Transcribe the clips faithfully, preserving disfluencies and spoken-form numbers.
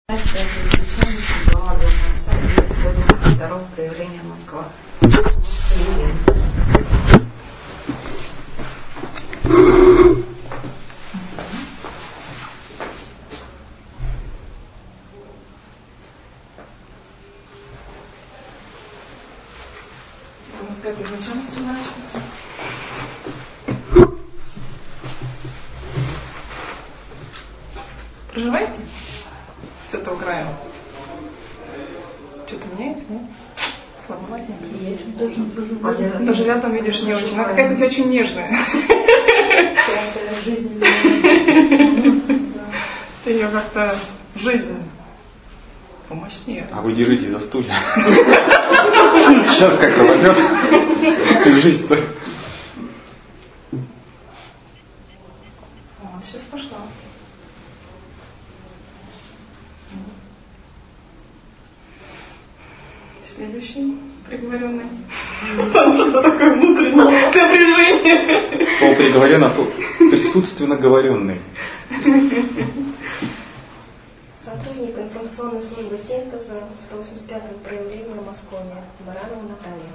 сто девяносто второго проявления Москва. Как изначально сворачивается? Проживаете с этого края? Что-то меняется, нет? Слабоватенько. Я чуть даже не проживаю. Поживя там, видишь, не очень. Она какая-то у тебя очень нежная. Жизнь. Ты ее как-то жизнь помощнее. А вы держите за стулья. Сейчас как рванет. Держись-то. Вот, сейчас пошла. Следующий приговоренный. Там что такое внутреннее напряжение. Слово приговоренный, присутственно говоренный. Сотрудник информационной службы синтеза сто восемьдесят пятого проявления Москвы. Баранова Наталья.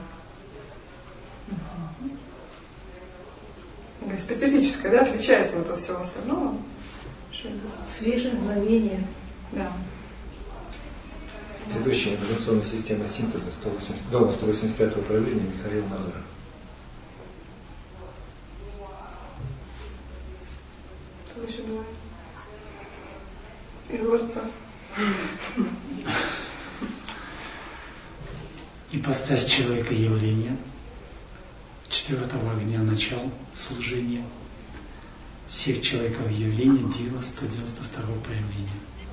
Угу. Специфическое, да, отличается вот от всего остального. Свежее мгновение. Да. Ведущая информационная система синтеза сто восемьдесят пятого проявления Михаил Назаров. Кто еще думает? Из ларца. Ипостась человека явления, четвертого огня начал служения, всех человеков явления, Дива сто девяносто второго проявления.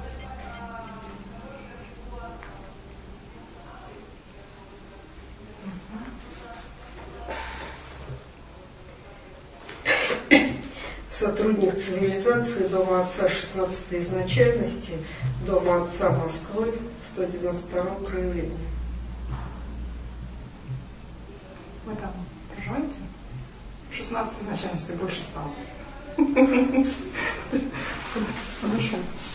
Сотрудник цивилизации Дома Отца шестнадцатой изначальности, Дома Отца Москвы, сто девяносто второго проявления. Вы там проживаете? шестнадцатой изначальности больше стало. Хорошо.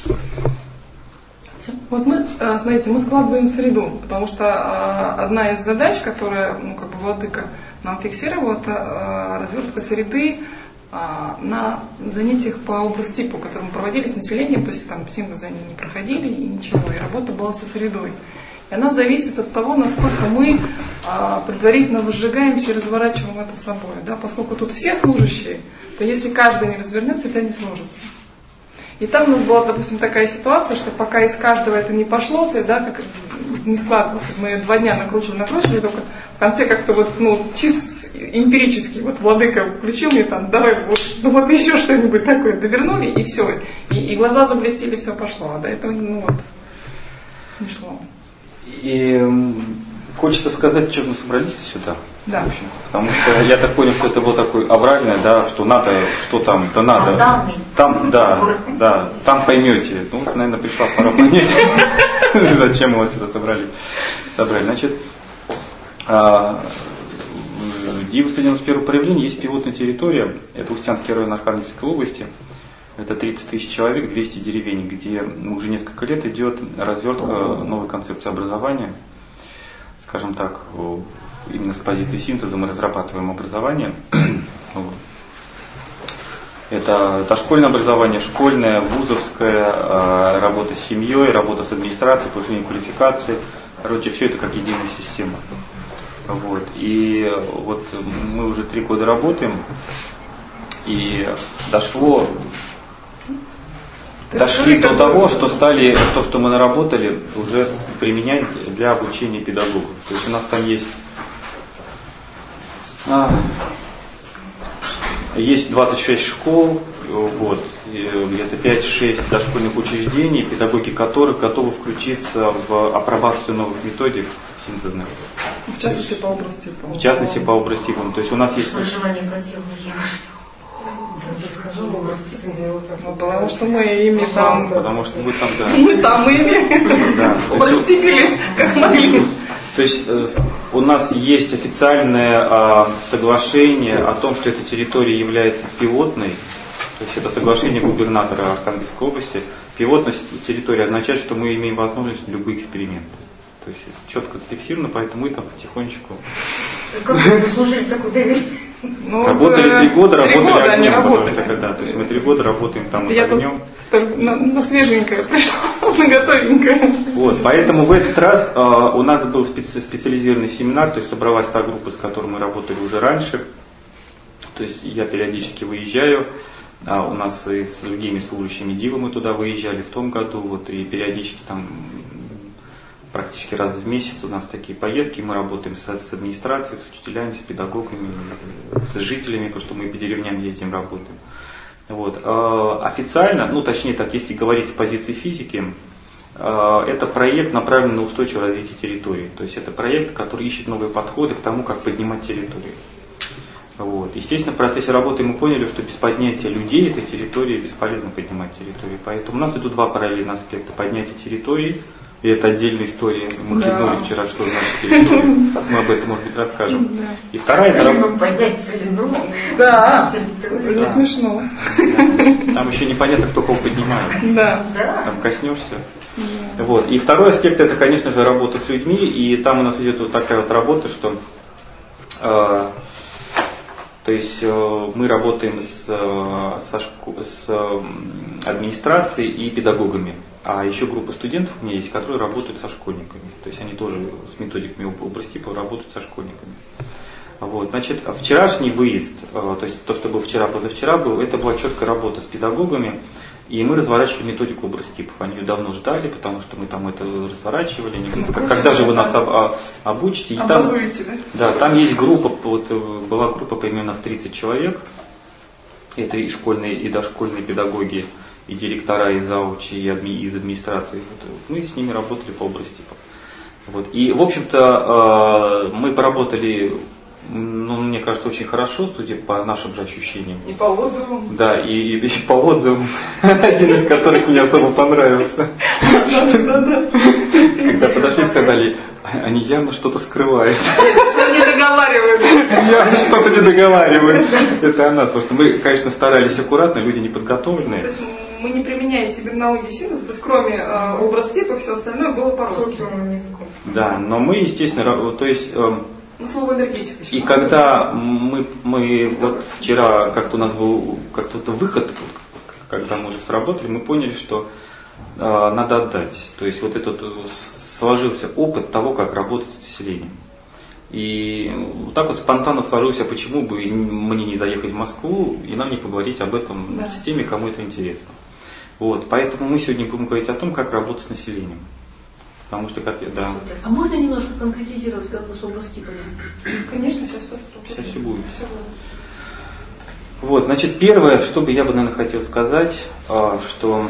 Вот мы, смотрите, мы складываем среду, потому что одна из задач, которая, ну, как бы владыка нам фиксировал, это развертка среды на занятиях по образ-типу, которые мы проводили с населением, то есть там синтезы они не проходили и ничего, и работа была со средой. И она зависит от того, насколько мы а, предварительно возжигаемся и разворачиваем это собой. Да? Поскольку тут все служащие, то если каждый не развернется, это не сложится. И там у нас была, допустим, такая ситуация, что пока из каждого это не пошло, да, как не складывалось, мы ее два дня накручивали, накручивали, только в конце как-то вот, ну, чисто эмпирически, вот владыка включил мне там, давай, вот, ну вот еще что-нибудь такое, довернули, и все. И, и глаза заблестели, все пошло. А до этого, ну вот, не шло. И хочется сказать, что мы собрались сюда. Да. В общем, потому что я так понял, что это было такое авральное, да, что надо, что там, да надо. Там, да, да, там поймете. Ну, вот, наверное, пришла пора понять, зачем мы вас сюда собрали. Собрали. Значит, в Диву сто девяносто первого проявления есть пилотная территория, это Устьянский район Архангельской области. Это тридцать тысяч человек, двести деревень, где уже несколько лет идет развертка новой концепции образования. Скажем так, именно с позиции синтеза мы разрабатываем образование. Это дошкольное образование, школьное, вузовское, работа с семьей, работа с администрацией, повышение квалификации. Короче, все это как единая система. Вот. И вот мы уже три года работаем, и дошло, дошли до того, что стали, то, что мы наработали, уже применять для обучения педагогов. То есть у нас там есть а, есть двадцать шесть школ, вот, где-то пять-шесть дошкольных учреждений, педагоги которых готовы включиться в апробацию новых методик синтезных. В частности, по образ-типам. В частности, по образ-типам. То есть у нас есть... Проживание противных Ну, потому что мы ими там... Потому что вы там, да. Мы там ими да. обрастипили, как могли. То есть у нас есть официальное а, соглашение о том, что эта территория является пилотной. То есть это соглашение губернатора Архангельской области Пивотность территории означает, что мы имеем возможность любые эксперименты. То есть четко зафиксировано, поэтому мы там потихонечку... Как вы служили такой доверие? Ну, работали вот, три года, три работали года огнем, потому работали. что когда, то есть мы три года работаем там Я огнем. Только на, на свеженькое пришла, на готовенькое. Вот, поэтому в этот раз э, у нас был специ- специализированный семинар, то есть собралась та группа, с которой мы работали уже раньше. То есть я периодически выезжаю, а у нас и с другими служащими Дива мы туда выезжали в том году, вот, и периодически там практически раз в месяц у нас такие поездки, мы работаем с, с администрацией, с учителями, с педагогами, с жителями, потому что мы по деревням ездим, работаем. Вот. Официально, ну точнее так, если говорить с позиции физики, это проект, направленный на устойчивое развитие территории. То есть это проект, который ищет новые подходы к тому, как поднимать территорию. Вот. Естественно, в процессе работы мы поняли, что без поднятия людей этой территории бесполезно поднимать территорию. Поэтому у нас идут два параллельных аспекта. Поднятие территории, и это отдельная история. Мы да. хлебнули вчера, что значит территория. Мы об этом, может быть, расскажем. Да. И вторая это работа. Поднять целину. Да, это да. смешно. Да. Там еще непонятно, кто кого поднимает. Да. Там коснешься. Да. Вот. И второй аспект это, конечно же, работа с людьми. И там у нас идет вот такая вот работа, что э, то есть э, мы работаем с, со шко- с администрацией и педагогами. А еще группа студентов у меня есть, которые работают со школьниками. То есть они тоже с методиками Образ-Типа работают со школьниками. Вот. Значит, вчерашний выезд, то есть то, что был вчера, позавчера был, это была четкая работа с педагогами. И мы разворачивали методику Образ-Типов. Они ее давно ждали, потому что мы там это разворачивали. Они говорят, ну, когда же вы нас об, обучите? И там, да, там есть группа, вот, была группа примерно в тридцать человек. Это и школьные, и дошкольные педагоги, и директора, и заучи, и адми, из администрации. Вот, мы с ними работали по Образ-Типам. Вот. И, в общем-то, мы поработали, ну, мне кажется, очень хорошо, судя по нашим же ощущениям. И по отзывам. Да, и, и, и по отзывам, один из которых мне особо понравился. Когда подошли, сказали, они явно что-то скрывают. Что не договаривают. Явно что-то не договаривают. Это о нас, потому что мы, конечно, старались аккуратно, люди неподготовленные. То есть мы не применяем терминологию синтеза, то есть кроме э, образ-типа, все остальное было по-русски. Да, но мы, естественно, то есть... Э, ну, слово энергетика. И когда мы, мы вот вчера, как-то у нас был как-то выход, когда мы уже сработали, мы поняли, что э, надо отдать. То есть вот этот сложился опыт того, как работать с населением. И вот так вот спонтанно сложился, почему бы мне не заехать в Москву и нам не поговорить об этом да. с теми, кому это интересно. Вот, поэтому мы сегодня будем говорить о том, как работать с населением. Потому что, как я, да. А можно немножко конкретизировать, как вы с Образ-Типами? Конечно, сейчас все. Сейчас все будет. Все будет. Вот, значит, первое, что бы я бы, наверное, хотел сказать, что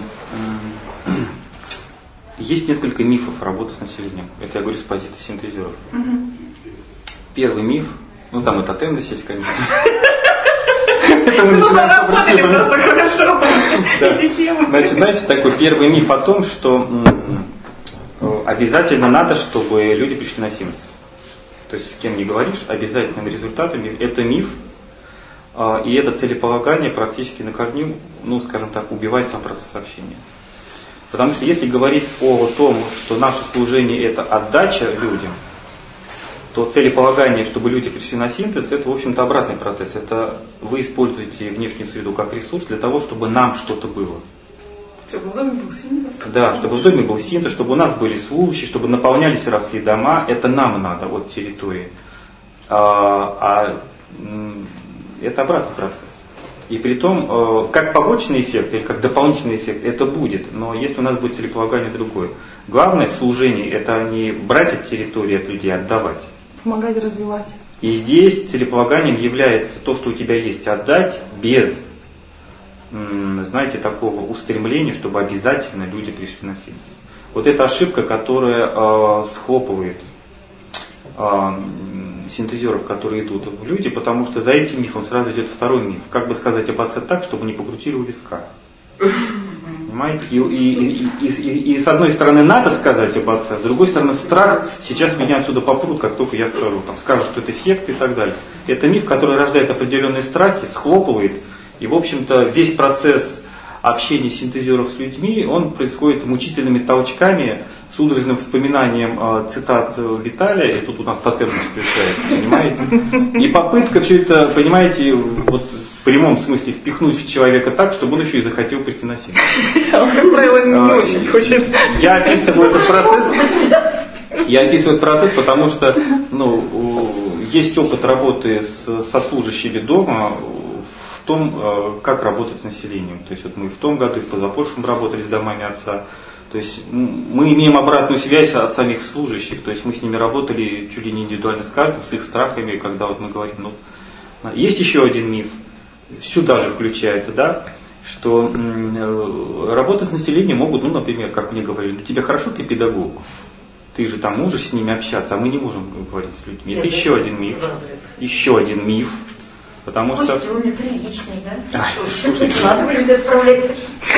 есть несколько мифов работы с населением. Это я говорю с позиции синтезеров. Угу. Первый миф, ну там и тотемность есть, конечно. Это мы начинаем просто хорошо. Значит, знаете, такой первый миф о том, что обязательно надо, чтобы люди пришли на синтез. То есть с кем не говоришь, обязательным результатом это миф, и это целеполагание практически на корню, ну, скажем так, убивает сам процесс общения. Потому что если говорить о том, что наше служение это отдача людям, то целеполагание, чтобы люди пришли на синтез, это, в общем-то, обратный процесс. Это вы используете внешнюю среду как ресурс для того, чтобы нам что-то было. Чтобы в доме был синтез. Да, чтобы в доме был синтез, чтобы у нас были служащие, чтобы наполнялись и росли дома. Это нам надо от территории. А, а это обратный процесс. И при том, как побочный эффект или как дополнительный эффект, это будет. Но если у нас будет целеполагание другое. Главное в служении это не брать от территории от людей, а отдавать. Помогать развивать. И здесь целеполаганием является то, что у тебя есть, отдать без, знаете, такого устремления, чтобы обязательно люди пришли на синтез. Вот это ошибка, которая э, схлопывает э, синтезеров, которые идут в люди, потому что за этим мифом сразу идет второй миф. Как бы сказать об отце так, чтобы не покрутили у виска. Понимаете? И, и, и, и, и с одной стороны надо сказать об отце, с другой стороны страх, сейчас меня отсюда попрут, как только я скажу, там, скажут, что это секта и так далее. Это миф, который рождает определенные страхи, схлопывает, и в общем-то весь процесс общение синтезеров с людьми, он происходит мучительными толчками, судорожным вспоминанием э, цитат Виталия, и тут у нас тотем включается, понимаете? И попытка все это, понимаете, вот в прямом смысле впихнуть в человека так, чтобы он еще и захотел прийти на синтез. Он, как правило, не очень хочет. Я описываю этот процесс, я описываю этот процесс, потому что ну, есть опыт работы с сослужащими дома в том, как работать с населением. То есть вот мы в том году и в позапрошлом работали с домами отца. То есть мы имеем обратную связь от самих служащих, то есть мы с ними работали чуть ли не индивидуально с каждым, с их страхами, когда вот мы говорим, ну, есть еще один миф, сюда же включается, да, что м, работа с населением могут, ну, например, как мне говорили, ну, тебе хорошо, ты педагог, ты же там можешь с ними общаться, а мы не можем говорить с людьми. Это еще один миф, еще один миф. Потому что... Костюмы приличные, да? Ай, слушайте. Ладно, будем отправляться.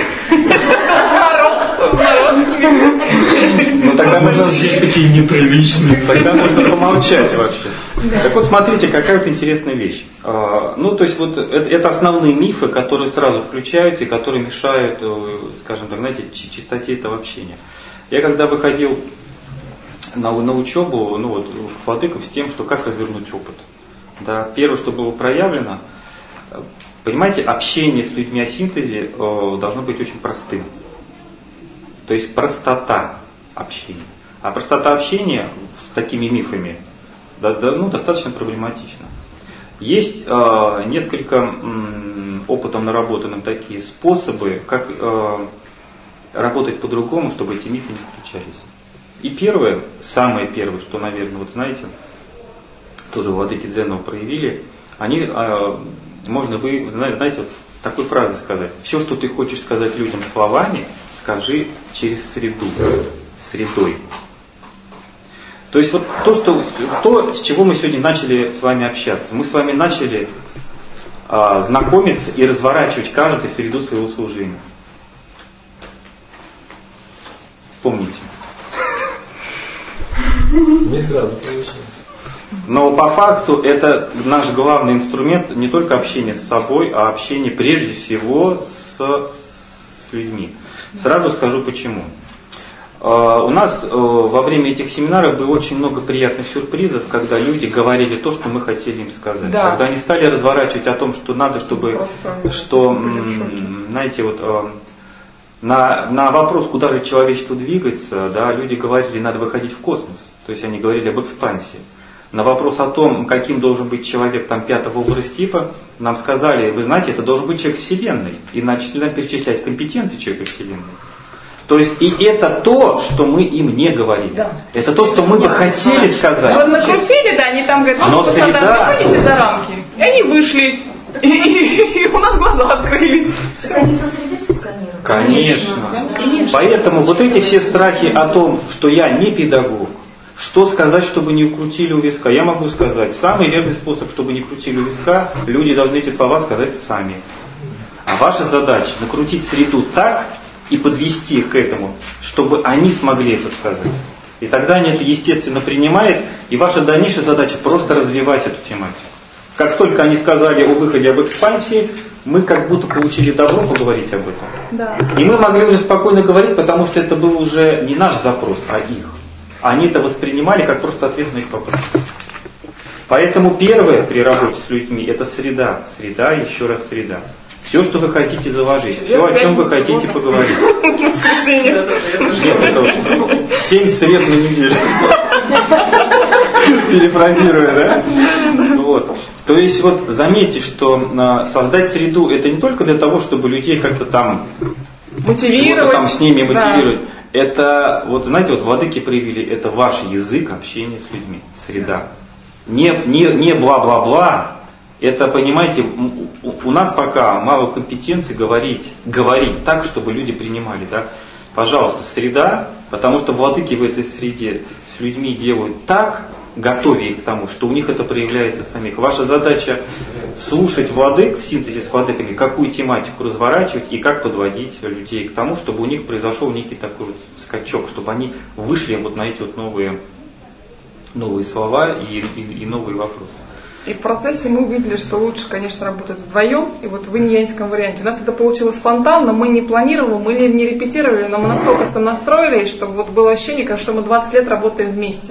Ну тогда можно здесь такие неприличные. Тогда можно помолчать вообще. Так вот, смотрите, какая вот интересная вещь. Ну, то есть вот это основные мифы, которые сразу включаются и которые мешают, скажем так, знаете, чистоте этого общения. Я когда выходил на, на учебу, ну вот, к владыкам с тем, что как развернуть опыт. Да, первое, что было проявлено, понимаете, общение с людьми о синтезе э, должно быть очень простым. То есть простота общения. А простота общения с такими мифами да, да, ну, достаточно проблематична. Есть э, несколько м, опытом наработанным такие способы, как э, работать по-другому, чтобы эти мифы не включались. И первое, самое первое, что, наверное, вот знаете, тоже владыки Дзенного проявили, они, э, можно вы, знаете, вот такой фразы сказать. Все, что ты хочешь сказать людям словами, скажи через среду, средой. То есть вот то, что, то, с чего мы сегодня начали с вами общаться. Мы с вами начали э, знакомиться и разворачивать каждый среду своего служения. Помните? Не сразу получилось. Но по факту это наш главный инструмент не только общение с собой, а общение прежде всего с, с людьми. Сразу скажу почему. У нас во время этих семинаров было очень много приятных сюрпризов, когда люди говорили то, что мы хотели им сказать. Да. Когда они стали разворачивать о том, что надо, чтобы, что, знаете, вот на, на вопрос, куда же человечество двигается, да, люди говорили, надо выходить в космос. То есть они говорили об экспансии. На вопрос о том, каким должен быть человек там, пятого образтипа, нам сказали, вы знаете, это должен быть человек Вселенной. И начали перечислять компетенции человека Вселенной. То есть и это то, что мы им не говорили. Да. Это то, что мы бы хотели сказать. Вот мы хотели, да, они там говорят, ну, среда... выходите за рамки. И они вышли, и, и, и у нас глаза открылись. Так они со среды сканируют? Конечно. Конечно. Поэтому вот эти все страхи о том, что я не педагог, что сказать, чтобы не укрутили у виска? Я могу сказать, самый верный способ, чтобы не крутили у виска, люди должны эти слова сказать сами. А ваша задача накрутить среду так и подвести их к этому, чтобы они смогли это сказать. И тогда они это естественно принимают, и ваша дальнейшая задача просто развивать эту тематику. Как только они сказали о выходе об экспансии, мы как будто получили добро поговорить об этом. Да. И мы могли уже спокойно говорить, потому что это был уже не наш запрос, а их. Они это воспринимали как просто ответ на их вопрос. Поэтому первое при работе с людьми – это среда. Среда, еще раз среда. Все, что вы хотите заложить, все, о чем вы хотите поговорить. Воскресенье. Семь сред на неделю. Перефразируя, да? Вот. То есть вот заметьте, что создать среду – это не только для того, чтобы людей как-то там мотивировать, там с ними мотивировать. Да. Это, вот знаете, вот владыки проявили, это ваш язык общения с людьми, среда. Не, не, не бла-бла-бла, это, понимаете, у нас пока мало компетенций говорить, говорить так, чтобы люди принимали, да. Пожалуйста, среда, потому что владыки в этой среде с людьми делают так, готовя их к тому, что у них это проявляется самих. Ваша задача слушать владык в синтезе с владыками, какую тематику разворачивать и как подводить людей к тому, чтобы у них произошел некий такой вот скачок, чтобы они вышли вот на эти вот новые, новые слова и, и, и новые вопросы. И в процессе мы увидели, что лучше, конечно, работать вдвоем. И вот в иньянском варианте. У нас это получилось спонтанно, мы не планировали, мы не репетировали, но мы настолько сонастроились, чтобы вот было ощущение, как что мы двадцать лет работаем вместе.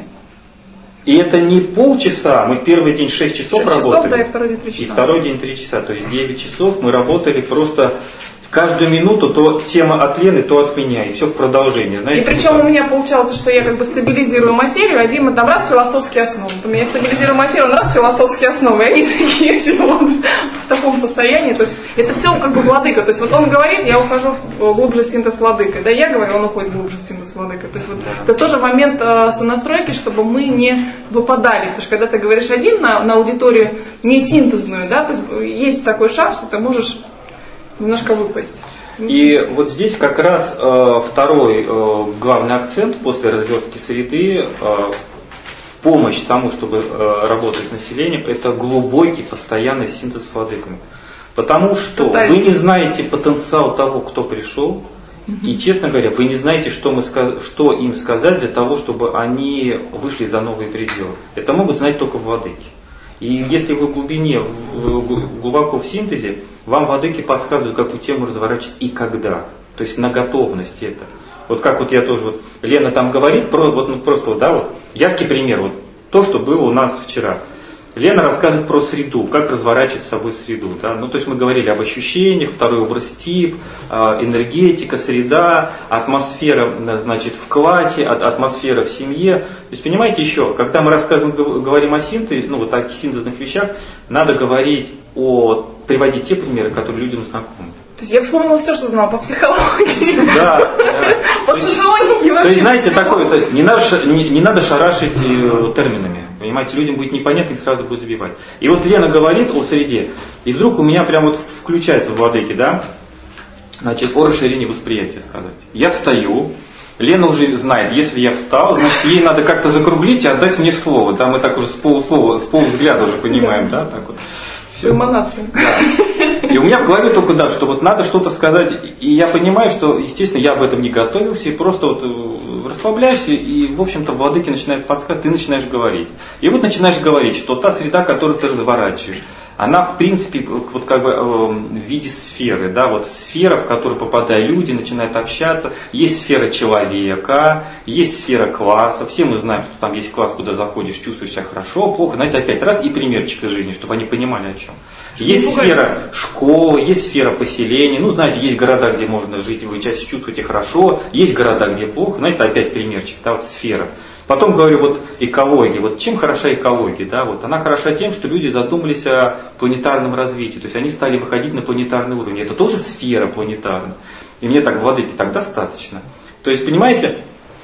И это не полчаса, мы в первый день шесть часов шесть работали. часов, да, и второй день три часа. И второй день три часа, то есть девять часов мы работали просто каждую минуту, то тема от Лены, то от меня, и все в продолжении. Знаете, и причем вот у меня получалось, что я как бы стабилизирую материю, а Дима там раз философские основы. Там я стабилизирую материю, он раз философские основы, и они такие все вот в таком состоянии. То есть это все как бы владыка. То есть вот он говорит, я ухожу глубже в синтез владыкой. Да, я говорю, он уходит глубже в синтез владыкой. То есть вот это тоже момент э, сонастройки, чтобы мы не выпадали. Потому что когда ты говоришь один на, на аудиторию не синтезную, да, то есть есть такой шанс, что ты можешь немножко выпасть. И вот здесь как раз э, второй э, главный акцент после развертки среды э, в помощь тому, чтобы э, работать с населением, это глубокий постоянный синтез с владыками. Потому что Тотально. Вы не знаете потенциал того, кто пришел, и, честно говоря, вы не знаете, что, мы, что им сказать для того, чтобы они вышли за новые пределы. Это могут знать только владыки. И если вы в глубине, в, глубоко в синтезе, вам владыки подсказывают, какую тему разворачивать и когда. То есть на готовность это. Вот как вот я тоже, вот Лена там говорит, про, вот, ну, просто вот, да, вот, яркий пример, вот то, что было у нас вчера. Лена рассказывает про среду, как разворачивать с собой среду. Да? Ну, то есть мы говорили об ощущениях, второй образ тип, энергетика, среда, атмосфера, значит, в классе, атмосфера в семье. То есть, понимаете, еще, когда мы рассказываем, говорим о синтезе, ну, вот таких синтезных вещах, надо говорить о, приводить те примеры, которые людям знакомы. То есть я вспомнила все, что знала по психологии. Да, да. По социологии вообще. То есть, знаете, такое, не надо, не, не надо шарашить терминами. Понимаете, людям будет непонятно, их сразу будет забивать. И вот Лена говорит о среде, и вдруг у меня прям вот включается в владыке, да, значит, о расширении восприятия сказать. Я встаю, Лена уже знает, если я встал, значит, ей надо как-то закруглить и отдать мне слово. Да, мы так уже с полуслова, с полувзгляда уже понимаем, да, так вот. Все. Эманацию. Да. И у меня в голове только, да, что вот надо что-то сказать, и я понимаю, что, естественно, я об этом не готовился, и просто вот расслабляешься, и, в общем-то, владыки начинают подсказывать, ты начинаешь говорить. И вот начинаешь говорить, что та среда, которую ты разворачиваешь, она, в принципе, вот как бы в виде сферы, да, вот сфера, в которую попадают люди, начинают общаться, есть сфера человека, есть сфера класса, все мы знаем, что там есть класс, куда заходишь, чувствуешь себя хорошо, плохо, знаете, опять раз и примерчик из жизни, чтобы они понимали о чем. Есть сфера школы, есть сфера поселения, ну, знаете, есть города, где можно жить, и вы часто чувствуете хорошо, есть города, где плохо, знаете, опять примерчик, да, вот сфера. Потом говорю, вот экология, вот чем хороша экология, да, вот она хороша тем, что люди задумались о планетарном развитии, то есть они стали выходить на планетарный уровень, это тоже сфера планетарная, и мне так, владыки, так достаточно. То есть, понимаете,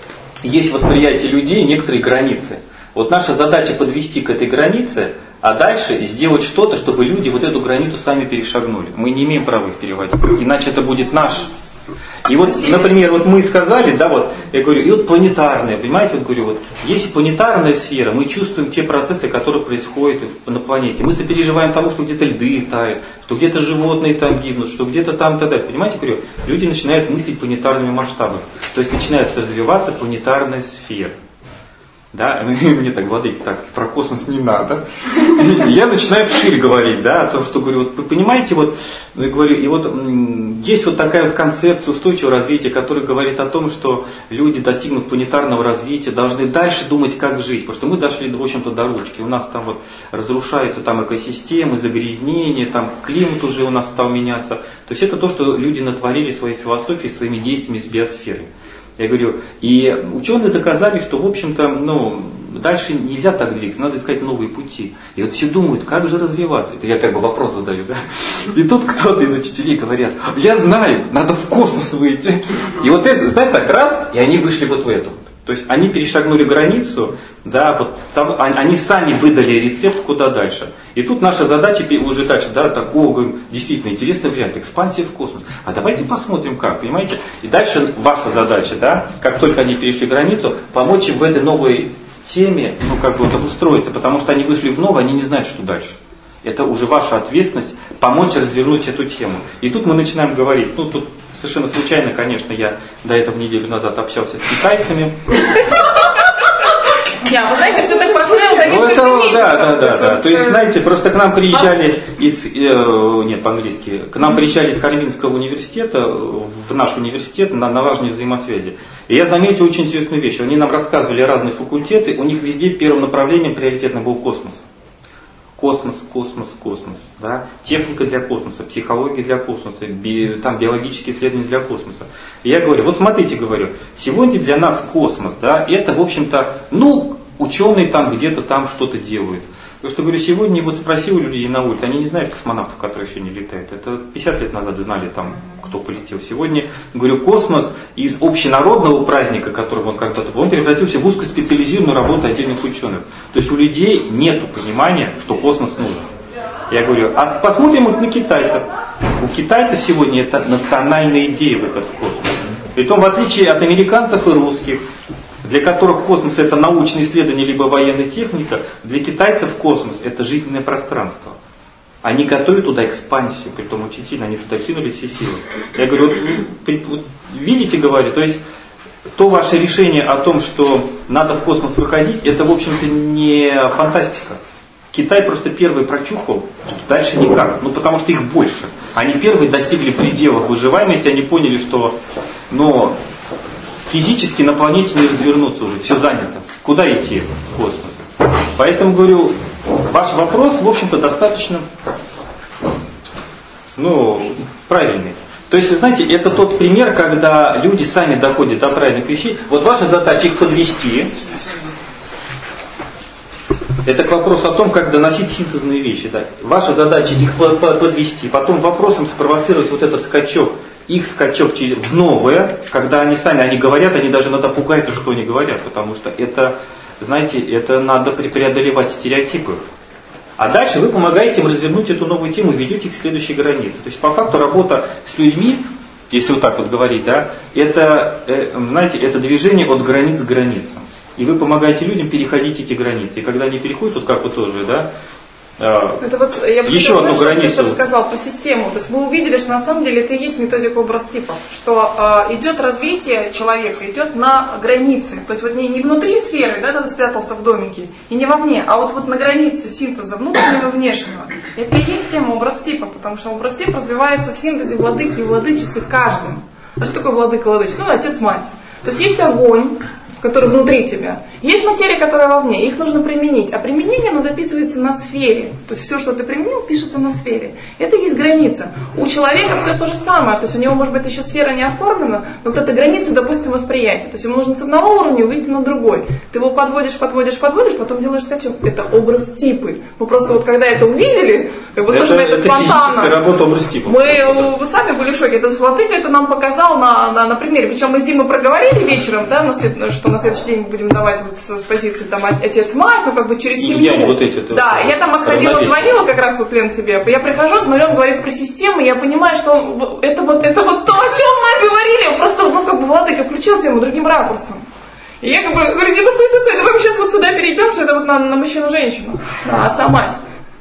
есть восприятие людей некоторые границы, вот наша задача подвести к этой границе, а дальше сделать что-то, чтобы люди вот эту границу сами перешагнули, мы не имеем права их переводить, иначе это будет наш. И вот, например, вот мы сказали, да, вот, я говорю, и вот планетарная, понимаете, вот говорю, вот, есть планетарная сфера, мы чувствуем те процессы, которые происходят на планете. Мы сопереживаем тому, что где-то льды тают, что где-то животные там гибнут, что где-то там, тогда, понимаете, говорю, люди начинают мыслить планетарными масштабами. То есть начинает развиваться планетарная сфера. Да, мне так, владыки, так, про космос не надо. И я начинаю вширь говорить, да, то, что говорю, вот вы понимаете, вот, я говорю, и вот есть вот такая вот концепция устойчивого развития, которая говорит о том, что люди, достигнув планетарного развития, должны дальше думать, как жить, потому что мы дошли, в общем-то, до ручки. У нас там вот разрушаются там экосистемы, загрязнения, там климат уже у нас стал меняться. То есть это то, что люди натворили своей философией, своими действиями с биосферой. Я говорю, и ученые доказали, что, в общем-то, ну, дальше нельзя так двигаться, надо искать новые пути. И вот все думают, как же развиваться. Это я как бы вопрос задаю, да? И тут кто-то из учителей говорят, я знаю, надо в космос выйти. И вот это, знаете, так раз, и они вышли вот в это. То есть они перешагнули границу, да, вот там, они сами выдали рецепт, куда дальше. И тут наша задача уже дальше, да, такого, говорим, действительно интересный вариант, экспансия в космос. А давайте посмотрим как, понимаете? И дальше ваша задача, да, как только они перешли границу, помочь им в этой новой теме, ну, как бы вот обустроиться, потому что они вышли в новое, они не знают, что дальше. Это уже ваша ответственность помочь развернуть эту тему. И тут мы начинаем говорить, ну, тут совершенно случайно, конечно, я до этого неделю назад общался с китайцами. Не, вы знаете, все так построено за несколько ну, это, месяцев. Да, да, да, то да. Вот, То есть, знаете, просто к нам приезжали из, э, нет, по-английски, к нам приезжали из Харбинского университета в наш университет на налаживание взаимосвязи. И я заметил очень интересную вещь. Они нам рассказывали разные факультеты, у них везде первым направлением приоритетно был космос. Космос, космос, космос. Да? Техника для космоса, психология для космоса, би, там, биологические исследования для космоса. И я говорю, вот смотрите, говорю, сегодня для нас космос, да, это, в общем-то, ну, ученые там где-то там что-то делают. Потому что, говорю, сегодня вот спросил у людей на улице, они не знают космонавтов, которые сегодня летают. Это пятьдесят лет назад знали там, кто полетел. Сегодня, говорю, космос из общенародного праздника, который он как-то, он превратился в узкоспециализированную работу отдельных ученых. То есть у людей нет понимания, что космос нужен. Я говорю, а посмотрим вот на китайцев. У китайцев сегодня это национальная идея выход в космос. Притом, в отличие от американцев и русских, для которых космос это научное исследование либо военная техника, для китайцев космос это жизненное пространство. Они готовят туда экспансию, притом очень сильно, они туда кинули все силы. Я говорю, вот, вот видите, говорю, то есть то ваше решение о том, что надо в космос выходить, это в общем-то не фантастика. Китай просто первый прочухал, что дальше никак, ну потому что их больше. Они первые достигли пределов выживаемости, они поняли, что но физически на планете не развернуться уже, все занято. Куда идти в космос? Поэтому говорю, ваш вопрос, в общем-то, достаточно ну, правильный. То есть, знаете, это тот пример, когда люди сами доходят до правильных вещей. Вот ваша задача их подвести. Это к вопросу о том, как доносить синтезные вещи. Да. Ваша задача их подвести, потом вопросом спровоцировать вот этот скачок, их скачок в новое, когда они сами, они говорят, они даже иногда пугаются, что они говорят, потому что это, знаете, это надо преодолевать стереотипы. А дальше вы помогаете им развернуть эту новую тему, ведете их к следующей границе. То есть по факту работа с людьми, если вот так вот говорить, да, это, знаете, это движение от границ к границам. И вы помогаете людям переходить эти границы. И когда они переходят, вот как вы тоже, да, это вот, я бы еще хотела, одну знаешь, границу. что рассказал по систему. То есть мы увидели, что на самом деле это и есть методика образ типов, что э, идет развитие человека, идет на границе. То есть вот не, не внутри сферы, да, когда ты спрятался в домике, и не вовне, а вот, вот на границе синтеза внутреннего и внешнего. Это и есть тема образ типа, потому что образ тип развивается в синтезе владыки и владычицы каждым. А что такое владыка и владычица? Ну, отец-мать. То есть есть огонь, который внутри тебя. Есть материя, которая вовне. Их нужно применить. А применение, оно записывается на сфере. То есть все, что ты применил, пишется на сфере. Это и есть граница. У человека все то же самое. То есть у него, может быть, еще сфера не оформлена, но вот эта граница, допустим, восприятия. То есть ему нужно с одного уровня выйти на другой. Ты его подводишь, подводишь, подводишь, потом делаешь скачок. Это образ типы. Мы просто вот когда это увидели, как бы это, тоже это, это спонтанно. Работа образ типа. Мы вы сами были в шоке. Это владыка это нам показал на, на, на примере. Причем мы с Димой проговорили вечером, да, на след, что на следующий день будем давать вот с, с позиции там отец-мать, ну как бы через семью. Я, вот эти, да, я там отходила, звонила как раз вот, Лен, тебе. Я прихожу, смотрю, он говорит про систему, я понимаю, что он, это, вот, это вот то, о чем мы говорили. Он просто, ну как бы владыка включил тему другим ракурсом. И я как бы говорю, Дима, стой, стой, стой, давай мы сейчас вот сюда перейдем, что это вот на, на мужчину-женщину, на отца-мать.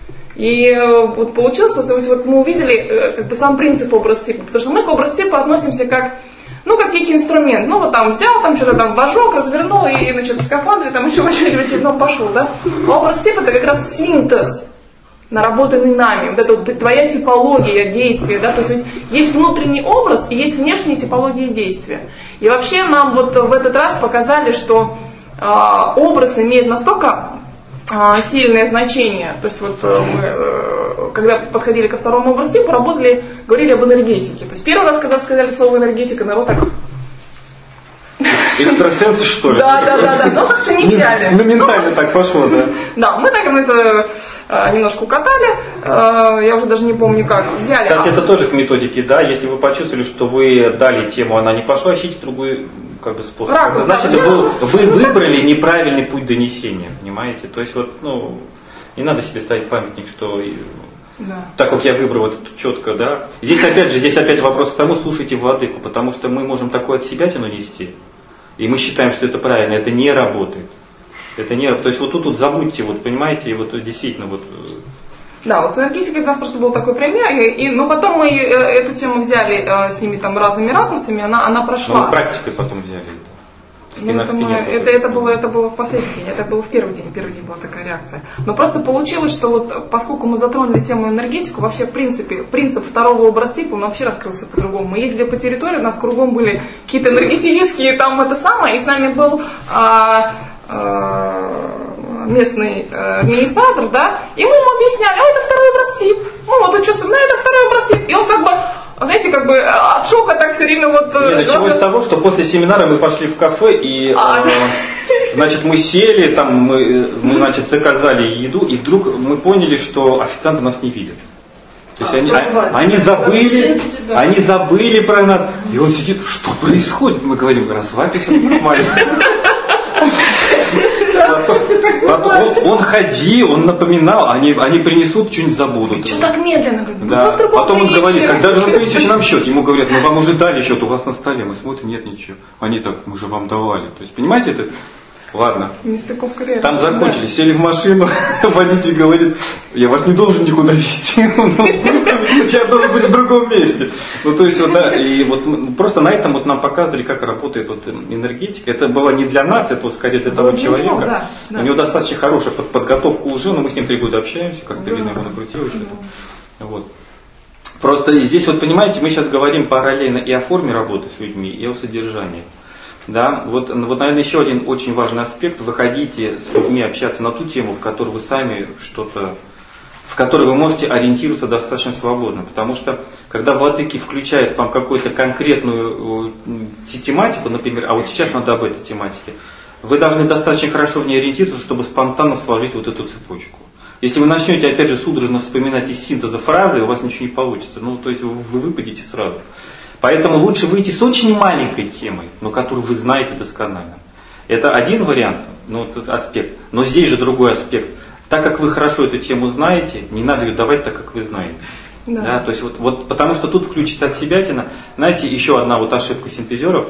И вот получилось, то есть вот мы увидели как бы сам принцип образ типа, потому что мы к образ типу относимся как ну, как некий инструмент. Ну, вот там взял, там что-то там вожок, развернул, и, значит, в скафандре там еще в очередном пошел, да. А образ типа это как раз синтез, наработанный нами. Вот это вот твоя типология действия, да, то есть есть внутренний образ и есть внешняя типология действия. И вообще нам вот в этот раз показали, что э, образ имеет настолько э, сильное значение. То есть вот э, мы, э, когда подходили ко второму образу типа, работали, говорили об энергетике. То есть первый раз, когда сказали слово энергетика, народ так... Экстрасенсы, что ли? Да, да, да, да, но как-то не взяли. Моментально так пошло, да. Да, мы так это э, немножко укатали, э, я уже даже не помню как, взяли. Кстати, это тоже к методике, да, если вы почувствовали, что вы дали тему, она не пошла, ищите другой как бы способ. Ракурс, значит, да, вы, вы выбрали неправильный путь донесения, понимаете? То есть вот, ну, не надо себе ставить памятник, что... Да. Так как я выбрал это четко, да. Здесь опять же, здесь опять вопрос к тому, слушайте владыку, потому что мы можем такое от себя тяну нести. И мы считаем, что это правильно, это не работает. Это не, то есть вот тут вот забудьте, вот понимаете, и вот действительно вот. Да, вот энергетика у нас просто был такой пример, и, и, но потом мы э, эту тему взяли э, с ними там разными ракурсами, она, она прошла. Но мы практикой потом взяли это. Ну, это, мы, это, это, было, это было в последний день, это было в первый день, первый день была такая реакция. Но просто получилось, что вот поскольку мы затронули тему энергетику, вообще в принципе принцип второго образтипа, он вообще раскрылся по-другому. Мы ездили по территории, у нас кругом были какие-то энергетические там это самое, и с нами был а, а, местный а, администратор, да, и мы ему объясняли, а это второй образтип, ну вот он чувствует, ну это второй образтип, и он как бы... Знаете, как бы от шока так все время вот... И началось с того, что после семинара мы пошли в кафе, и, а, э, значит, мы сели, там мы, мы, значит, заказали еду, и вдруг мы поняли, что официанты нас не видят. То есть они, а, они забыли, они забыли про нас, и он сидит, что происходит? Мы говорим, расслабьтесь, это нормально. Потом, он, он ходил, он напоминал, они, они принесут, что-нибудь забудут. Что так медленно? Как да. Потом он говорит, когда же вы принесете нам счет? Ему говорят, мы вам уже дали счет, у вас на столе. Мы смотрим, нет ничего. Они так, мы же вам давали. То есть, понимаете, это... Ладно. Там закончили, да. Сели в машину, водитель говорит, я вас не должен никуда везти, я должен быть в другом месте. Ну, то есть, вот, да, и вот просто на этом вот нам показывали, как работает вот энергетика. Это было не для нас, это вот скорее для того человека. Да, да. У него достаточно хорошая подготовка уже, но мы с ним три года общаемся, как-то да. видно, его накрутило что-то. Вот. Просто здесь вот, понимаете, мы сейчас говорим параллельно и о форме работы с людьми, и о содержании. Да, вот, вот, наверное, еще один очень важный аспект. Выходите с людьми общаться на ту тему, в которой вы сами что-то, в которой вы можете ориентироваться достаточно свободно. Потому что, когда владыки включают вам какую-то конкретную тематику, например, а вот сейчас надо об этой тематике, вы должны достаточно хорошо в ней ориентироваться, чтобы спонтанно сложить вот эту цепочку. Если вы начнете, опять же, судорожно вспоминать из синтеза фразы, у вас ничего не получится. Ну, то есть вы, вы выпадете сразу. Поэтому лучше выйти с очень маленькой темой, но которую вы знаете досконально. Это один вариант, ну, аспект. Но здесь же другой аспект. Так как вы хорошо эту тему знаете, не надо ее давать так, как вы знаете. Да. Да, то есть вот, вот, потому что тут включится от себятина. Знаете, еще одна вот ошибка синтезеров.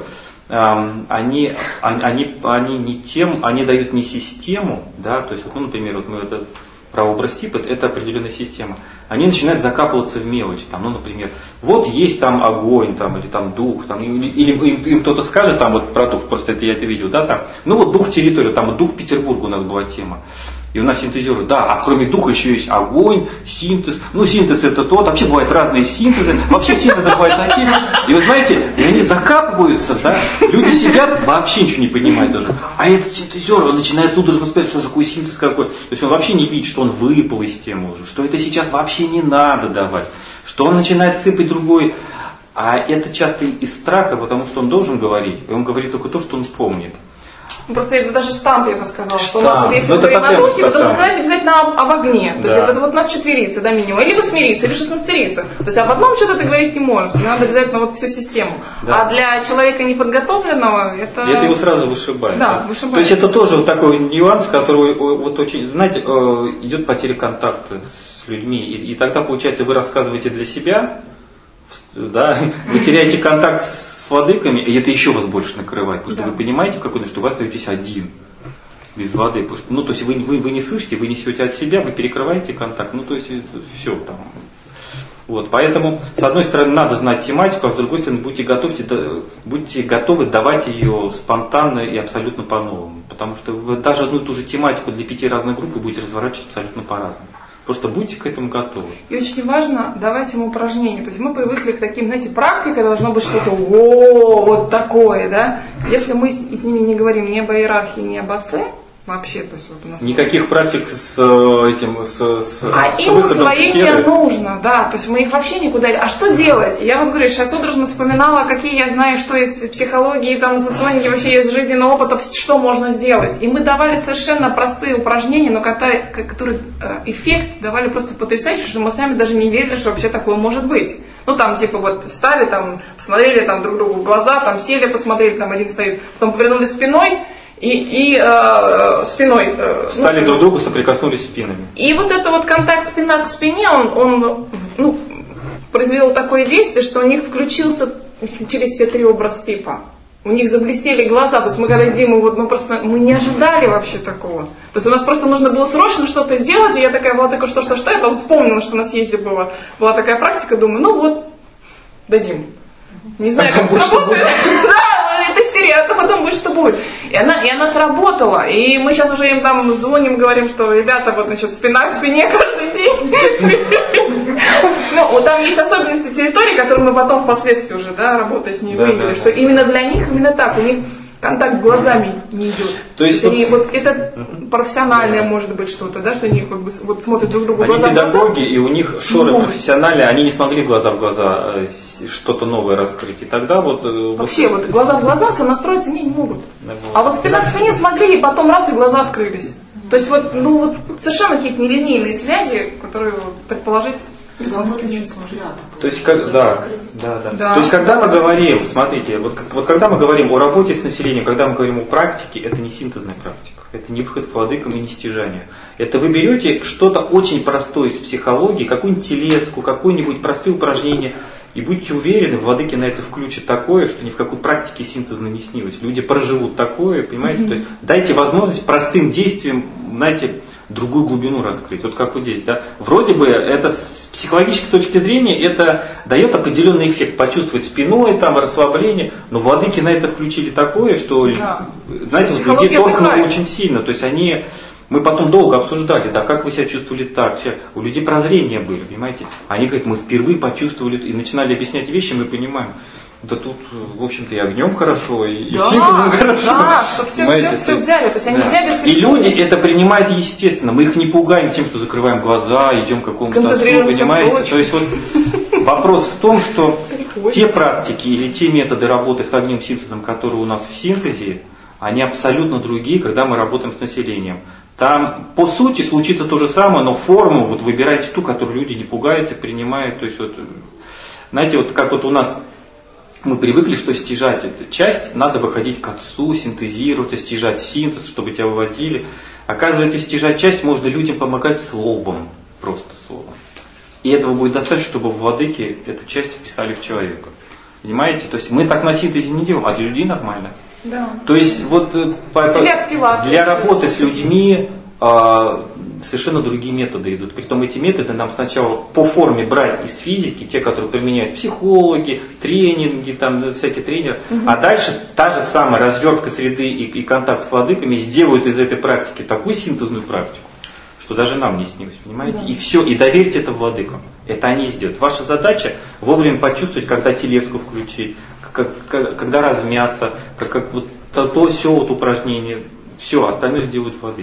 Эм, они, они, они не тем, они дают не систему, да, то есть, вот, ну, например, вот мы это про образ типа, это определенная система. Они начинают закапываться в мелочи, там, ну, например, вот есть там огонь, там, или там дух, там, или, или им, им кто-то скажет там вот про дух, просто это я это видел, да, там, ну вот дух территории, там, дух Петербурга у нас была тема. И у нас синтезеры, да, а кроме духа еще есть огонь, синтез. Ну, синтез это тот, вообще бывают разные синтезы, вообще синтезы бывают такие. И вы знаете, и они закапываются, да, люди сидят, вообще ничего не понимают даже. А этот синтезер, он начинает судорожно сказать, что такое синтез какой. То есть он вообще не видит, что он выпал из темы уже, что это сейчас вообще не надо давать, что он начинает сыпать другой. А это часто из страха, потому что он должен говорить, и он говорит только то, что он помнит. Просто я даже штамп я бы сказала, что у нас, если мы говорим о духе, вы должны сказать обязательно об, об огне. То да. есть это вот у нас четверица, да, минимум, либо смириться, или шестнадцатерица. То есть об одном что-то ты говорить не можешь, надо обязательно вот всю систему. Да. А для человека неподготовленного это... И это его сразу вышибает. Да, да. вышибает. То есть это тоже вот такой нюанс, который вот очень, знаете, идет потеря контакта с людьми. И, и тогда, получается, вы рассказываете для себя, да, вы теряете контакт с владыками, и это еще вас больше накрывает, потому да. что вы понимаете, в какой, что вы остаетесь один, без воды. Потому что, ну, то есть вы, вы, вы не слышите, вы несете от себя, вы перекрываете контакт, ну, то есть все там. Вот, поэтому, с одной стороны, надо знать тематику, а с другой стороны, будьте готовы, будьте готовы давать ее спонтанно и абсолютно по-новому. Потому что вы даже одну и ту же тематику для пяти разных групп вы будете разворачивать абсолютно по-разному. Просто будьте к этому готовы. И очень важно давать им упражнения. То есть мы привыкли к таким, знаете, практика должно быть что-то о, вот такое, да. Если мы с, с ними не говорим ни об иерархии, ни об отце, вообще, то есть вот у нас... Никаких практик с этим, с, с, а с им усвоение нужно, да, то есть мы их вообще никуда... А что делать? Я вот говорю, сейчас судорожно вспоминала, какие я знаю, что из психологии, там, из соционики, вообще из жизненного опыта, что можно сделать. И мы давали совершенно простые упражнения, но которые, которые эффект давали просто потрясающий, что мы сами даже не верили, что вообще такое может быть. Ну, там, типа, вот, встали, там, посмотрели там друг другу в глаза, там, сели, посмотрели, там, один стоит, потом повернулись спиной, И, и э, спиной. Э, Стали ну, друг к другу, соприкоснулись спинами. И вот это вот контакт спина к спине, он, он ну, произвел такое действие, что у них включился через все три образ типа. У них заблестели глаза. То есть мы когда с Димой, вот, мы просто мы не ожидали вообще такого. То есть у нас просто нужно было срочно что-то сделать. И я такая была такая, что, что, что. Я там вспомнила, что на съезде была, была такая практика. Думаю, ну вот, дадим. Не знаю, как сработает. Да, это серия а то потом будет, что будет. И она, и она сработала. И мы сейчас уже им там звоним, говорим, что ребята, вот, значит, спина к спине каждый день. Ну, вот там есть особенности территории, которые мы потом впоследствии уже, да, работая с ней, выявили, что именно для них именно так. У них контакт глазами не идет. То есть, они, вот, вот это профессиональное, да, может быть что-то, да, что они как бы вот смотрят друг другу глаза в глаза. Они педагоги, и у них шоры профессиональные, они не смогли глаза в глаза что-то новое раскрыть. И тогда вот... Вообще, вот, вот глаза в глаза сонастроиться не, не могут. Да, а вот спина к спине смогли, и потом раз, и глаза открылись. То есть вот, ну, вот совершенно какие-то нелинейные связи, которые предположить... То есть, как, да, да, да. Да. То есть, когда мы говорим, смотрите, вот, вот когда мы говорим о работе с населением, когда мы говорим о практике, это не синтезная практика, это не выход к владыкам и не стяжание. Это вы берете что-то очень простое из психологии, какую-нибудь телеску, какое-нибудь простые упражнения, и будьте уверены, владыки на это включат такое, что ни в какой практике синтезно не снилось. Люди проживут такое, понимаете? Mm-hmm. То есть, дайте возможность простым действием, знаете, другую глубину раскрыть. Вот как вот здесь, да. Вроде бы это с психологической точки зрения это дает определенный эффект, почувствовать спиной, там, расслабление, но владыки на это включили такое, что, да, знаете, вот людей торкнуло очень сильно. То есть они, мы потом долго обсуждали, да, как вы себя чувствовали так, все. У людей прозрения были, понимаете. Они говорят, мы впервые почувствовали и начинали объяснять вещи, мы понимаем. Да тут, в общем-то, и огнем хорошо, и, да, и синтезом хорошо. Да, что все, все, все взяли, то есть они, да, взяли средства. И люди это принимают естественно, мы их не пугаем тем, что закрываем глаза, идем к какому-то отцу, понимаете? То есть вот вопрос в том, что те практики или те методы работы с огнем синтезом, которые у нас в синтезе, они абсолютно другие, когда мы работаем с населением. Там по сути случится то же самое, но форму вот выбирайте ту, которую люди не пугаются, принимают. То есть вот, знаете, вот как вот у нас мы привыкли, что стяжать эту часть, надо выходить к отцу, синтезировать, стяжать синтез, чтобы тебя выводили. Оказывается, стяжать часть можно людям помогать словом, просто словом. И этого будет достаточно, чтобы владыки эту часть вписали в человека. Понимаете? То есть мы так на синтезе не делаем, а для людей нормально. Да. То есть вот для, для работы с людьми а, совершенно другие методы идут. Притом эти методы нам сначала по форме брать из физики, те, которые применяют психологи, тренинги, там, всякие тренеры, угу. А дальше та же самая развертка среды и, и контакт с владыками сделают из этой практики такую синтезную практику, что даже нам не снилось, понимаете? Да. И все, и доверьте это владыкам. Это они сделают. Ваша задача вовремя почувствовать, когда телеску включить, как, как, когда размяться, как, как вот то, то все вот упражнение, все, остальное сделают владыки.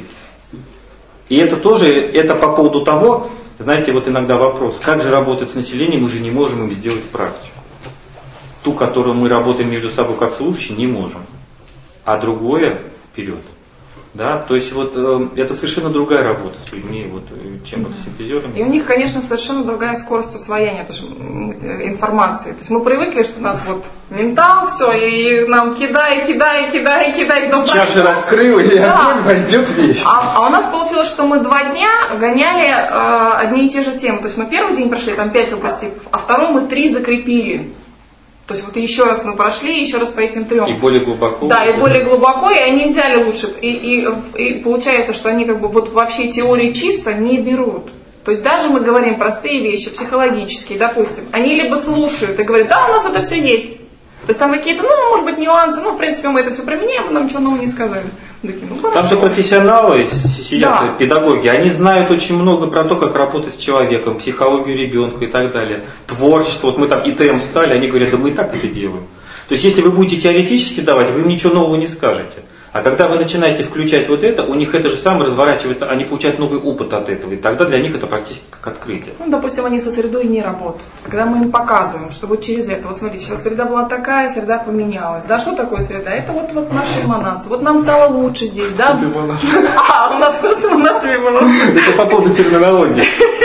И это тоже, это по поводу того, знаете, вот иногда вопрос, как же работать с населением, мы же не можем им сделать практику. Ту, которую мы работаем между собой как служащие, не можем. А другое вперед. Да? То есть вот э, это совершенно другая работа с людьми, вот, чем вот с синтезерами. И у них, конечно, совершенно другая скорость усвоения тоже, информации. То есть мы привыкли, что у нас вот ментал, все, и нам кидай, кидай, кидай, кидай. Чаша раскрыла, и да. Огонь пойдет весь. А, а у нас получилось, что мы два дня гоняли э, одни и те же темы. То есть мы первый день прошли, там пять областей, а второй мы три закрепили. То есть вот еще раз мы прошли, еще раз по этим трем. И более глубоко. Да, и более глубоко, и они взяли лучше. И, и, и получается, что они как бы вот вообще теории чисто не берут. То есть даже мы говорим простые вещи, психологические, допустим, они либо слушают и говорят, да, у нас это все есть. То есть там какие-то, ну, может быть, нюансы, ну, в принципе, мы это все применяем, нам ничего нового не сказали. Такие, ну, там же профессионалы сидят, да. Педагоги, они знают очень много про то, как работать с человеком, психологию ребенка и так далее. Творчество, вот мы там ИТМ стали, они говорят, да мы и так это делаем. То есть если вы будете теоретически давать, вы им ничего нового не скажете. А когда вы начинаете включать вот это, у них это же самое разворачивается, они получают новый опыт от этого, и тогда для них это практически как открытие. Ну, допустим, они со средой не работают. Когда мы им показываем, что вот через это, вот смотрите, сейчас среда была такая, среда поменялась. Да, что такое среда? Это вот, вот наша эманация. Вот нам стало лучше здесь, да? А, у нас с эманацией было. Это по поводу терминологии.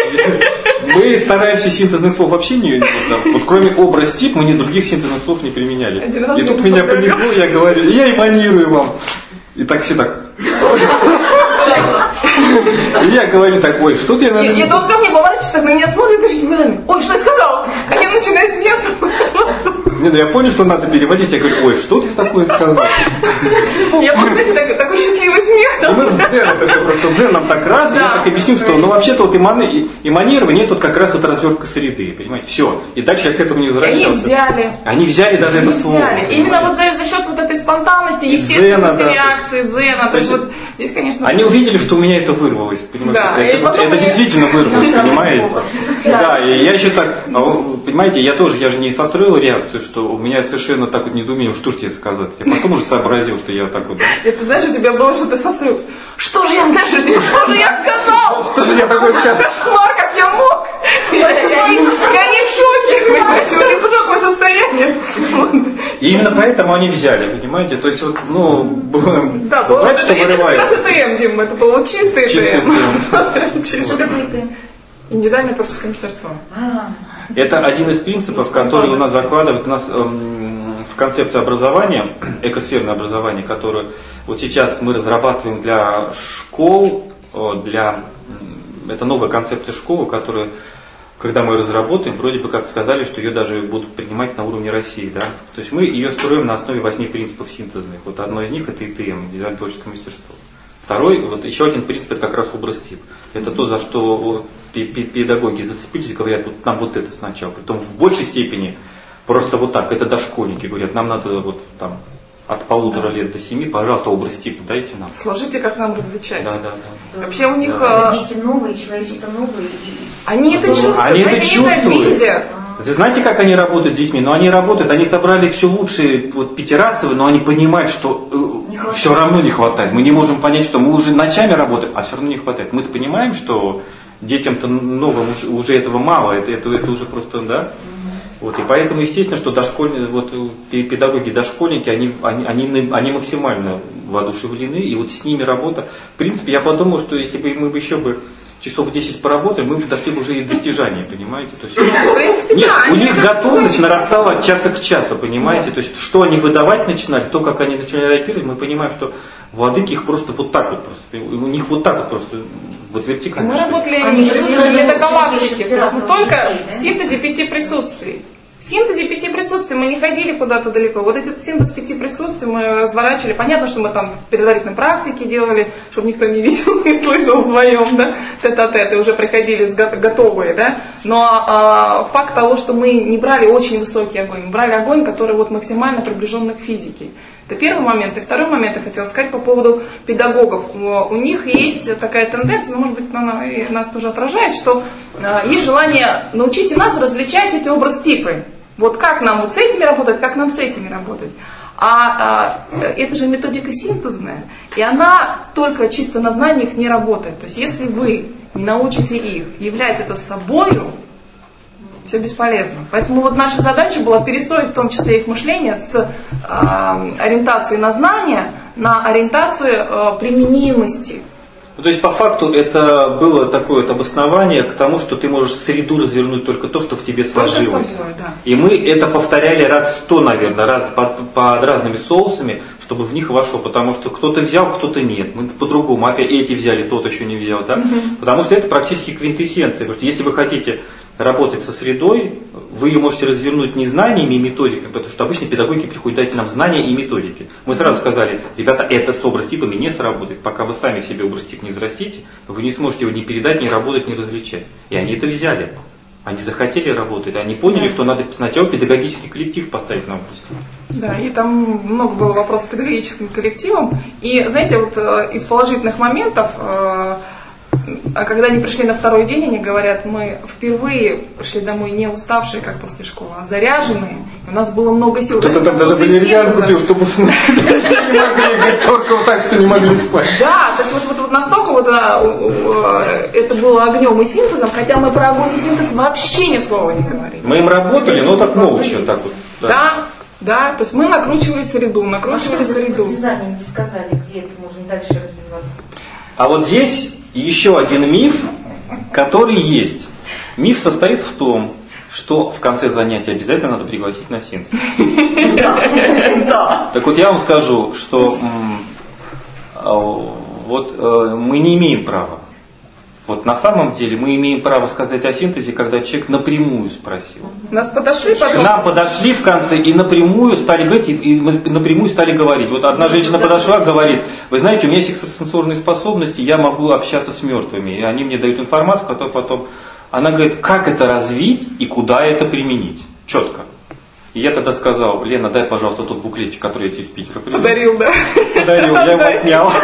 Мы стараемся синтезных слов вообще не, вот, вот кроме образ тип, мы ни других синтезных слов не применяли. И тут меня понесло, я говорю, я эманирую вам. И так все так. И я говорю так, ой, что ты... И, и он ко мне поворачивается, так на меня смотрит и такими глазами, ой, что я сказал? А я начинаю смеяться. Не, ну я понял, что надо переводить, я говорю, ой, что ты такое сказал? Я, может быть, такой счастливый смех. дзен, это все просто дзен нам так раз, я так объяснил, что ну вообще-то вот эманирование, тут как раз вот развертка среды, понимаете, все. И дальше я к этому не возвращался. Они взяли. Они взяли даже это слово. Взяли. Именно вот за, за счет вот этой спонтанности, естественности реакции, дзена. То есть вот здесь, конечно... Они увидели, что у меня это вырвалось, понимаете? Да, это вот, это я... действительно вырвалось, понимаете? Да, и я еще так, понимаете, я тоже, я же не состроил реакцию, что у меня совершенно так вот недоумение, что ж тебе сказать. Я потом уже сообразил, что я так вот... Это, знаешь, у тебя было, что ты сострил. Что же я знаю, что же я сказал? Что же я такое сказал? Марк, как я мог? Я не в шоке, понимаете, вот это такое состояние. И именно поэтому они взяли, понимаете? То есть вот, ну, да, бывает, что вырывается. Это ТМ, Дим, это было чистый ТМ. Что такое ТМ? Индивидуальное творческое мастерство. Это один из принципов, который у нас закладывают у нас эм, в концепции образования, экосферное образование, которое вот сейчас мы разрабатываем для школ, для это новая концепция школы, которая, когда мы ее разработаем, вроде бы как сказали, что ее даже будут принимать на уровне России, да. То есть мы ее строим на основе восьми принципов синтезных. Вот одно из них это ИТМ, индивидуальное творческое мастерство. Второй, вот еще один принцип, это как раз образ тип. Это то, за что педагоги зацепились и говорят, вот нам вот это сначала. Притом в большей степени просто вот так, это дошкольники говорят, нам надо вот там от полутора лет до семи, пожалуйста, образ типа дайте нам. Сложите, как нам различать. Да, да, да. Вообще у них... Да. Дети новые, человечество новое. Они это чувствуют, они это чувствуют. видят. Вы знаете, как они работают с детьми? Ну, они работают, они собрали все лучшие вот, пятирасовые, но они понимают, что э, все равно не хватает. Мы не можем понять, что мы уже ночами работаем, а все равно не хватает. Мы-то понимаем, что детям-то новым уже, уже этого мало, это, это, это уже просто, да? Вот, и поэтому, естественно, что дошкольные, вот, педагоги, дошкольники, они, они, они, они максимально воодушевлены, и вот с ними работа. В принципе, я подумал, что если бы мы бы еще бы часов десять поработали, мы бы дошли бы уже и достижения, понимаете? То есть, в принципе, нет, да, у них готовность нарастала от часа к часу, понимаете? Да. То есть, что они выдавать начинали, то, как они начинали реагировать, мы понимаем, что владыки их просто вот так вот просто, у них вот так вот просто вот вертикально. Мы работали в метагалактике, то есть мы только в синтезе пяти присутствий. В синтезе пяти присутствий мы не ходили куда-то далеко. Вот этот синтез пяти присутствий мы разворачивали. Понятно, что мы там предварительно практики делали, чтобы никто не видел и слышал вдвоем, да, тет-а-тет, и уже приходили с готовые, да. Но а, факт того, что мы не брали очень высокий огонь, мы брали огонь, который вот максимально приближенный к физике. Это первый момент. И второй момент я хотела сказать по поводу педагогов. У них есть такая тенденция, ну, может быть, она и нас тоже отражает, что э, есть желание научите нас различать эти образ-типы. Вот как нам вот с этими работать, как нам с этими работать. А, а это же методика синтезная, и она только чисто на знаниях не работает. То есть если вы не научите их являть это собою, все бесполезно. Поэтому вот наша задача была перестроить в том числе их мышление с э, ориентации на знания на ориентацию э, применимости. То есть по факту это было такое вот обоснование к тому, что ты можешь среду развернуть только то, что в тебе сложилось. Собой, да. И мы это повторяли раз сто, наверное, раз под, под разными соусами, чтобы в них вошло, потому что кто-то взял, кто-то нет. Мы по-другому, опять эти взяли, тот еще не взял, да? Угу. Потому что это практически квинтэссенция. Потому что если вы хотите работать со средой, вы ее можете развернуть не знаниями и методиками, потому что обычно педагоги приходят, дайте нам знания и методики. Мы сразу сказали, ребята, это с образ-типами не сработает. Пока вы сами в себе образ-тип не взрастите, вы не сможете его ни передать, ни работать, ни различать. И они это взяли. Они захотели работать, они поняли, что надо сначала педагогический коллектив поставить на образ-тип. Да, и там много было вопросов с педагогическим коллективом. И, знаете, вот из положительных моментов, а когда они пришли на второй день, они говорят, мы впервые пришли домой не уставшие, как после школы, а заряженные. У нас было много сил. Кто-то там даже валерьян купил, чтобы не могли, только вот так, что не могли спать. Да, то есть вот, вот, вот настолько вот это было огнем и синтезом, хотя мы про огонь и синтез вообще ни слова не говорили. Мы им работали, но так молча, так вот. Да, да, то есть мы накручивали среду, накручивали среду. Не сказали, где это можно дальше развиваться. А вот здесь еще один миф, который есть. Миф состоит в том, что в конце занятия обязательно надо пригласить на синтез. Так вот я вам скажу, что вот мы не имеем права. Вот на самом деле мы имеем право сказать о синтезе, когда человек напрямую спросил. Нас подошли, К нам подошли в конце и напрямую стали говорить, и мы напрямую стали говорить. Вот одна женщина подошла, говорит: вы знаете, у меня есть экстрасенсорные способности, я могу общаться с мертвыми. И они мне дают информацию, которую потом... Она говорит, как это развить и куда это применить. Четко. И я тогда сказал: Лена, дай, пожалуйста, тот буклетик, который я тебе из Питера привез. Подарил, да. Подарил, я его отнял.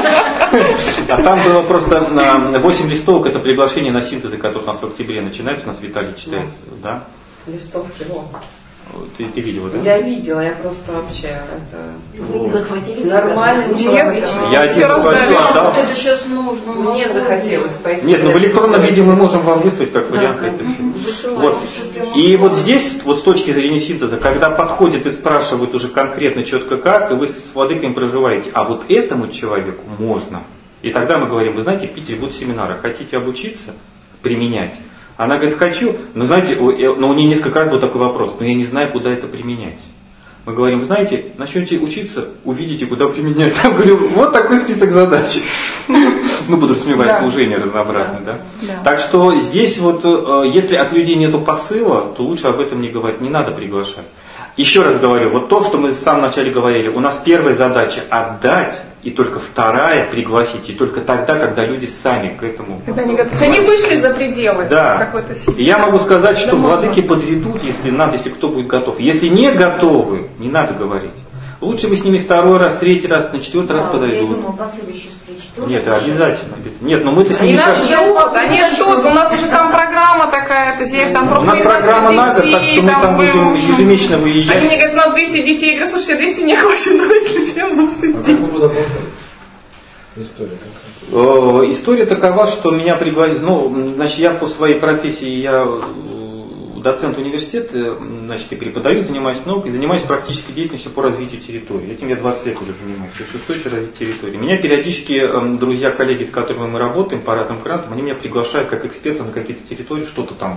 А там было просто восемь листовок, это приглашение на синтезы, которые у нас в октябре начинаются, у нас Виталий читает, да? Листов чего? Ты, ты видела, да? Я видела, я просто вообще это... Вы не захватили Нормально, Нет, я все раздали. да. Вот это сейчас нужно, мне захотелось пойти. Нет, ну в электронном виде мы можем вам выставить как вариант это все. Вот. И вот здесь, вот с точки зрения синтеза, когда подходят и спрашивают уже конкретно, четко как, и вы с владыками проживаете, а вот этому человеку можно. И тогда мы говорим: вы знаете, в Питере будут семинары, хотите обучиться, применять? Она говорит: хочу, но знаете, но у нее несколько раз был такой вопрос: но я не знаю, куда это применять. Мы говорим: вы знаете, начнете учиться, увидите, куда применять. Я говорю: вот такой список задач. Ну, подразумевать служение разнообразное, да? Так что здесь вот, если от людей нету посыла, то лучше об этом не говорить, не надо приглашать. Еще раз говорю, вот то, что мы в самом начале говорили, у нас первая задача отдать, и только вторая пригласить, и только тогда, когда люди сами к этому... Когда они готовы. Они вышли за пределы, да. Как в этой сети. И я могу сказать, что да владыки можно. подведут, если надо, если кто будет готов. Если не готовы, не надо говорить. Лучше вы с ними второй раз, третий раз, на четвертый Да, раз подойдут. Я думаю, последующую встречу тоже. Нет, обязательно. Нет, но мы-то с ними... Они нас ждут, они ждут, у нас уже там программа такая, то есть я их там У нас программа на год, так что мы там будем ежемесячно выезжать. Они мне говорят: у нас двести детей, я говорю: слушайте, двести не хочет, давайте начнем с двадцати. А как вы туда попали? История какая? История такова, что меня пригласили, ну, значит, я по своей профессии, я доцент университета, значит, и преподаю, занимаюсь наукой, и занимаюсь практической деятельностью по развитию территории. Этим я двадцать лет уже занимаюсь, то есть устойчивое развитие территории. Меня периодически друзья, коллеги, с которыми мы работаем по разным грантам, они меня приглашают как эксперта на какие-то территории, что-то там.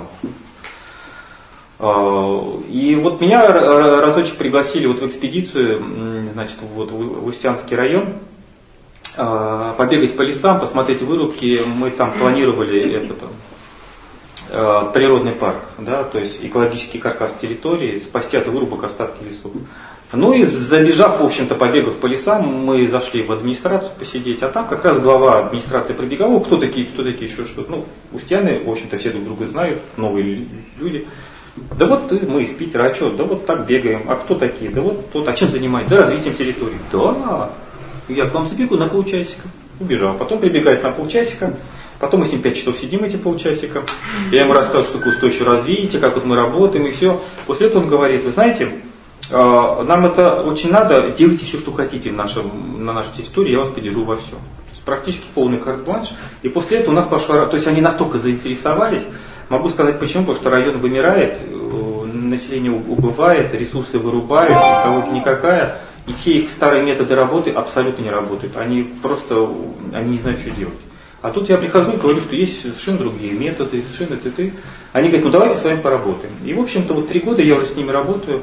И вот меня разочек пригласили вот в экспедицию, значит, вот в Устьянский район, побегать по лесам, посмотреть вырубки. Мы там планировали этот природный парк, да, то есть экологический каркас территории, спасти от вырубок остатки лесов. Ну и забежав, в общем-то, побегав по лесам, мы зашли в администрацию посидеть, а там как раз глава администрации пробегал: кто такие, кто такие, еще что-то. Ну, устьяны, в общем-то, все друг друга знают, новые люди. Да вот мы из Питера, а что, да вот так бегаем, а кто такие, да вот тот, а чем занимаетесь? Да развитием территории. Да, я к вам забегу на полчасика. Убежал, потом прибегает на полчасика. Потом мы с ним пять часов сидим эти полчасика. Я ему рассказываю, что такое устойчивое развитие, как вот мы работаем и все. После этого он говорит: вы знаете, нам это очень надо, делайте все, что хотите в нашем, на нашей территории, я вас поддержу во всем. Практически полный карт-бланш. И после этого у нас пошла, то есть они настолько заинтересовались. Могу сказать почему, потому что район вымирает, население убывает, ресурсы вырубают, экология никакая. И все их старые методы работы абсолютно не работают. Они просто, они не знают, что делать. А тут я прихожу и говорю, что есть совершенно другие методы, совершенно ты-ты. Они говорят: ну давайте с вами поработаем. И в общем-то вот три года я уже с ними работаю.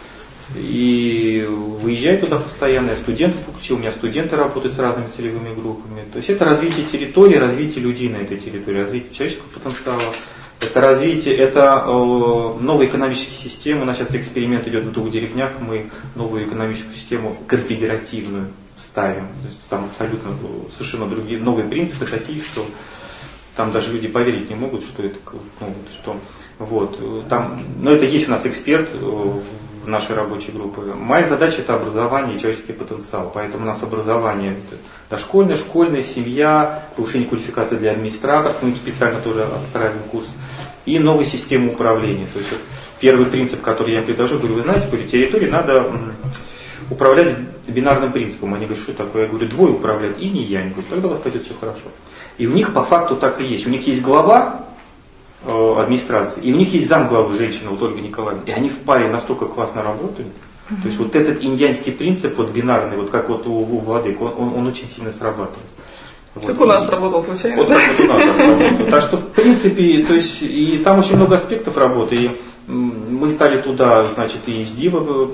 И выезжаю туда постоянно, я студентов учу, у меня студенты работают с разными целевыми группами. То есть это развитие территории, развитие людей на этой территории, развитие человеческого потенциала. Это развитие, это э, новая экономическая система. У нас сейчас эксперимент идет в двух деревнях, мы новую экономическую систему конфедеративную ставим. То есть там абсолютно совершенно другие, новые принципы такие, что там даже люди поверить не могут, что это, ну, что вот. Там, но это есть у нас эксперт в нашей рабочей группе. Моя задача — это образование и человеческий потенциал. Поэтому у нас образование дошкольное, школьная, семья, повышение квалификации для администраторов. Мы специально тоже отстраиваем курс. И новая система управления. То есть вот первый принцип, который я предложу, говорю: вы знаете, по территории надо управлять бинарным принципом. Они говорят: что такое? Я говорю: двое управлять, и не я. Они говорят: тогда у вас пойдет все хорошо. И у них по факту так и есть. У них есть глава э, администрации, и у них есть замглавы, женщина, вот Ольга Николаевна. И они в паре настолько классно работают. Mm-hmm. То есть вот этот индианский принцип, вот бинарный, вот как вот у, у владык, он, он, он очень сильно срабатывает. Как вот. у нас работал случайно. Вот как вот у нас работал. Так что в принципе, то есть и там очень много аспектов работы. И мы стали туда, значит, и из Дива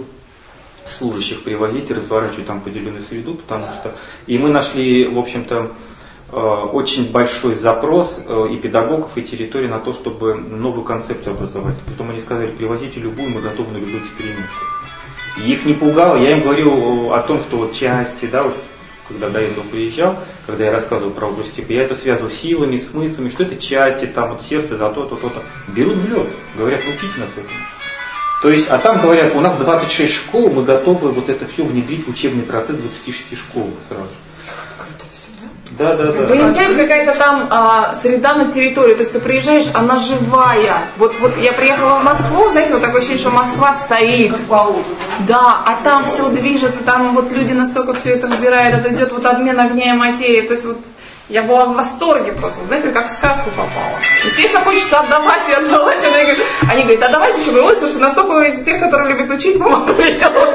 служащих привозить и разворачивать там поделенную среду, потому что и мы нашли, в общем-то, очень большой запрос и педагогов, и территории на то, чтобы новую концепцию образовать. Потом они сказали, привозите любую, мы готовы на любой эксперимент. И их не пугало, я им говорил о том, что вот части, да, вот, когда до этого приезжал, когда я рассказывал про область типа, я это связывал силами, смыслами, что это части, там вот сердце за то-то, то-то. Берут в лед, говорят, научите нас этому. То есть, а там говорят, у нас двадцать шесть школ, мы готовы вот это все внедрить в учебный процесс двадцати шести школ сразу. Да, да, да. Вы не знаете, какая-то там а, среда на территории, то есть ты приезжаешь, она живая. Вот, вот я приехала в Москву, знаете, вот такое ощущение, что Москва стоит. Да, а там все движется, там вот люди настолько все это выбирают, это идет вот обмен огня и материи, то есть вот я была в восторге просто, знаете, как в сказку попала. Естественно, хочется отдавать и отдавать. Они говорят, а давайте еще говорится, что настолько тех, которые любят учить, мама приехала.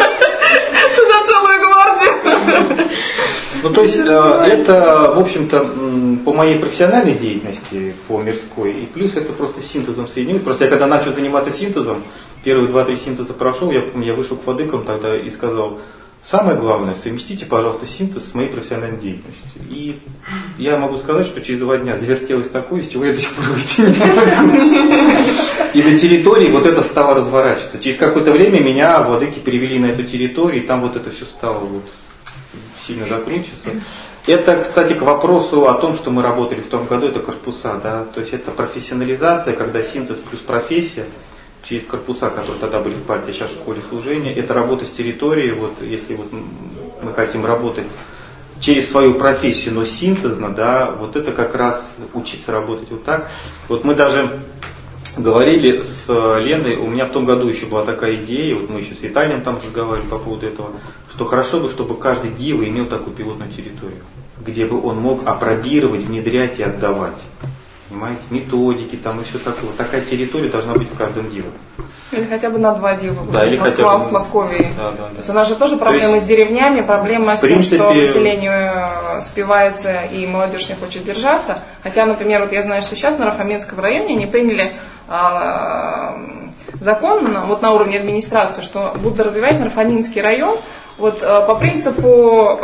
Сюда целую гвардию. Ну, то есть, это, в общем-то, по моей профессиональной деятельности, по мирской, и плюс это просто синтезом соединить. Просто я когда начал заниматься синтезом, первые два-три синтеза прошел, я помню, я вышел к владыкам тогда и сказал, самое главное, совместите, пожалуйста, синтез с моей профессиональной деятельностью. И я могу сказать, что через два дня завертелось такое, из чего я до сих пор выйти не могу. И на территории вот это стало разворачиваться. Через какое-то время меня владыки перевели на эту территорию, и там вот это все стало вот сильно закручиваться. Это, кстати, к вопросу о том, что мы работали в том году, это корпуса, да, то есть это профессионализация, когда синтез плюс профессия, через корпуса, которые тогда были в партии, сейчас в школе служения, это работа с территорией, вот если вот мы хотим работать через свою профессию, но синтезно, да, вот это как раз учиться работать вот так. Вот мы даже говорили с Леной, у меня в том году еще была такая идея, вот мы еще с Виталием там разговаривали по поводу этого, что хорошо бы, чтобы каждый дива имел такую пилотную территорию, где бы он мог апробировать, внедрять и отдавать. Понимаете, методики там и все такое. Такая территория должна быть в каждом диве. Или хотя бы на два дива. Да, или Москва хотя бы... с Московией. Да, да, да. То есть у нас же тоже проблемы есть... с деревнями, проблема с принципе... тем, что население спивается и молодежь не хочет держаться. Хотя, например, вот я знаю, что сейчас на Рафаменском районе они приняли а, закон вот на уровне администрации, что будут развивать Нарфаминский район. Вот э, по принципу,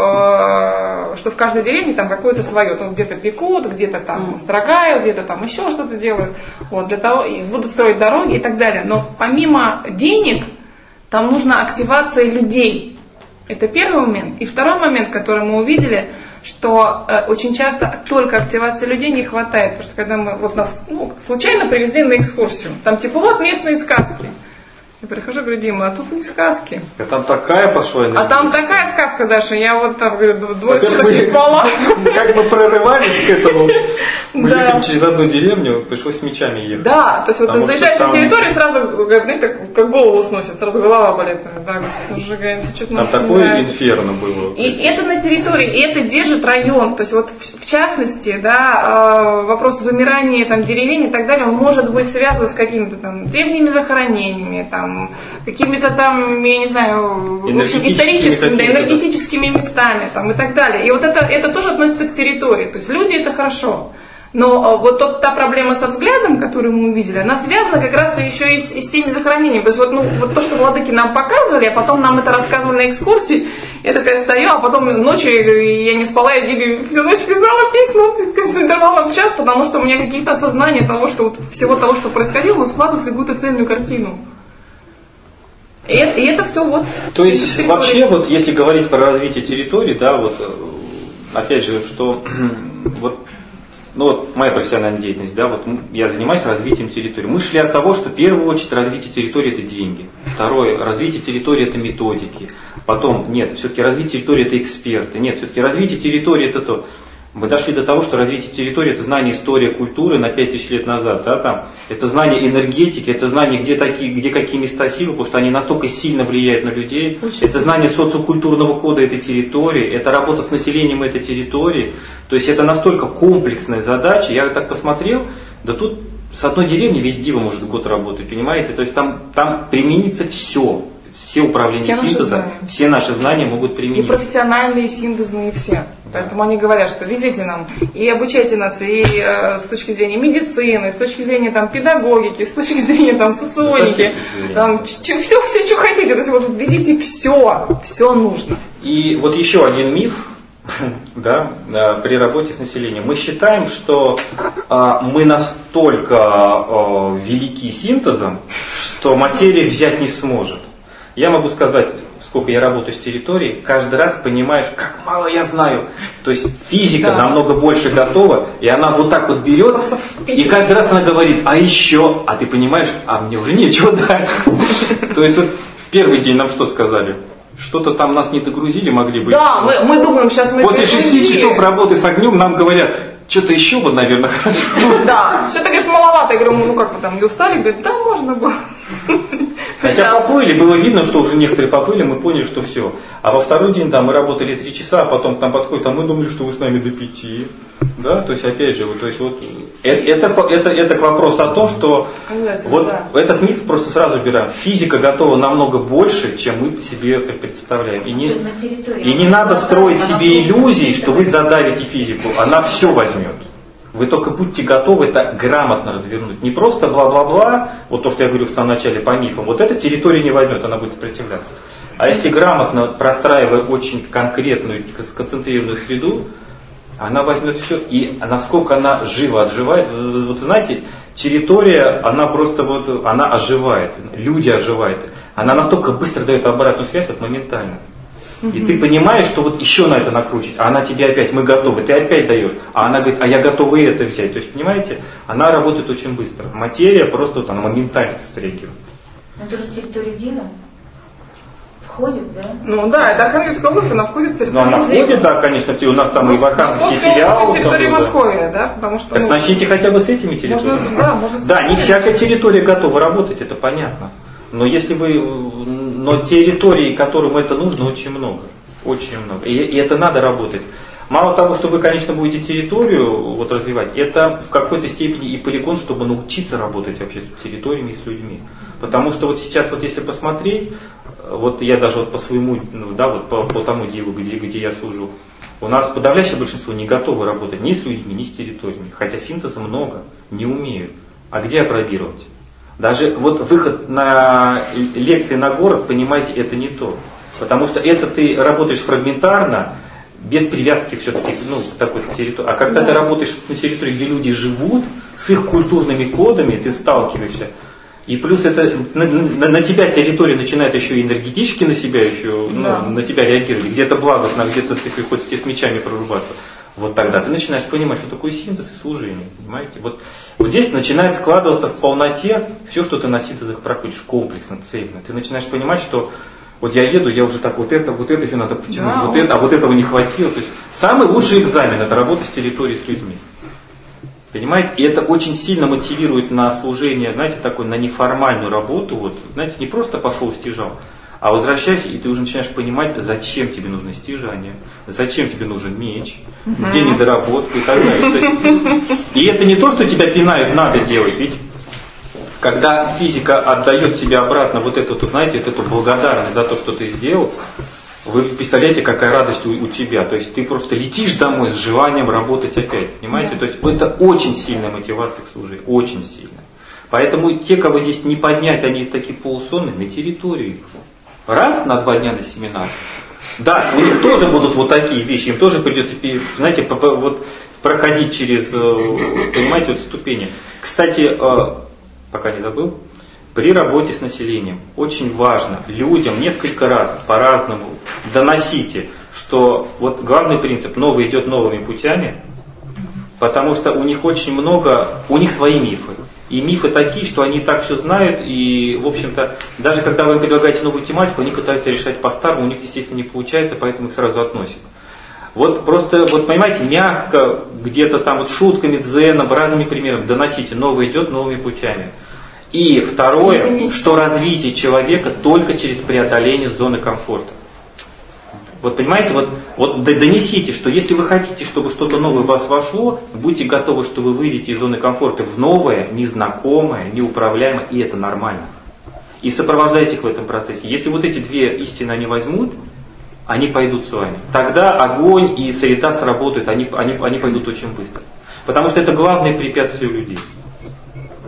э, что в каждой деревне там какое-то свое, ну, где-то пекут, где-то там строгают, где-то там еще что-то делают, вот, для того, и будут строить дороги и так далее. Но помимо денег, там нужна активация людей. Это первый момент. И второй момент, который мы увидели, что э, очень часто только активации людей не хватает. Потому что когда мы вот нас ну, случайно привезли на экскурсию, там типа вот местные сказки. Я прихожу, говорю, Дима, а тут не сказки. А там такая пошла энергия. А там такая сказка, Даша, я вот там, говорю, двое суток не спала. Как мы прорывались к этому. Мы едем через одну деревню, пришлось с мечами ехать. Да, то есть вот ты заезжаешь на территорию, сразу, знаете, как голову сносит, сразу голова болит. Там такое инферно было. И это на территории, и это держит район. То есть вот в частности, да, вопрос вымирания там деревень и так далее, он может быть связан с какими-то там древними захоронениями, там, какими-то там, я не знаю, в общем, историческими, да, энергетическими местами там, и так далее. И вот это, это тоже относится к территории. То есть люди это хорошо. Но вот тот, та проблема со взглядом, которую мы увидели, она связана как раз еще и с, и с теми захоронениями. То есть вот, ну, вот то, что владыки нам показывали, а потом нам это рассказывали на экскурсии, я такая стою, а потом ночью я не спала, я Диме всю ночь писала письма с интервалом в час, потому что у меня какие-то осознания того, что вот всего того, что происходило, но складывалось в какую-то цельную картину. И это, и это все вот... То есть вообще вот если говорить про развитие территории, да, вот опять же, что вот, ну вот моя профессиональная деятельность, да, вот я занимаюсь развитием территории. Мы шли от того, что в первую очередь развитие территории это деньги. Второе, развитие территории это методики. Потом, нет, все-таки развитие территории это эксперты. Нет, все-таки развитие территории это то. Мы дошли до того, что развитие территории это знание истории, культуры на пять тысяч лет назад, да, там, это знание энергетики, это знание, где, такие, где какие места силы, потому что они настолько сильно влияют на людей, это знание социокультурного кода этой территории, это работа с населением этой территории, то есть это настолько комплексная задача, я так посмотрел, да тут с одной деревни весь диво может год работать, понимаете, то есть там, там применится все. Все управления синтеза, все наши знания могут применить. И профессиональные, и синтезные, все. Да. Поэтому они говорят, что везите нам и обучайте нас и э, с точки зрения медицины, с точки зрения там, педагогики, с точки зрения там, соционики, там, все, все, что хотите. То есть вот везите все, все нужно. И вот еще один миф, да, при работе с населением. Мы считаем, что а, мы настолько а, велики синтезом, что материя взять не сможет. Я могу сказать, сколько я работаю с территорией, каждый раз понимаешь, как мало я знаю. То есть физика да. намного больше готова, и она вот так вот берет, и каждый раз она говорит, а еще, а ты понимаешь, а мне уже нечего дать. То есть вот в первый день нам что сказали? Что-то там нас не догрузили, могли бы. Да, мы, мы думаем, сейчас мы после шести часов работы с огнем нам говорят, что-то еще бы, наверное, хорошо. Да, что-то, говорит, маловато. Я говорю, ну как вы там, не устали? Говорит, да, можно было. Хотя поплыли, было видно, что уже некоторые поплыли, мы поняли, что все. А во второй день да, мы работали три часа, а потом к нам подходит, а мы думали, что вы с нами до пяти. Да, то есть опять же, вот, то есть вот это, это, это к вопросу о том, что вот да. этот миф просто сразу убираем. Физика готова намного больше, чем мы себе представляем. И не, и не надо строить себе иллюзии, что вы задавите физику, она все возьмет. Вы только будьте готовы это грамотно развернуть. Не просто бла-бла-бла, вот то, что я говорю в самом начале по мифам. Вот эта территория не возьмет, она будет сопротивляться. А если грамотно, простраивая очень конкретную, сконцентрированную среду, она возьмет все. И насколько она живо отживает. Вот знаете, территория, она просто вот, она оживает. Люди оживают. Она настолько быстро дает обратную связь, вот моментально. И ты понимаешь, что вот еще на это накручивать, а она тебе опять, мы готовы, ты опять даешь, а она говорит, а я готова и это взять. То есть, понимаете, она работает очень быстро. Материя просто вот она моментально среагирует. Это же территория Дина. Входит, да? Ну да, это Архангельская область, она входит в территорию. Ну она входит, да, конечно, у нас там и вакантский филиал. Территория Московия, да, потому что. Так ну, начните хотя бы с этими территориями. Можно, да, можно да, не всякая территория готова работать, это понятно. Но если вы, но территорий, которым это нужно, очень много, очень много, и, и это надо работать. Мало того, что вы, конечно, будете территорию вот развивать, это в какой-то степени и полигон, чтобы научиться работать вообще с территориями и с людьми. Потому что вот сейчас, вот если посмотреть, вот я даже вот по своему, ну, да, вот по, по тому делу, где, где я служу, у нас подавляющее большинство не готовы работать ни с людьми, ни с территориями, хотя синтеза много, не умеют. А где опробировать? Даже вот выход на лекции на город, понимаете, это не то. Потому что это ты работаешь фрагментарно, без привязки все-таки ну, к такой территории. А когда да. ты работаешь на территории, где люди живут, с их культурными кодами, ты сталкиваешься. И плюс это на, на, на тебя территория начинает еще и энергетически на себя еще, да. ну, на тебя реагировать. Где-то благостно, где-то ты приходится тебе с мечами прорубаться. Вот тогда ты начинаешь понимать, что такое синтез и служение. Понимаете? Вот, вот здесь начинает складываться в полноте все, что ты на синтезах проходишь, комплексно, цельно. Ты начинаешь понимать, что вот я еду, я уже так, вот это, вот это еще надо потянуть, да, вот это, а вот этого не хватило. То есть самый лучший экзамен – это работа с территорией, с людьми. Понимаете? И это очень сильно мотивирует на служение, знаете, такой, на неформальную работу. Вот, знаете, не просто пошел стяжал, а возвращайся, и ты уже начинаешь понимать, зачем тебе нужны стяжания, зачем тебе нужен меч, uh-huh. где недоработка и так далее. То есть, и это не то, что тебя пинают, надо делать. Ведь когда физика отдает тебе обратно вот эту, знаете, вот эту благодарность за то, что ты сделал, вы представляете, какая радость у, у тебя. То есть ты просто летишь домой с желанием работать опять. Понимаете? Yeah. То есть это очень сильная мотивация к служению. Очень сильная. Поэтому те, кого здесь не поднять, они такие полусонные, на территории. Раз на два дня на семинар. Да, у них тоже будут вот такие вещи. Им тоже придется, знаете, вот проходить через, понимаете, вот ступени. Кстати, пока не забыл, при работе с населением очень важно людям несколько раз по-разному доносите, что вот главный принцип, новый идет новыми путями, потому что у них очень много, у них свои мифы. И мифы такие, что они так все знают, и, в общем-то, даже когда вы им предлагаете новую тематику, они пытаются решать по-старому, у них, естественно, не получается, поэтому их сразу относим. Вот просто, вот понимаете, мягко, где-то там вот шутками, дзеном, разными примерами доносите, новое идет новыми путями. И второе, что развитие человека только через преодоление зоны комфорта. Вот понимаете, вот, вот донесите, что если вы хотите, чтобы что-то новое в вас вошло, будьте готовы, что вы выйдете из зоны комфорта в новое, незнакомое, неуправляемое, и это нормально. И сопровождайте их в этом процессе. Если вот эти две истины они возьмут, они пойдут с вами. Тогда огонь и среда сработают, они, они, они пойдут очень быстро. Потому что это главное препятствие людей.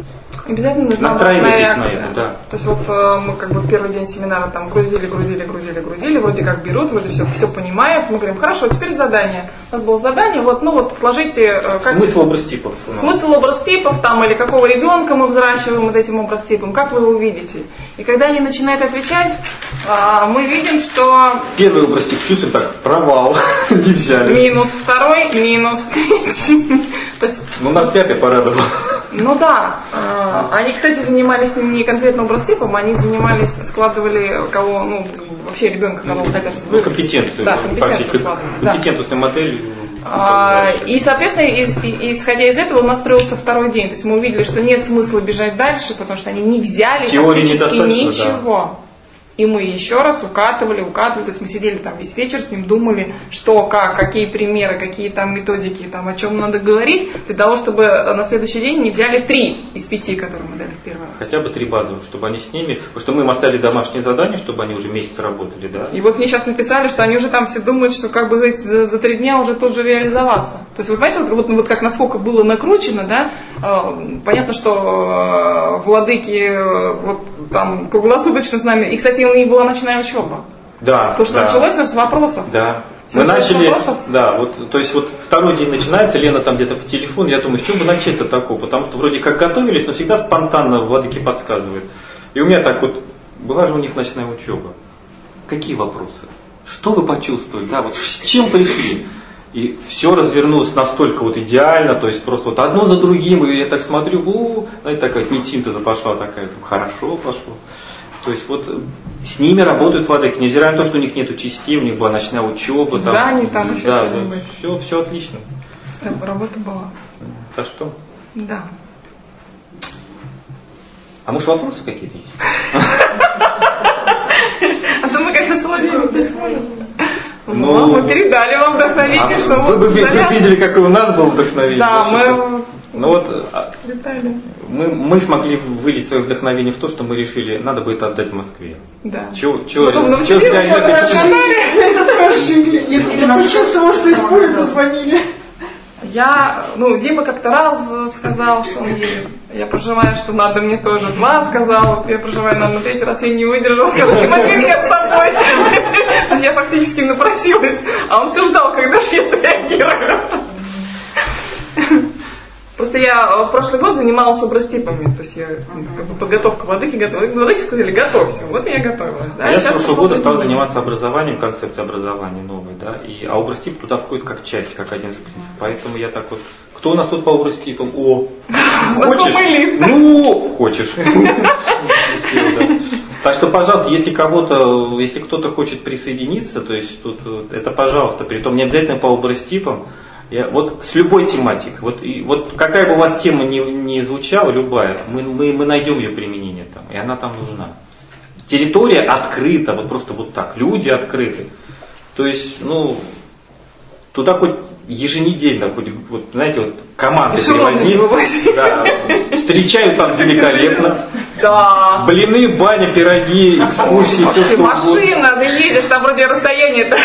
Обязательно нужна настраивайтесь реакция. на это, да. То есть вот э, мы как бы в первый день семинара там грузили, грузили, грузили, грузили, вроде как берут, вроде все, все понимают. Мы говорим, хорошо, теперь задание. У нас было задание, вот, ну вот сложите... Э, как... Смысл образ типов. Смысл образ типов там, или какого ребенка мы взращиваем вот этим образ типом, как вы его видите. И когда они начинают отвечать, э, мы видим, что... Первый образ тип чувствуем так, провал, не взяли. Минус второй, минус третий. То есть... Ну, нас пятый порадовал. Ну да, они, кстати, занимались не конкретно образ-типом, они занимались, складывали кого, ну, вообще ребенка, кого вы хотят. Ну, компетенцию. Да, компетенцию складывали. Компетентную да. модель. А, и, соответственно, из, исходя из этого, у нас строился второй день. То есть мы увидели, что нет смысла бежать дальше, потому что они не взяли теории практически ничего. Да. И мы еще раз укатывали, укатывали, то есть мы сидели там весь вечер с ним, думали, что, как, какие примеры, какие там методики, там, о чем надо говорить, для того, чтобы на следующий день не взяли три из пяти, которые мы дали в первый раз. Хотя бы три базовых, чтобы они с ними, потому что мы им оставили домашние задания, чтобы они уже месяц работали, да. И вот мне сейчас написали, что они уже там все думают, что как бы за, за три дня уже тут же реализоваться. То есть, вы понимаете, вот, вот, вот как насколько было накручено, да, э, понятно, что э, владыки э, вот там круглосуточно с нами, и, кстати, у них была ночная учеба. Да. Потому что да. началось все с вопросов. Да. Все Мы начали, вопросов. да, вот, то есть вот второй день начинается, Лена там где-то по телефону, я думаю, с чего бы начать-то такого, потому что вроде как готовились, но всегда спонтанно владыки подсказывают. И у меня так вот, была же у них ночная учеба. Какие вопросы? Что вы почувствовали? Да, вот с чем пришли? И все развернулось настолько вот идеально, то есть просто вот одно за другим, и я так смотрю, у, знаете, такая нить синтеза пошла такая, там, хорошо пошло. То есть вот с ними работают владыки, невзирая на то, что у них нету частей, у них была ночная учеба. Зданий там, там еще да, да, все, все отлично. Работа была. Так что? Да. А может вопросы какие-то есть? А то мы, конечно, соловьем здесь можем. Ну, мы передали вам вдохновение, что вы бы видели, какое у нас было вдохновение. Да, мы... Ну вот, мы, мы смогли вылить свое вдохновение в то, что мы решили, надо будет отдать в Москве. Да. Чего, чего, ну, чего это ошибли. Я почувствовала, что из поезда звонили. Я, ну, Дима как-то раз сказал, что он едет. Я проживаю, что надо мне тоже. Два сказал, я проживаю, надо на третий раз я не выдержала, сказал, не возьми меня с собой. То есть я фактически напросилась, а он все ждал, когда же я среагирую. Просто я в прошлый год занималась образ-типами, то есть я как бы подготовка владыки готовилась. Владыки сказали, готовься, вот и я готовилась. Да? А я с прошлого года стал день. заниматься образованием, концепцией образования новой, да, и, а образ-тип туда входит как часть, как один из принципов. Поэтому я так вот, кто у нас тут по образ-типам? О, хочешь? Ну, хочешь. Так что, пожалуйста, если кого-то, если кто-то хочет присоединиться, то есть тут это пожалуйста, притом не обязательно по образ-типам. Я, вот с любой тематикой, вот, и, вот какая бы у вас тема ни, ни звучала, любая, мы, мы, мы найдем ее применение там, и она там нужна. Территория открыта, вот просто вот так, люди открыты. То есть, ну, туда хоть еженедельно, хоть, вот, знаете, вот команды привозим, да, встречают там великолепно. Да. Блины, баня, пироги, экскурсии, все что угодно. Машина, ты едешь, там вроде расстояние-то.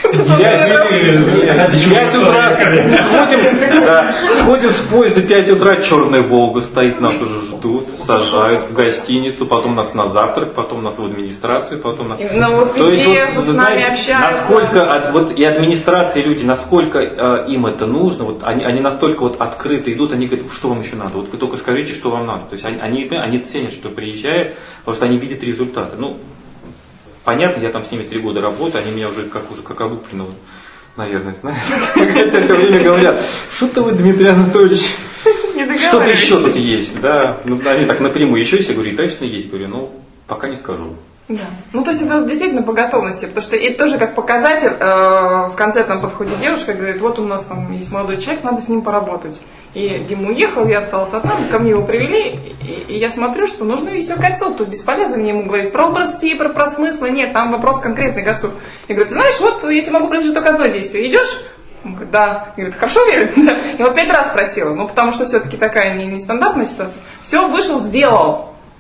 пять утра сходим, да, сходим с поезда, пять утра, черная Волга стоит, нас уже ждут, сажают в гостиницу, потом нас на завтрак, потом нас в администрацию, потом на... Ну вот везде вот, с нами общаются. Насколько, вот и администрации люди, насколько э, им это нужно, вот они, они настолько вот открыто идут, они говорят, что вам еще надо, вот вы только скажите, что вам надо. То есть они, они, они ценят, что приезжают, потому что они видят результаты. Ну, понятно, я там с ними три года работаю, они меня уже как уже как облупленного, наверное, знают. Хотя все время говорят, что-то вы, Дмитрий Анатольевич, что-то еще тут есть, да. Ну, они так напрямую еще есть, я говорю, конечно, есть, говорю, ну, пока не скажу. Да. Ну, то есть это действительно по готовности, потому что это тоже как показатель, э, в конце там подходит девушка и говорит, вот у нас там есть молодой человек, надо с ним поработать. И Дима уехал, я осталась одна, ко мне его привели, и, и я смотрю, что нужно и все к отцу, тут бесполезно мне ему говорить про образцы, про, про смыслы, нет, там вопрос конкретный к отцу. Я говорю, ты знаешь, вот я тебе могу предложить только одно действие, идешь? Он говорит, да. Я говорю, хорошо верит? Да. Я его пять раз спросила, ну потому что все-таки такая нестандартная ситуация. Все, вышел, сделал.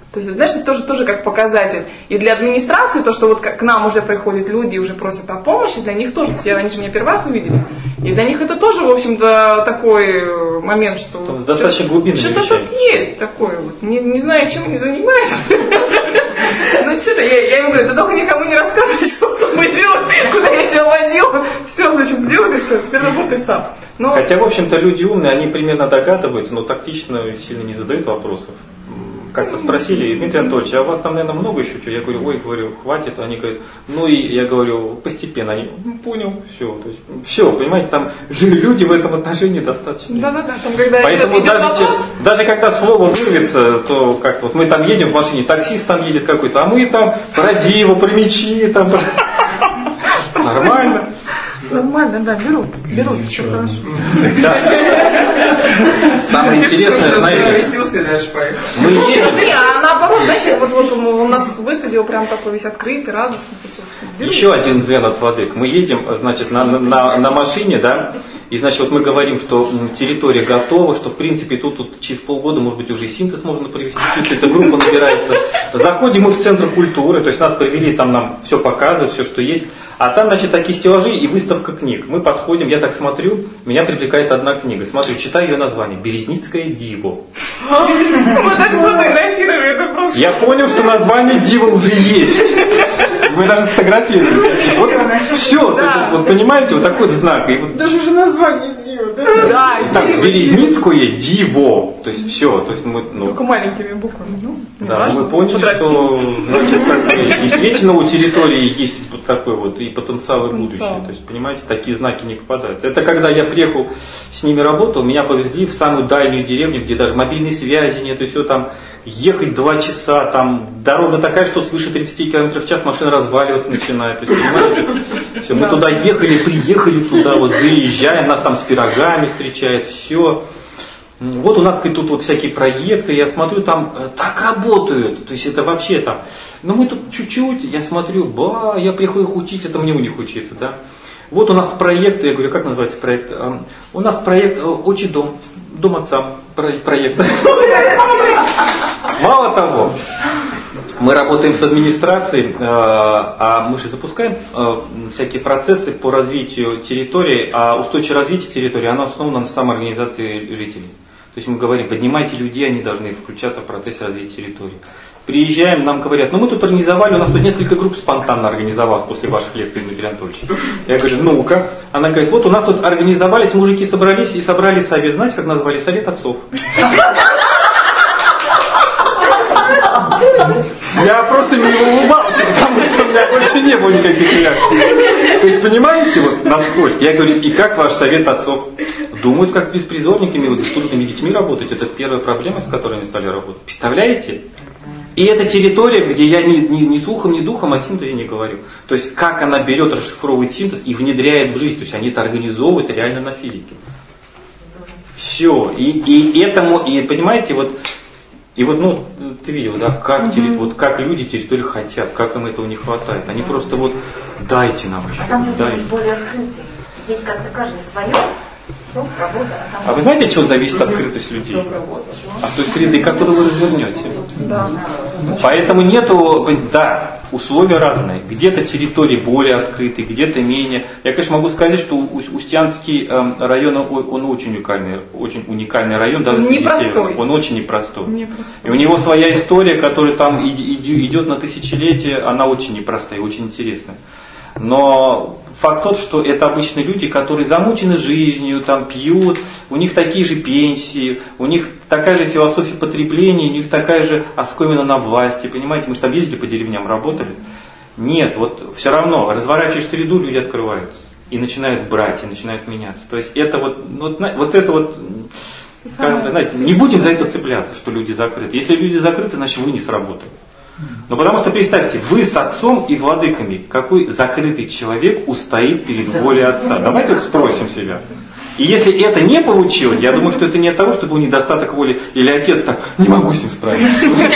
То есть, знаешь, это тоже, тоже как показатель. И для администрации, то, что вот к нам уже приходят люди и уже просят о помощи, для них тоже, все, они же меня первый раз увидели. И для них это тоже, в общем-то, такой момент, что... Там достаточно глубинное что-то вещами. тут есть такое вот. Не, не знаю, чем они занимаются. Ну что-то, я ему говорю, ты только никому не рассказывай, что мы делаем, куда я тебя водил. Все, значит, сделали, все, теперь работай сам. Но... Хотя, в общем-то, люди умные, они примерно догадываются, но тактично сильно не задают вопросов. Как-то спросили, Дмитрий Анатольевич, а у вас там, наверное, много еще чего? Я говорю, ой, говорю, хватит. Они говорят, ну и я говорю, постепенно. Они, ну, понял, все. То есть, все, понимаете, там люди в этом отношении достаточно. Да-да-да, там когда Поэтому идет даже, вопрос... даже когда слово вырвется, то как-то вот мы там едем в машине, таксист там едет какой-то, а мы там про диво, про мечи, там нормально. Нормально, да, беру, беру, все хорошо. Самое интересное, знаете, мы едем. Не, а наоборот, знаете, вот, вот он у нас высадил прям такой весь открытый, радостный. Еще один дзен от владык. Мы едем, значит, на, на, на машине, да, и, значит, вот мы говорим, что территория готова, что, в принципе, тут, тут через полгода, может быть, уже и синтез можно провести, чуть-чуть эта группа набирается. Заходим мы в центр культуры, то есть нас провели, там нам все показывают, все, что есть. А там, значит, такие стеллажи и выставка книг. Мы подходим, я так смотрю, меня привлекает одна книга. Смотрю, читаю ее название «Березницкое диво». Мы даже сфотографировали, это просто... Я понял, что название диво уже есть. Мы даже сфотографировали. Вот все, то есть, вот понимаете, вот такой знак. И вот... Даже уже название диво, да? Да, так, Березницкое диво. То есть все, то есть мы... Ну, только маленькими буквами. Ну, да, мы поняли, что значит, действительно у территории есть вот такой вот и потенциал, и будущее. То есть, понимаете, такие знаки не попадаются. Это когда я приехал с ними работал, меня повезли в самую дальнюю деревню, где даже мобильной связи нет, и все там. Ехать два часа, там дорога такая, что свыше тридцать километров в час машина разваливаться начинает. То есть, понимаете, все, мы туда ехали, приехали туда, вот заезжаем, нас там с пирогами встречает, все. Вот у нас тут вот всякие проекты, я смотрю, там так работают, то есть это вообще там. Но мы тут чуть-чуть, я смотрю, ба, я приехал их учить, это мне у них учиться, да. Вот у нас проект, я говорю, как называется проект? У нас проект «Отчий дом», дом отца, проект. Мало того, мы работаем с администрацией, а мы же запускаем всякие процессы по развитию территории, а устойчивое развитие территории, оно основано на самоорганизации жителей. То есть мы говорим, поднимайте людей, они должны включаться в процесс развития территории. Приезжаем, нам говорят, ну мы тут организовали, у нас тут несколько групп спонтанно организовалось после ваших лекций, Дмитрий Анатольевич. Я говорю, ну-ка. Она говорит, вот у нас тут организовались, мужики собрались и собрали совет. Знаете, как назвали? Совет отцов. Я просто не улыбался, потому что у меня больше не было никаких реакций. То есть, понимаете, вот насколько? Я говорю, и как ваш совет отцов? Думают, как с беспризорниками, вот с трудными детьми работать. Это первая проблема, с которой они стали работать. Представляете? И это территория, где я ни, ни, ни слухом, ни духом о синтезе не говорю. То есть, как она берет, расшифровывает синтез и внедряет в жизнь. То есть, они это организовывают реально на физике. Все. И, и этому, и понимаете, вот, и вот, ну, ты видел, да, как, mm-hmm. терри, вот, как люди территорию хотят, как им этого не хватает. Они mm-hmm. просто вот, дайте нам еще. А там люди дайте. более открытые. Здесь как-то каждый свое. Ну, работа, а, там... а вы знаете, от чего зависит открытость людей? От той среды, как вы развернете. Да. Поэтому нету, да, условия разные. Где-то территории более открытые, где-то менее. Я, конечно, могу сказать, что Устьянский район, он очень уникальный, очень уникальный район. Даже непростой. Он очень непростой. непростой. И у него своя история, которая там идет на тысячелетия, она очень непростая, очень интересная. Но факт тот, что это обычные люди, которые замучены жизнью, там пьют, у них такие же пенсии, у них такая же философия потребления, у них такая же оскомина на власти, понимаете, мы же там ездили по деревням, работали. Нет, вот все равно, разворачиваешь среду, люди открываются и начинают брать, и начинают меняться. То есть это вот, вот, вот это вот, скажем так, знаете, не будем за это цепляться, что люди закрыты. Если люди закрыты, значит вы не сработали. Ну потому что представьте, вы с отцом и владыками, какой закрытый человек устоит перед волей отца? Давайте спросим себя. И если это не получилось, я думаю, что это не от того, что был недостаток воли, или отец так, не могу с ним справиться.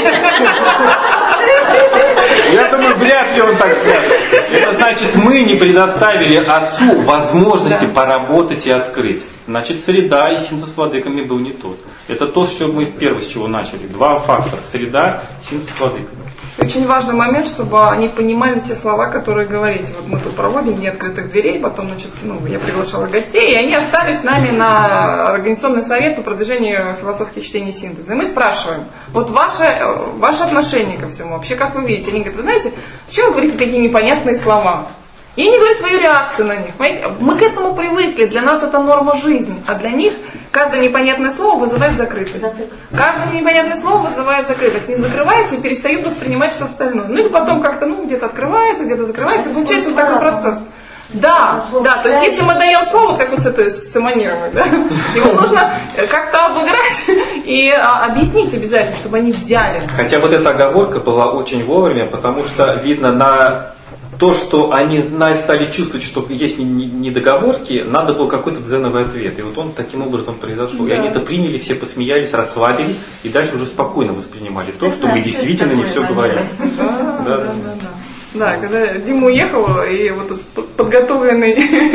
Я думаю, вряд ли он так скажет. Это значит, мы не предоставили отцу возможности поработать и открыть. значит среда и синтез с владыками был не тот. Это то, что мы первое с чего начали. Два фактора. Среда, синтез с владыками. Очень важный момент, чтобы они понимали те слова, которые говорите. Вот мы тут проводим Дни открытых дверей, потом, значит, ну, я приглашала гостей, и они остались с нами на Организационный совет по продвижению философских чтений синтеза. И мы спрашиваем, вот ваше, ваше отношение ко всему, вообще как вы видите? Они говорят, вы знаете, зачем вы говорите такие непонятные слова? И они говорят свою реакцию на них. Понимаете? Мы к этому привыкли, для нас это норма жизни, а для них каждое непонятное слово вызывает закрытость. Каждое непонятное слово вызывает закрытость. Они закрываются и перестают воспринимать все остальное. Ну или потом как-то ну, где-то открывается, где-то закрывается. Получается вот такой процесс. Да, да, то есть если мы даем слово, как вот с этой с эманированием, да, его нужно как-то обыграть и а, объяснить обязательно, чтобы они взяли. Хотя вот эта оговорка была очень вовремя, потому что видно на то, что они стали чувствовать, что есть недоговорки, надо был какой-то дзеновый ответ. И вот он таким образом произошел. Да. И они это приняли, все посмеялись, расслабились, и дальше уже спокойно воспринимали то, что мы действительно не все говорим. Да, да, да, да. Да, когда Дима уехал, и вот этот подготовленный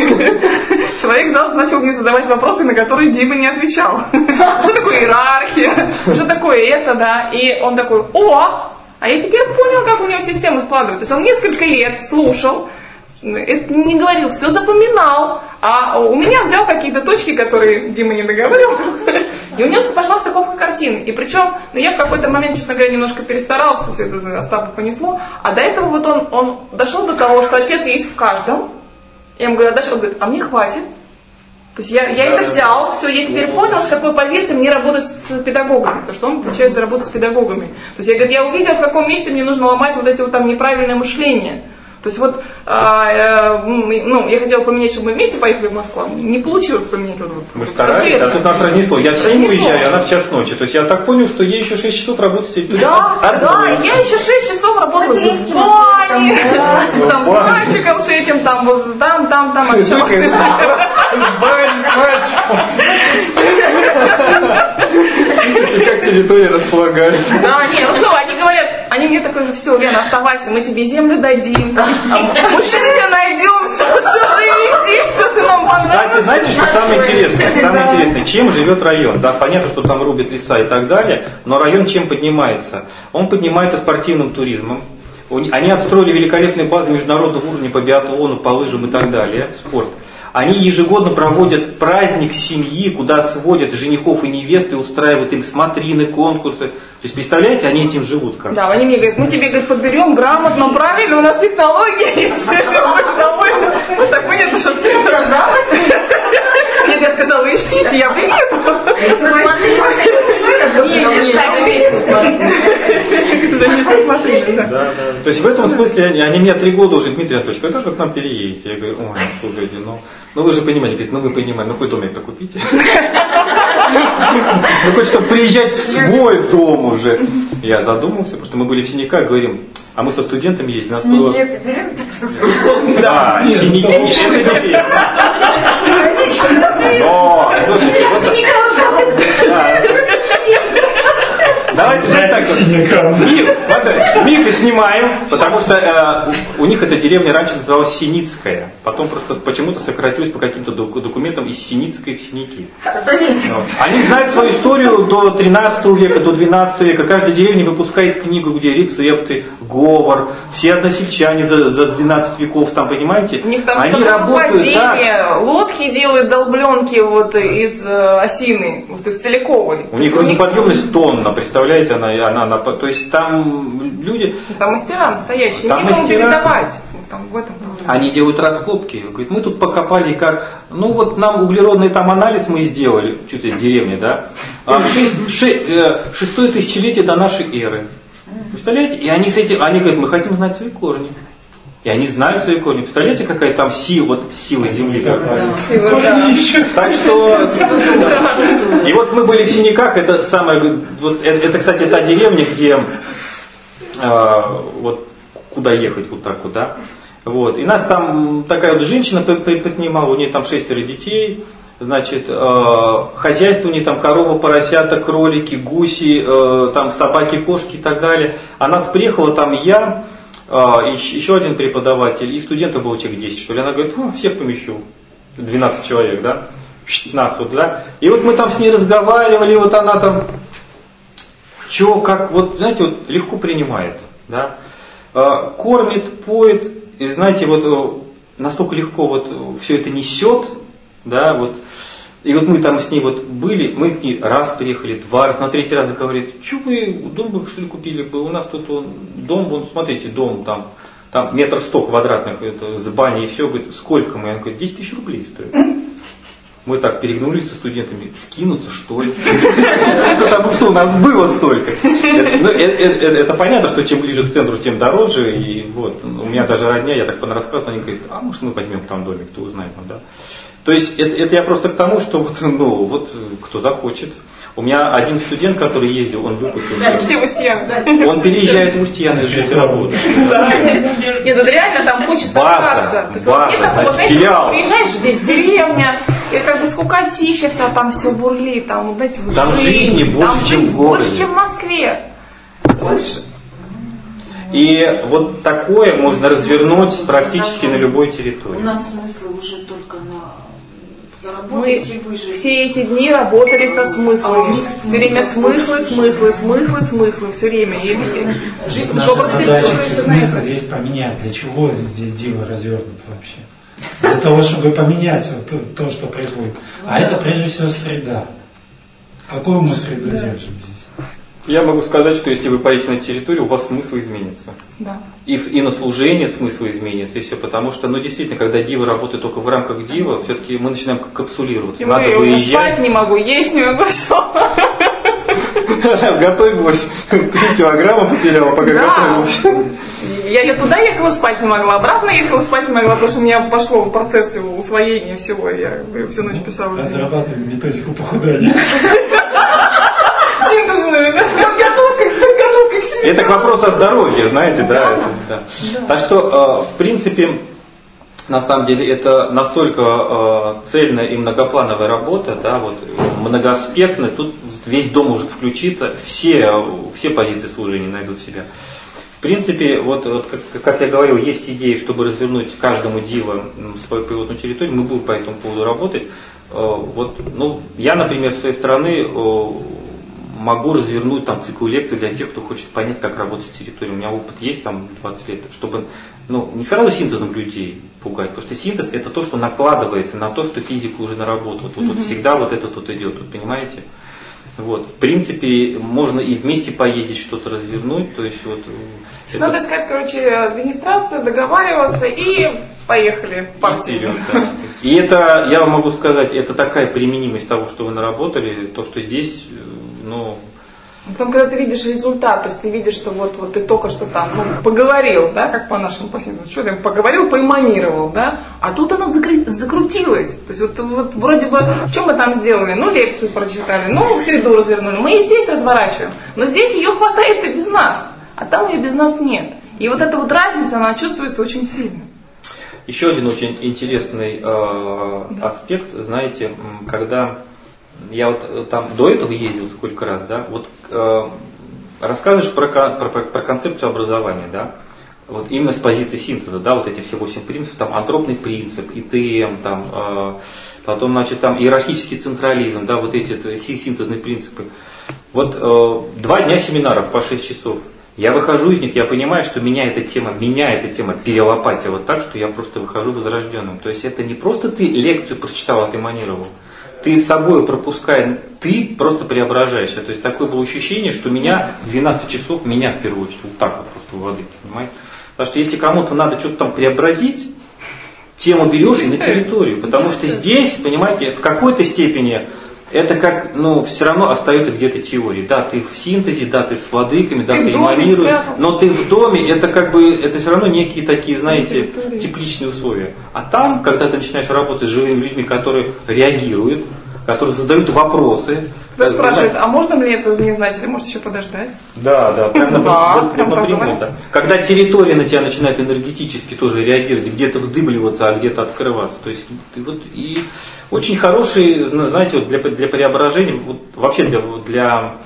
человек зал начал мне задавать вопросы, на которые Дима не отвечал. Что такое иерархия? Что такое это, да? И он такой, о! А я теперь понял, как у него система складывается. То есть он несколько лет слушал, это не говорил, все запоминал, а у меня взял какие-то точки, которые Дима не договорил, и у него пошла стыковка картины. И причем, ну я в какой-то момент, честно говоря, немножко перестаралась, все это Остапа понесло, а до этого вот он, он дошел до того, что отец есть в каждом. Я ему говорю, а дальше он говорит, а мне хватит. То есть я, я это взял, все, я теперь понял, с какой позиции мне работать с педагогами, потому что он отвечает за работу с педагогами. То есть я, говорю, я увидел, в каком месте мне нужно ломать вот эти вот там неправильное мышление. То есть вот, а, э, ну, я хотела поменять, чтобы мы вместе поехали в Москву, не получилось поменять вот. Мы старались, а тут нас разнесло. Я в семь уезжаю, она в час ночи. То есть я так понял, что ей еще шесть часов работать. Да, а, да, я еще шесть часов работала в бане, там с мальчиком с этим, там, вот, там, там, там. Как территория располагает. Да, не, ну что, они говорят, они мне такое же, все, Лена, оставайся, мы тебе землю дадим, мужчину тебе найдем, все, все привезти, все ты нам понравилось. Кстати, знаете, что самое интересное? Самое интересное, чем живет район? Да, понятно, что там рубят леса и так далее, но район чем поднимается? Он поднимается спортивным туризмом. Они отстроили великолепные базы международного уровня по биатлону, по лыжам и так далее, спорт. Они ежегодно проводят праздник семьи, куда сводят женихов и невест и устраивают им смотрины, конкурсы. То есть, представляете, они этим живут как? Да, они мне говорят, мы тебе, говорит, подберем грамотно, правильно, у нас технологии, и все это очень довольно. Вот так понятно, что все это раздалось. Нет, я сказала, ищите, я приеду. Да, да. То есть в этом смысле они, они меня три года уже, Дмитрий Анатольевич, когда же вы к нам переедете? Я говорю, ой, слушайте, ну, ну вы же понимаете, говорит, ну вы понимаете, ну хоть домик-то купите. Ну хоть чтобы приезжать в свой дом уже. Я задумался, потому что мы были в Синяках, говорим, а мы со студентами ездили. Нас было... это деревня? Да, Синяки, это деревня. Но, слушайте, вот... Давайте же так, миф, мифы снимаем, потому что э, у них эта деревня раньше называлась Синицкая, потом просто почему-то сократилась по каким-то документам из Синицкой в Синяки. Вот. Они знают свою историю до тринадцатого века, до двенадцатого века. Каждая деревня выпускает книгу, где рецепты, говор, все односельчане за, за двенадцать веков, там, понимаете? У них там они работают так. Лодки делают, долбленки вот из э, осины, вот из целиковой. У них грузоподъемность тонна, представляете? Она, она, она, то есть там люди... Там мастера настоящие, там некому мастера, передавать. Там, в этом они делают раскопки. Говорят, мы тут покопали как... Ну вот нам углеродный там анализ мы сделали, что-то из деревни, да? А шесть, шесть, э, шестое тысячелетие до нашей эры. Представляете? И они с этим, они говорят, мы хотим знать свои корни. И они знают свои корни. Представляете, какая там сила, вот сила Земли какая? Так что... И вот мы были в Синяках, это самое... Вот, это, это, кстати, та деревня, где... Э, вот куда ехать, вот так вот, да? Вот. И нас там такая вот женщина принимала, у нее там шестеро детей. Значит, э, хозяйство у нее там корова, поросята, кролики, гуси, э, там собаки, кошки и так далее. А нас приехала там я... А, еще один преподаватель, и студентов было человек десять, что ли. Она говорит, ну, всех помещу. двенадцать человек, да. нас вот, да. И вот мы там с ней разговаривали, вот она там, чё, как, вот, знаете, вот легко принимает, да. Кормит, поет, и знаете, вот настолько легко вот все это несет, да, вот. И вот мы там с ней вот были, мы к ней раз приехали, два раза, на третий раз говорит, что вы дом бы что ли купили бы, у нас тут он, дом, вон, смотрите, дом там, там метр сто квадратных, это, с баней и все, говорит, сколько мы? Она говорит, десять тысяч рублей стоит. Мы так перегнулись со студентами, скинуться что ли? Потому что у нас было столько. Это понятно, что чем ближе к центру, тем дороже. И вот, у меня даже родня, я так понарассказывал, они говорят, а может мы возьмем там домик, кто узнает, да. То есть это, это я просто к тому, что вот, ну, вот кто захочет. У меня один студент, который ездил, он выпустил. Да, все в Устьян, да. Он переезжает в Устьян и жить и работать. Да. Нет, ну реально там хочется остаться. То есть вот мне такого, знаете, приезжаешь, здесь деревня, и как бы скукотища, все там все бурлит, там, вот знаете, там жизни больше, чем в городе. Больше, чем в Москве. Больше. И вот такое можно развернуть практически на любой территории. У нас смысл уже только на Мы все эти дни работали со смыслом. А все время смыслы, смыслы, смыслы, смыслы, все время. И жизнь, наша задача смысл здесь поменять. Для чего здесь диво развернуто вообще? Для того, чтобы поменять вот то, то, что происходит. А это прежде всего среда. Какую мы среду да. держим здесь? Я могу сказать, что если вы поедете на территорию, у вас смысл изменится. Да. И, и на служение смысл изменится, и все, потому что, ну действительно, когда дива работает только в рамках дива, все-таки мы начинаем капсулироваться. И Надо мы, выезжать. Я спать не могу, есть не могу, все. Готовилась, три килограмма потеряла, пока готовилась. Я туда ехала, спать не могла, обратно ехала, спать не могла, потому что у меня пошло процесс усвоения всего. Я всю ночь писала. Разрабатывали методику похудания. Синтезную, да? Подготовка к себе. Это к вопросу о здоровье, знаете, да. да. да. Так что, в принципе, на самом деле, это настолько цельная и многоплановая работа, да, вот, многоаспектная, тут весь дом может включиться, все, все позиции служения найдут себя. В принципе, вот, вот как, как я говорил, есть идеи, чтобы развернуть каждому дива свою пилотную территорию, мы будем по этому поводу работать. Вот, ну, я, например, с своей стороны могу развернуть там цикл лекций для тех, кто хочет понять, как работать с территорией. У меня опыт есть там двадцать лет, чтобы ну, не сразу синтезом людей пугать, потому что синтез это то, что накладывается на то, что физика уже наработала. Тут, mm-hmm. тут всегда вот это тут идет, тут, понимаете? Вот. В принципе, можно и вместе поездить, что-то развернуть. То есть, вот, это... Надо искать, короче, администрацию, договариваться и поехали в партию. Да. И это, я вам могу сказать, это такая применимость того, что вы наработали, то, что здесь, ну... Потом, когда ты видишь результат, то есть ты видишь, что вот, вот ты только что там, ну, поговорил, да, как по нашему пассиву, что ты поговорил, поэманировал, да, а тут оно закры- закрутилось. То есть вот, вот вроде бы, что мы там сделали? Ну, лекцию прочитали, ну, среду развернули, мы и здесь разворачиваем, но здесь ее хватает и без нас, а там ее без нас нет. И вот эта вот разница, она чувствуется очень сильно. Еще один очень интересный э, да. аспект, знаете, когда... Я вот там до этого ездил сколько раз, да, вот э, рассказываешь про, про, про концепцию образования, да, вот именно с позиции синтеза, да, вот эти все восемь принципов, там антропный принцип, И Т М, там, э, потом, значит, там иерархический централизм, да, вот эти это, синтезные принципы. Вот э, два дня семинаров по шесть часов. Я выхожу из них, я понимаю, что меня эта тема, меня эта тема перелопатила так, что я просто выхожу возрожденным. То есть это не просто ты лекцию прочитал, отэманировал. Ты с собой пропуская, ты просто преображаешься. То есть такое было ощущение, что меня двенадцать часов, меня в первую очередь, вот так вот просто владыки, понимаете? Потому что если кому-то надо что-то там преобразить, тему берешь и на территорию. Потому что здесь, понимаете, в какой-то степени это как, ну, все равно остается где-то теория. Да, ты в синтезе, да, ты с владыками, да, ты, ты эманируешь, но ты в доме, это как бы, это все равно некие такие, знаете, тепличные условия. А там, когда ты начинаешь работать с живыми людьми, которые реагируют, которые задают вопросы. Кто спрашивает, а можно мне это не знать, или может еще подождать? Да, да, прям напрямую. Да. Когда территория на тебя начинает энергетически тоже реагировать, где-то вздыбливаться, а где-то открываться. То есть, ты вот и очень хороший, знаете, вот для, для преображения, вот вообще для, для,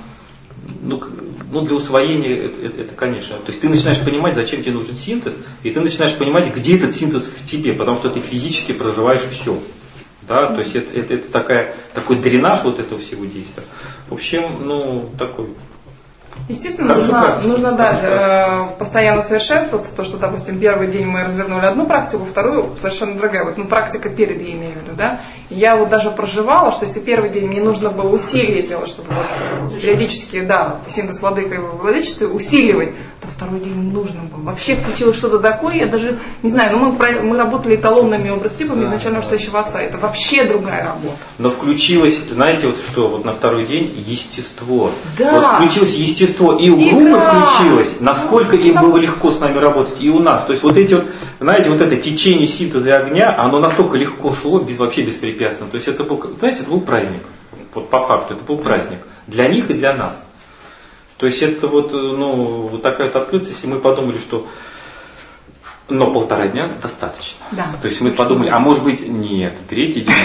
ну, ну, для усвоения это, это, конечно. То есть ты начинаешь понимать, зачем тебе нужен синтез, и ты начинаешь понимать, где этот синтез в тебе, потому что ты физически проживаешь все. Да? То есть это, это, это такая, такой дренаж вот этого всего действия. В общем, ну, такой... Естественно, нужно, нужно да, постоянно совершенствоваться, то, что, допустим, первый день мы развернули одну практику, вторую совершенно другая. Вот, ну, практика перед, я имею в виду, да. И я вот даже проживала, что если первый день мне нужно было усилие делать, чтобы вот периодически, да, синтез владыка и владычества усиливать, то второй день не нужно было. Вообще включилось что-то такое, я даже, не знаю, ну, мы, мы работали эталонными образ-типами изначально настоящего отца, это вообще другая работа. Но включилось, знаете, вот что, вот на второй день естество. Да. Вот включилось естество. И у группы включилось, насколько им было легко с нами работать, и у нас. То есть вот эти вот, знаете, вот это течение синтеза огня, оно настолько легко шло, без, вообще беспрепятственно. То есть это был, знаете, это был праздник. Вот по факту, это был праздник. Для них и для нас. То есть это вот, ну, вот такая вот открытость, и мы подумали, что но полтора дня достаточно. Да. То есть мы подумали, а может быть, нет, третий день.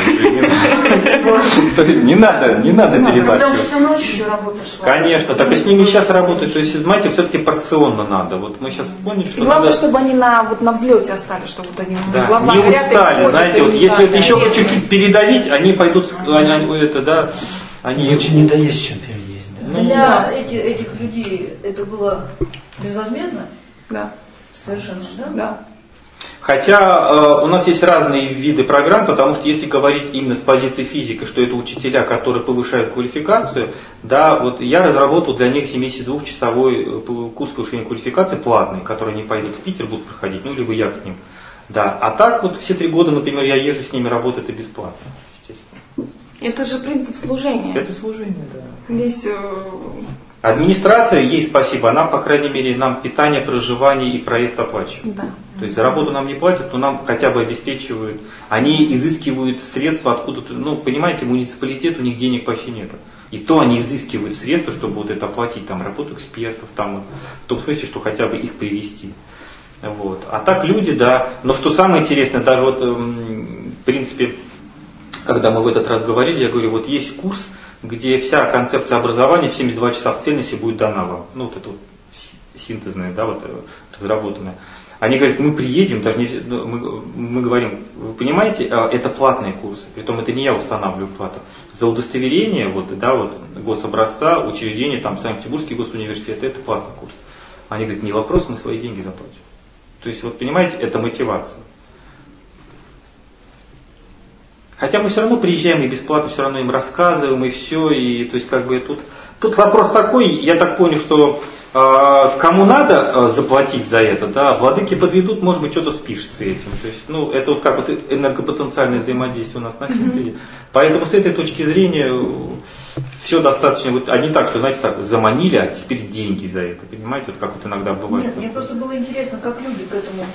То есть не надо, не надо перебарщивать. Когда всю ночь еще работа шла. Конечно, так и с ними сейчас работают. То есть, знаете, все-таки порционно надо. Вот мы сейчас поняли, что главное, надо... чтобы они на, вот, на взлете остались, чтобы вот они да, глаза не горят, устали, знаете, вот если это еще конечно. чуть-чуть передавить, они пойдут, они, это, да, они... Лучше не доесть, чем переесть. Да? Для да. этих, этих людей это было безвозмездно? Да. Совершенно, да? Да. Хотя э, у нас есть разные виды программ, потому что если говорить именно с позиции физика, что это учителя, которые повышают квалификацию, да, вот я разработал для них семидесятидвухчасовой курс повышения квалификации платный, который они пойдут в Питер, будут проходить, ну либо я к ним. Да. А так вот все три года, например, я езжу с ними, работаю, это бесплатно, естественно. Это же принцип служения. Это служение, да. Весь... Э... Администрация, ей спасибо, она, по крайней мере, нам питание, проживание и проезд оплачивает. Да. То есть за работу нам не платят, но нам хотя бы обеспечивают. Они изыскивают средства откуда-то. Ну, понимаете, муниципалитет, у них денег почти нет. И то они изыскивают средства, чтобы вот это оплатить, там, работу экспертов, там, в том смысле, что хотя бы их привести. Вот. А так люди, да. Но что самое интересное, даже вот, в принципе, когда мы в этот раз говорили, я говорю, вот есть курс, где вся концепция образования в семьдесят два часа в цельности будет дана вам. Ну, вот это вот синтезная, да, вот разработанная. Они говорят, мы приедем, даже не, мы, мы говорим, вы понимаете, это платные курсы, притом это не я устанавливаю плату. За удостоверение, вот, да, вот, гособразца, учреждение, там, Санкт-Петербургский госуниверситет, это платный курс. Они говорят, не вопрос, мы свои деньги заплатим. То есть, вот, понимаете, это мотивация. Хотя мы все равно приезжаем и бесплатно все равно им рассказываем, и все, и, то есть, как бы, тут, тут вопрос такой, я так понял, что кому надо заплатить за это, да, владыки подведут, может быть, что-то спишется этим. То есть, ну, это вот как вот энергопотенциальное взаимодействие у нас на синтезе. Mm-hmm. Поэтому с этой точки зрения все достаточно, вот, а не так, что, знаете, так, заманили, а теперь деньги за это, понимаете, вот как вот иногда бывает. Нет, мне просто было интересно, как люди к этому,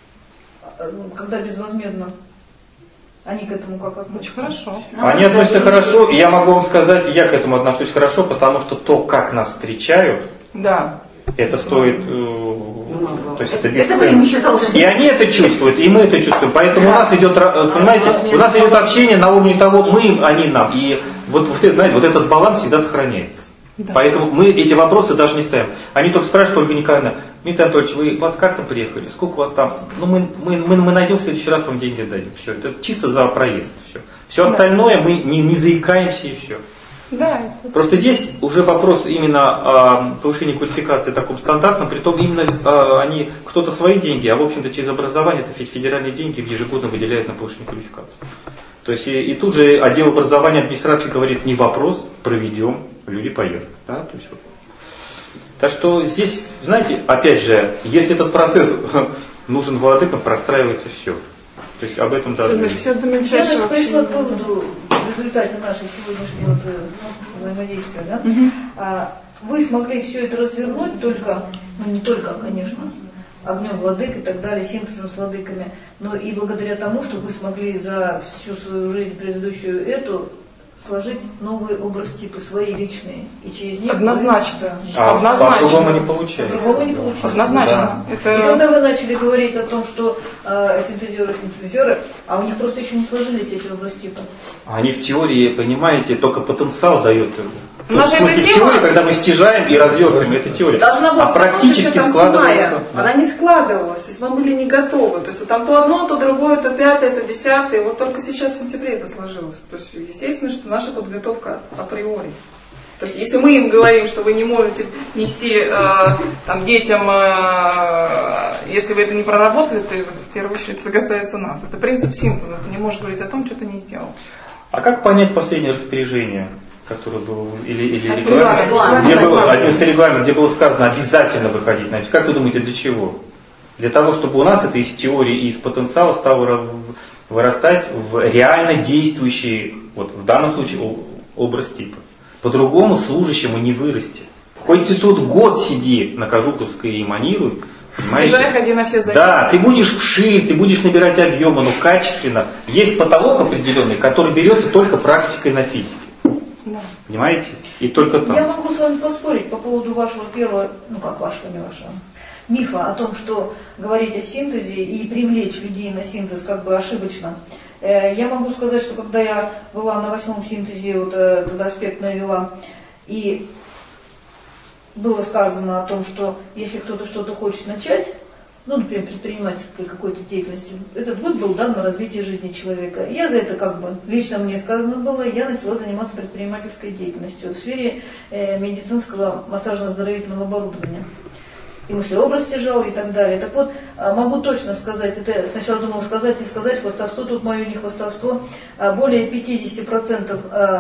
когда безвозмездно, они к этому как относятся? Очень хорошо. Они относятся хорошо, и я могу вам сказать, я к этому отношусь хорошо, потому что то, как нас встречают, да. Это стоит, э, то есть это бесценно. И они это чувствуют, и мы это чувствуем. Поэтому у нас идет, понимаете, у нас идет общение на уровне того, мы, они нам. И вот, знаете, вот этот баланс всегда сохраняется. Да. Поэтому мы эти вопросы даже не ставим. Они только спрашивают, Ольга Николаевна, Дмитрий Анатольевич, вы плацкартом приехали, сколько у вас там? Ну мы, мы, мы, мы найдем в следующий раз, вам деньги дадим. Все, это чисто за проезд. Все, все остальное мы не, не заикаемся и все. Да. Просто здесь уже вопрос именно э, повышения квалификации таком стандартном, притом именно э, они, кто-то свои деньги, а в общем-то через образование, это федеральные деньги ежегодно выделяют на повышение квалификации. То есть и, и тут же отдел образования администрации говорит, не вопрос, проведем, люди поедут. Да? То есть, вот. Так что здесь, знаете, опять же, если этот процесс нужен владыкам, простраивается все. То есть об этом даже... Все, все Я пришла к выводу в результате нашего сегодняшнего взаимодействия, да? Угу. А, вы смогли все это развернуть только, ну не только, конечно, огнем владык и так далее, синтезом с владыками, но и благодаря тому, что вы смогли за всю свою жизнь предыдущую эту сложить новый образ типа свои личные и через них однозначно, а однозначно. По-другому не получается. По-другому не получается. Однозначно. Да. Это... И когда вы начали говорить о том, что э, синтезеры, синтезеры, а у них просто еще не сложились эти образы типа. Они в теории, понимаете, только потенциал дает То есть, в смысле, теория, когда мы стяжаем и развертываем, это теория. Должна была а практически складывается. Она не складывалась, то есть мы были не готовы. То есть вот там то одно, то другое, то пятое, то десятое. И вот только сейчас в сентябре это сложилось. То есть естественно, что наша подготовка априори. То есть если мы им говорим, что вы не можете нести э, там, детям, э, если вы это не проработали, то в первую очередь это касается нас. Это принцип синтеза. Ты не можешь говорить о том, что ты не сделал. А как понять последнее распоряжение, которое было, или, или регламент, регламент, где было, один регламент, где было сказано обязательно выходить на это? Как вы думаете, для чего? Для того, чтобы у нас это из теории и из потенциала стало вырастать в реально действующий, вот в данном случае, образ типа. По-другому служащему не вырасти. Хоть ты тут год сиди на Кожуховской и манируй, Стяжай, ходи на все занятия. Да, ты будешь вширь, ты будешь набирать объемы, но качественно. Есть потолок определенный, который берется только практикой на физике. Да. Понимаете? И только там. Я могу с вами поспорить по поводу вашего первого, ну как вашего, не вашего, мифа о том, что говорить о синтезе и привлечь людей на синтез как бы ошибочно. Я могу сказать, что когда я была на восьмом синтезе, вот этот аспект навела, и было сказано о том, что если кто-то что-то хочет начать, ну, например, предпринимательской какой-то деятельности, этот год был дан на развитие жизни человека. Я за это как бы, лично мне сказано было, я начала заниматься предпринимательской деятельностью в сфере э, медицинского массажно-оздоровительного оборудования. И мыслеобраз стяжал и так далее. Так вот, могу точно сказать, это сначала думала сказать, не сказать, хвастовство, тут мое не хвастовство, более пятьдесят процентов,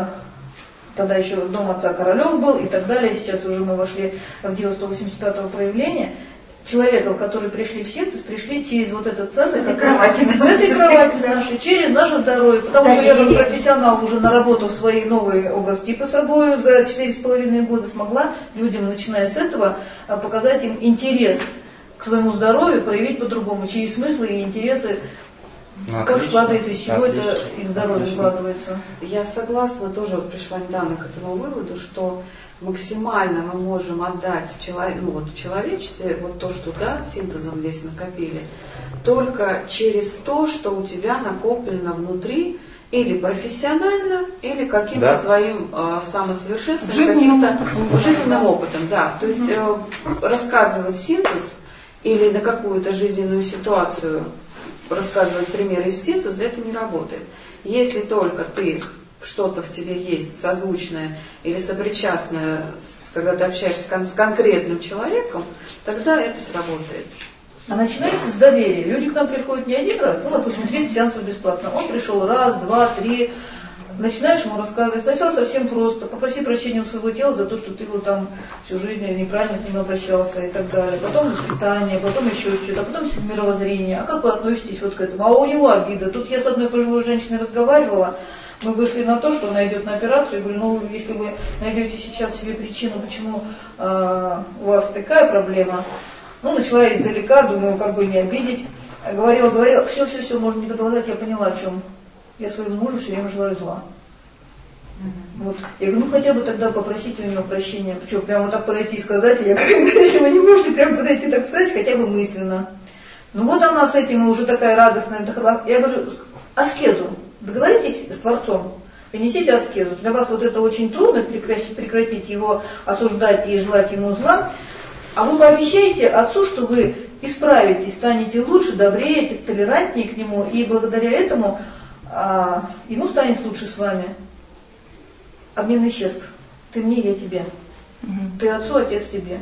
тогда еще дом отца Королев был и так далее, сейчас уже мы вошли в дело сто восемьдесят пятого проявления, человеков, которые пришли в синтез, пришли через вот этот центр, этой кровати, этой кровати нашей, через наше здоровье, потому что я как профессионал, уже наработав свои новые образ типа собой за четыре с половиной года, смогла людям, начиная с этого, показать им интерес к своему здоровью, проявить по-другому, чьи смыслы и интересы, ну, как складывается, из чего отлично, это их здоровье отлично. Складывается. Я согласна, тоже вот пришла недавно к этому выводу, что максимально мы можем отдать в, человек, ну, вот, в человечестве вот то, что да, синтезом здесь накопили, только через то, что у тебя накоплено внутри или профессионально, или каким-то да. твоим э, самосовершенствованием, каким-то жизненным опытом. Да. То есть э, рассказывать синтез или на какую-то жизненную ситуацию рассказывать примеры из синтеза, это не работает. Если только ты что-то в тебе есть созвучное или сопричастное, когда ты общаешься с конкретным человеком, тогда это сработает. А начинается с доверия. Люди к нам приходят не один раз, ну, допустим, тридцать сеансов бесплатно. Он пришел раз, два, три. Начинаешь ему рассказывать. Сначала совсем просто. Попроси прощения у своего тела за то, что ты вот там всю жизнь неправильно с ним обращался и так далее. Потом воспитание, потом еще что-то, а потом мировоззрение. А как вы относитесь вот к этому? А у него обида. Тут я с одной пожилой женщиной разговаривала. Мы вышли на то, что она идет на операцию. Я говорю, ну, если вы найдете сейчас себе причину, почему э, у вас такая проблема. Ну, начала я издалека, думаю, как бы не обидеть. Говорила, говорила, все, все, все, можно не продолжать, я поняла, о чем. Я своему мужу все время желаю зла. Mm-hmm. Вот. Я говорю, ну хотя бы тогда попросите у него прощения. Почему, прямо вот так подойти и сказать, я говорю, вы не можете прямо подойти так сказать, хотя бы мысленно. Ну вот она с этим уже такая радостная. Я говорю, аскезу, договоритесь с Творцом, принесите аскезу. Для вас вот это очень трудно, прекратить его осуждать и желать ему зла. А вы пообещаете Отцу, что вы исправитесь, станете лучше, добрее, толерантнее к Нему, и благодаря этому а, Ему станет лучше с вами. Обмен веществ. Ты мне, я тебе. Угу. Ты Отцу, Отец тебе.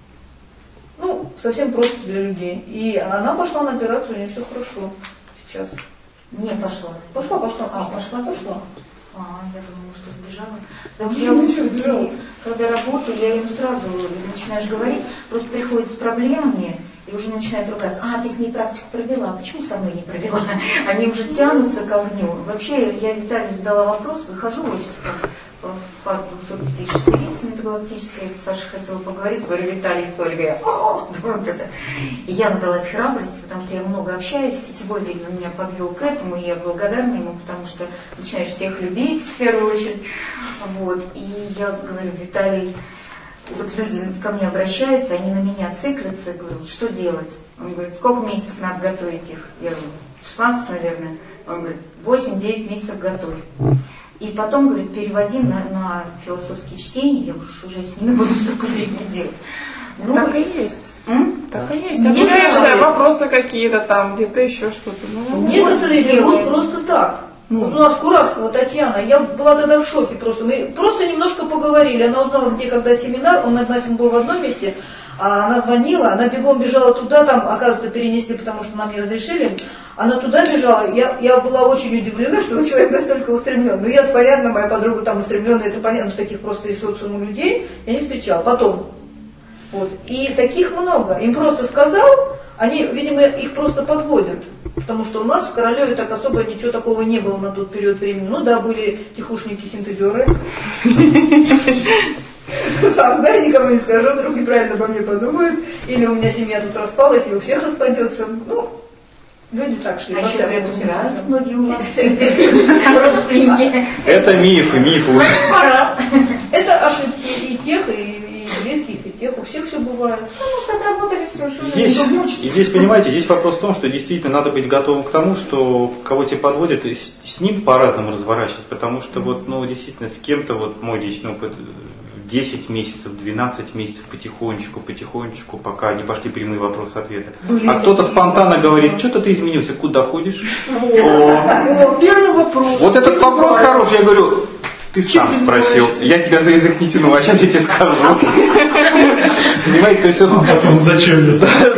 Ну, совсем просто для людей. И она пошла на операцию, у нее все хорошо сейчас. Не пошла. Пошла, пошла. А, пошла, пошла. А, я думала, что сбежала. Потому что я вот, когда работаю, я им сразу начинаешь говорить, просто приходят с проблемами и уже начинают ругаться. А, ты с ней практику провела, почему со мной не провела? Они уже тянутся к огню. Вообще, я Виталию задала вопрос, выхожу в факту двухсот тысяч столицы метагалактической, Саша хотела поговорить, говорю, Виталий с Ольгой, о, вот это. И я набралась храбрости, потому что я много общаюсь, сетевой, видно, меня подвел к этому, и я благодарна ему, потому что начинаешь всех любить, в первую очередь. Вот. И я говорю, Виталий, вот люди ко мне обращаются, они на меня циклятся, я говорю, что делать? Он говорит, сколько месяцев надо готовить их? Я говорю, шестнадцать, наверное. Он говорит, восемь-девять месяцев готовь. И потом, говорит, переводим на, на философские чтения, я уж уже с ними буду столько времени делать. Ну, так и есть. М? Так и есть. Общаешься, вопросы какие-то там, где-то еще что-то. Ну, некоторые берут просто так. Ну. Вот у нас Куравского Татьяна, я была тогда в шоке просто. Мы просто немножко поговорили. Она узнала, где, когда семинар, он однозначно был в одном месте. А она звонила, она бегом бежала туда, там, оказывается, перенесли, потому что нам не разрешили. Она туда бежала, я, я была очень удивлена, что человек настолько устремлен. Ну, я, понятно, моя подруга там устремленная, это понятно, таких просто из социума людей я не встречала. Потом, вот, и таких много. Им просто сказал, они, видимо, их просто подводят. Потому что у нас в Королеве так особо ничего такого не было на тот период времени. Ну да, были тихушники-синтезеры. Сам знаю, никому не скажу, вдруг неправильно обо мне подумают. Или у меня семья тут распалась, и у всех распадется. Ну, люди так шли. А еще предупирают многие у нас родственники. Это мифы, мифы. Это ошибки и тех, и близких, и тех. У всех все бывает. Потому что отработали все, что здесь, и здесь, понимаете, здесь вопрос в том, что действительно надо быть готовым к тому, что кого тебе подводят, и с ним по-разному разворачивать. Потому что вот, ну, действительно, с кем-то, вот мой личный опыт, десять месяцев, двенадцать месяцев потихонечку, потихонечку, пока не пошли прямые вопросы-ответы. А кто-то спонтанно говорит, что-то ты изменился, куда ходишь? О, первый вопрос. Вот этот вопрос хороший, я говорю, ты сам спросил, я тебя за язык не тяну, а сейчас я тебе скажу. Понимаете, то есть он... Потом зачем я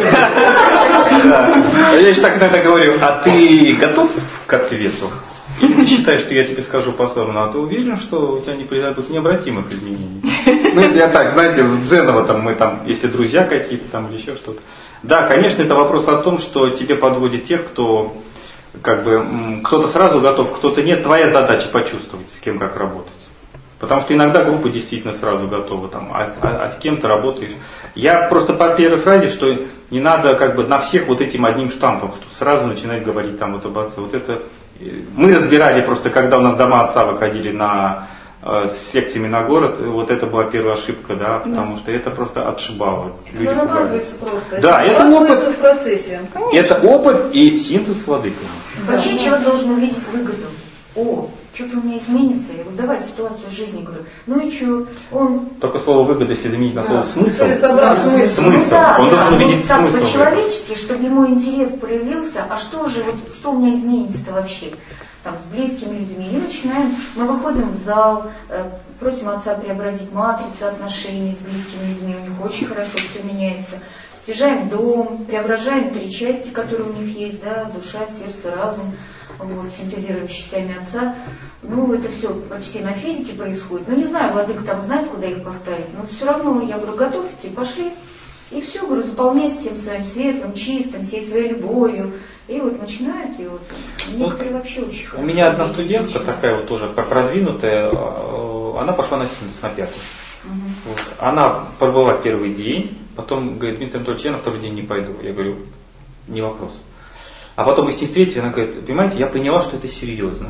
Я же так иногда говорю, а ты готов к ответу? Или ты считаешь, что я тебе скажу по сторону, а ты уверен, что у тебя не произойдут необратимых изменений? Ну, это я так, знаете, Дзенова там, мы там, если друзья какие-то там или еще что-то. Да, конечно, это вопрос о том, что тебе подводит тех, кто, как бы, кто-то сразу готов, кто-то нет. Твоя задача почувствовать, с кем как работать. Потому что иногда группа действительно сразу готова, там, а, а, а с кем ты работаешь. Я просто по первой фразе, что не надо как бы на всех вот этим одним штампом, что сразу начинать говорить там вот об отце. Вот это мы разбирали просто, когда у нас дома отца выходили на, э, с лекциями на город, вот это была первая ошибка, да, потому да. что это просто отшибало. Это нарабатывается просто. Да, это, это опыт. В процессе. Это опыт и синтез владыками. Вообще да. человек должен увидеть выгоду. О, что-то у меня изменится. Я говорю, давай ситуацию жизни. Говорю, ну и что? Он... Только слово выгода, если заменить на слово да. смысл. Да, смысл. Ну, да, он да, должен увидеть вот смысл. Так по-человечески, чтобы ему интерес проявился, а что же, вот, что у меня изменится-то вообще? Там, с близкими людьми. И начинаем, мы выходим в зал, э, просим отца преобразить матрицу отношений с близкими людьми. У них очень хорошо все меняется. Стяжаем дом, преображаем три части, которые у них есть, да, душа, сердце, разум. Вот, синтезируем частями отца. Ну, это все почти на физике происходит. Ну, не знаю, владыка там знает, куда их поставить, но все равно, я говорю, готовьте, пошли. И все, говорю, заполняйте всем своим светлым, чистым, всей своей любовью. И вот начинают, и вот некоторые вот вообще очень хорошо. У меня одна студентка, такая вот тоже, как продвинутая, она пошла на синтез на пятый. Угу. Вот. Она пробыла первый день, потом говорит, Дмитрий Анатольевич, я на второй день не пойду. Я говорю, не вопрос. А потом мы с ней встретились, она говорит, понимаете, я поняла, что это серьезно.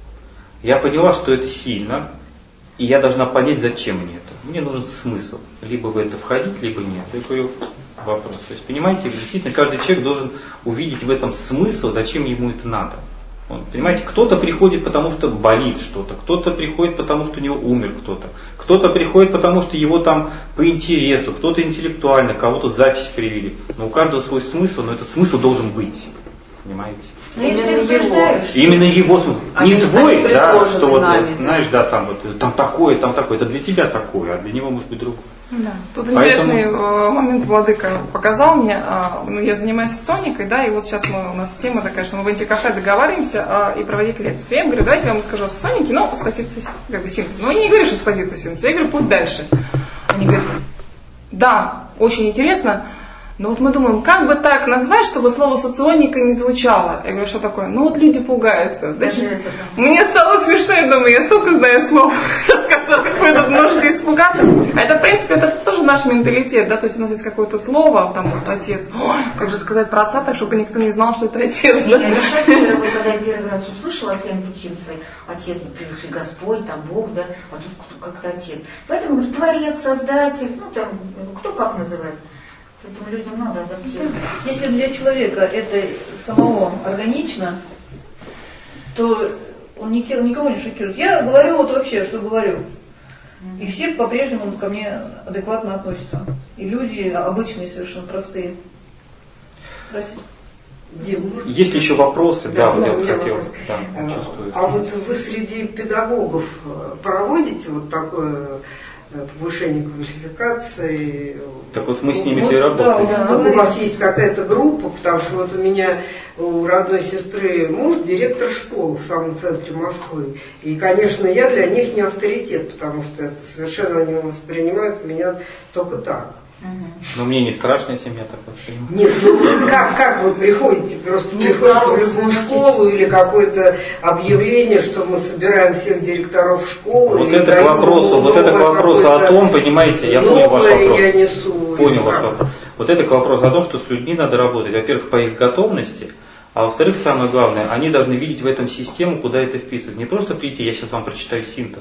Я поняла, что это сильно, и я должна понять, зачем мне это. Мне нужен смысл. Либо в это входить, либо нет. Я говорю, вопрос. То есть, понимаете, действительно, каждый человек должен увидеть в этом смысл, зачем ему это надо. Вот, понимаете, кто-то приходит, потому что болит что-то, кто-то приходит, потому что у него умер кто-то, кто-то приходит, потому что его там по интересу, кто-то интеллектуально, кого-то запись привели. Но у каждого свой смысл, но этот смысл должен быть. Понимаете? Именно его. Именно его смысл. А не твой, да, что вот, нами, вот, знаешь, да, там вот, там такое, там такое. Это для тебя такое, а для него может быть другое. Да. Тут Поэтому... интересный момент владыка показал мне. Ну, я занимаюсь соционикой, да, и вот сейчас мы, у нас тема такая, что мы в антикафе договариваемся и проводить лекцию. Я им говорю, давайте я вам расскажу о соционике, но с позиции как бы, синтеза. Ну, не говорю, что с позиции синтеза. Я говорю, путь дальше. Они говорят, да, очень интересно. Но вот мы думаем, как бы так назвать, чтобы слово соционика не звучало. Я говорю, что такое? Ну вот люди пугаются. Знаете, мне стало смешно, я думаю, я столько знаю слов, сказал, как вы тут можете испугаться. А это, в принципе, это тоже наш менталитет, да, то есть у нас есть какое-то слово, там вот отец. Ой, как же сказать про отца, так, чтобы никто не знал, что это отец. Да? Я Шакирова, когда я первый раз услышала от Лены Путинцевой, отец, например, Господь, там Бог, да, а тут как-то отец. Поэтому, говорю, творец, создатель, ну там, кто как называет. Поэтому людям надо адаптировать. Если для человека это самого органично, то у Он никого не шокирует. Я говорю вот вообще, что говорю. И все по-прежнему ко мне адекватно относятся. И люди обычные, совершенно простые. Простите. Дим, есть ли еще вопросы? Да, да, вот да, я вот хотел. вопрос. Да, а, а вот вы среди педагогов проводите вот такое повышение квалификации? Так вот мы с ними вот, все работаем. Да, да, у вас есть какая-то группа, потому что вот у меня, у родной сестры муж директор школы в самом центре Москвы. И, конечно, я для них не авторитет, потому что это совершенно они воспринимают меня только так. Но мне не страшно, если меня так воспринимают. Нет, ну как, как вы приходите? Просто не приходите в любую школу или какое-то объявление, что мы собираем всех директоров школы. Вот это к вопросу, вот это к вопросу о том, понимаете, я понял ваш вопрос. Я несу, понял ваш вопрос. Вот это к вопросу о том, что с людьми надо работать, во-первых, по их готовности, а во-вторых, самое главное, они должны видеть в этом систему, куда это вписывается. Не просто прийти, я сейчас вам прочитаю синтез.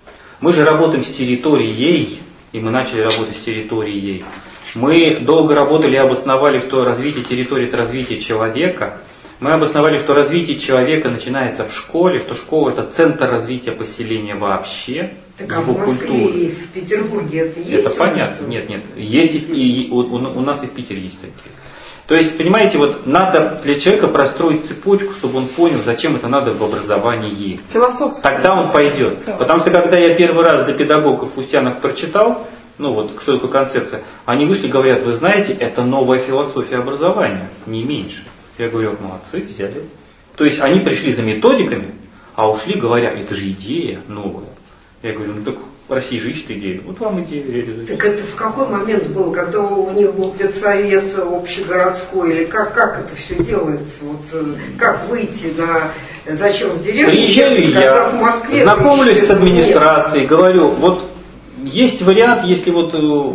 Мы же работаем с территорией. И мы начали работать с территорией. Мы долго работали и обосновали, что развитие территории – это развитие человека. Мы обосновали, что развитие человека начинается в школе, что школа – это центр развития поселения вообще, так, а его в Москве культуры. И в Петербурге это есть? Это понятно. Нет, нет. Есть и, и, у, у нас и в Питере есть такие. То есть, понимаете, вот надо для человека простроить цепочку, чтобы он понял, зачем это надо в образовании. Философски. Тогда он пойдет. Потому что когда я первый раз для педагогов Устьянов прочитал, ну вот, что такое концепция, они вышли и говорят, вы знаете, это новая философия образования, не меньше. Я говорю, молодцы, взяли. То есть они пришли за методиками, а ушли, говоря, это же идея новая. Я говорю, ну так в России же ищет идею. Вот вам идея реализуется. Так это в какой момент был, когда у них был педсовет общегородской, или как, как это все делается? Вот, как выйти на... Зачем в деревню? Приезжаю я, в Москве знакомлюсь с администрацией, говорю, вот есть вариант, если вот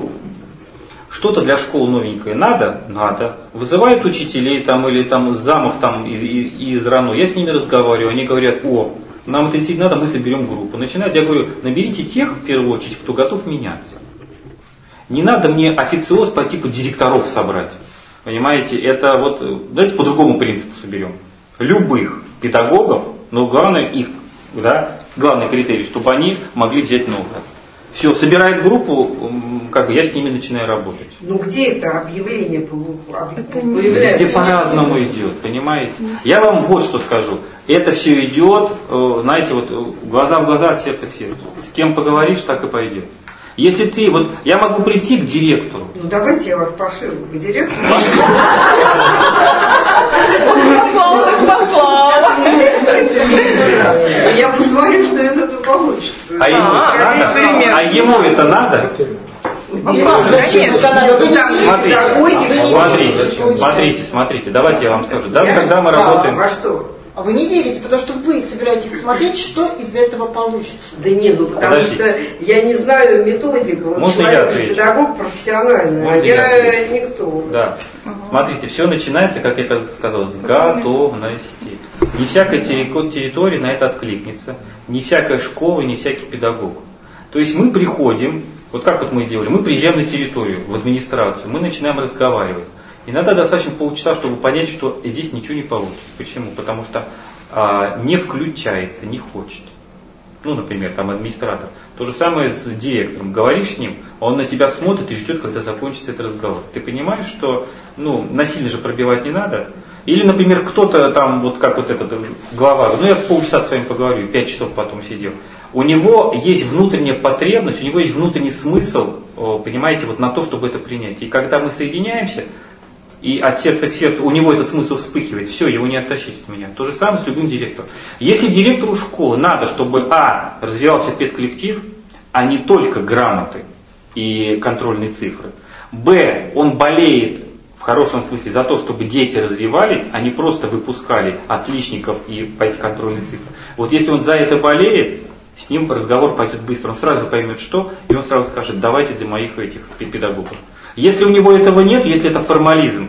что-то для школ новенькое надо, надо. Вызывают учителей там или там замов там из, из, из РАНО, я с ними разговариваю, они говорят, о, нам это действительно надо, мы соберем группу. Начинают, я говорю, наберите тех, в первую очередь, кто готов меняться. Не надо мне официоз по типу директоров собрать. Понимаете, это вот, давайте по другому принципу соберем. Любых педагогов, но главное их, да, главный критерий, чтобы они могли взять новое. Все, собирает группу, как бы я с ними начинаю работать. Ну где это объявление появляется? Везде по-разному идет, понимаете? Я вам вот что скажу. Это все идет, знаете, вот глаза в глаза, от сердца к сердцу. С кем поговоришь, так и пойдет. Если ты, вот я могу прийти к директору. Ну давайте я вас пошлю к директору. Послал, так послал. Я посмотрю, что из этого получится. А ему это надо? А ему это надо? Смотрите, смотрите, смотрите, смотрите, давайте я вам скажу. Даже когда мы работаем... А что? А вы не верите, потому что вы собираетесь смотреть, что из этого получится. Да нет, ну потому Подождите. что я не знаю методику. Вот Можно я отвечу? Педагог профессиональный, Можно а я я, отвечу? никто. Да. Смотрите, все начинается, как я сказал, с готовности. Не всякая территория на это откликнется, не всякая школа, не всякий педагог. То есть мы приходим, вот как вот мы делали, мы приезжаем на территорию, в администрацию, мы начинаем разговаривать. Иногда достаточно полчаса, чтобы понять, что здесь ничего не получится. Почему? Потому что а, не включается, не хочет. Ну, например, там администратор. То же самое с директором. Говоришь с ним, он на тебя смотрит и ждет, когда закончится этот разговор. Ты понимаешь, что ну, насильно же пробивать не надо. Или, например, кто-то там, вот как вот этот глава, ну я полчаса с вами поговорю, пять часов потом сидел. У него есть внутренняя потребность, у него есть внутренний смысл, понимаете, вот на то, чтобы это принять. И когда мы соединяемся, и от сердца к сердцу у него этот смысл вспыхивает, все, его не оттащить от меня. То же самое с любым директором. Если директору школы надо, чтобы а. развивался педколлектив, а не только грамоты и контрольные цифры, б. он болеет в хорошем смысле за то, чтобы дети развивались, а не просто выпускали отличников и по эти контрольные цифры. Вот если он за это болеет, с ним разговор пойдет быстро, он сразу поймет что, и он сразу скажет, давайте для моих этих педагогов. Если у него этого нет, если это формализм,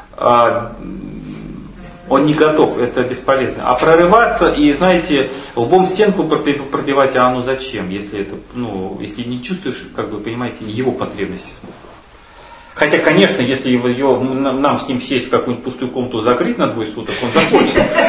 он не готов, это бесполезно. А прорываться и, знаете, лбом стенку пробивать, а оно зачем, если это, ну, если не чувствуешь, как бы, понимаете, его потребности смысла. Хотя, конечно, если его, ее, нам с ним сесть в какую-нибудь пустую комнату закрыть на двое суток, он захочет.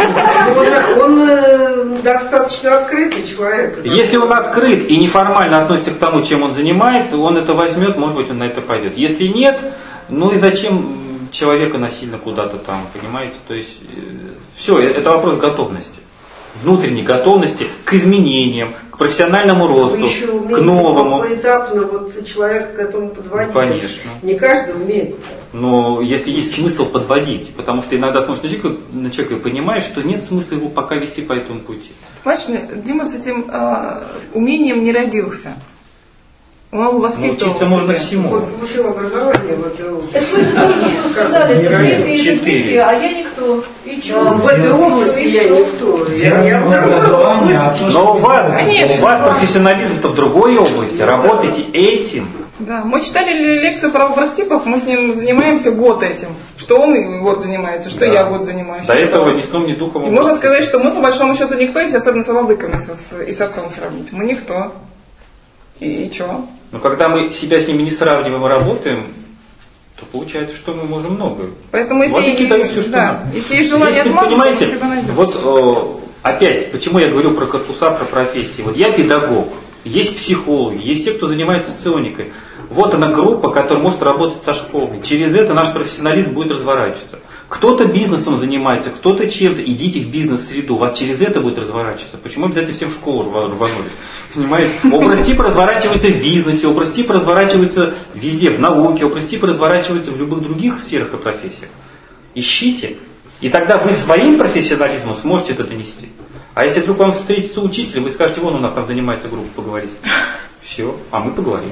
Он достаточно открытый человек. Если он открыт и неформально относится к тому, чем он занимается, он это возьмет, может быть, он на это пойдет. Если нет, ну и зачем человека насильно куда-то там, понимаете? То есть, все, это вопрос готовности. Внутренней готовности к изменениям, к профессиональному росту, Вы еще к новому. Поэтапно вот человека к этому подводить. Ну, конечно. Не каждый умеет. Но если есть смысл подводить, потому что иногда смотришь на человека, на человека и понимаешь, что нет смысла его пока вести по этому пути. Понимаешь, Дима с этим э, умением не родился. Он воспитывался. Научиться можно всему. Он получил образование. Вот, это вы только сказали, это третье, это третье, а я никто. И что? В этой области я никто. Я, я в Но у вас, у вас профессионализм-то в другой области. Работайте этим. Да, мы читали лекцию про образ типов, мы с ним занимаемся год этим. Что он год занимается, что да. я год занимаюсь. До этого ни сном, ни духом. И можно сказать, что мы по большому счету никто, если особенно с владыками и с отцом сравнить. Мы никто. И, и что? Но когда мы себя с ними не сравниваем и работаем, то получается, что мы можем многое. Поэтому если, Владыки дают все, что да, надо. Если есть желание Здесь, отмазаться, понимаете, всегда найдется. вот э, опять, почему я говорю про корпуса, про профессии. Вот я педагог, есть психологи, есть те, кто занимается соционикой. Вот она группа, которая может работать со школой. Через это наш профессионализм будет разворачиваться. Кто-то бизнесом занимается, кто-то чем-то. Идите в бизнес-среду, вас через это будет разворачиваться. Почему обязательно все в школу рванули? Понимаете? Образ типа разворачивается в бизнесе, образ типа разворачивается везде, в науке, образ типа разворачивается в любых других сферах и профессиях. Ищите. И тогда вы своим профессионализмом сможете это донести. А если вдруг вам встретится учитель, вы скажете, вон у нас там занимается группа, поговорить. Все, а мы поговорим.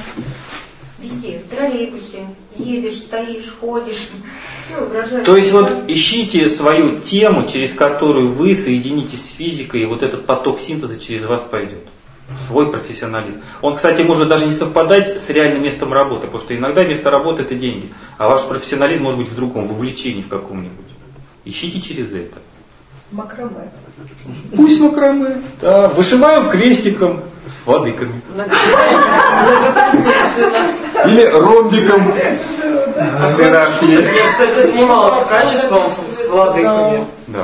Везде, в троллейбусе, едешь, стоишь, ходишь, все, выражаешь. То есть вот ищите свою тему, через которую вы соединитесь с физикой, и вот этот поток синтеза через вас пойдет. Свой профессионализм. Он, кстати, может даже не совпадать с реальным местом работы, потому что иногда место работы это деньги, а ваш профессионализм может быть в другом, в увлечении в каком-нибудь. Ищите через это. Макраме. Пусть макраме. Да, вышиваю крестиком с владыками. Или ромбиком. Я, кстати, занималась качеством с владыками. Да.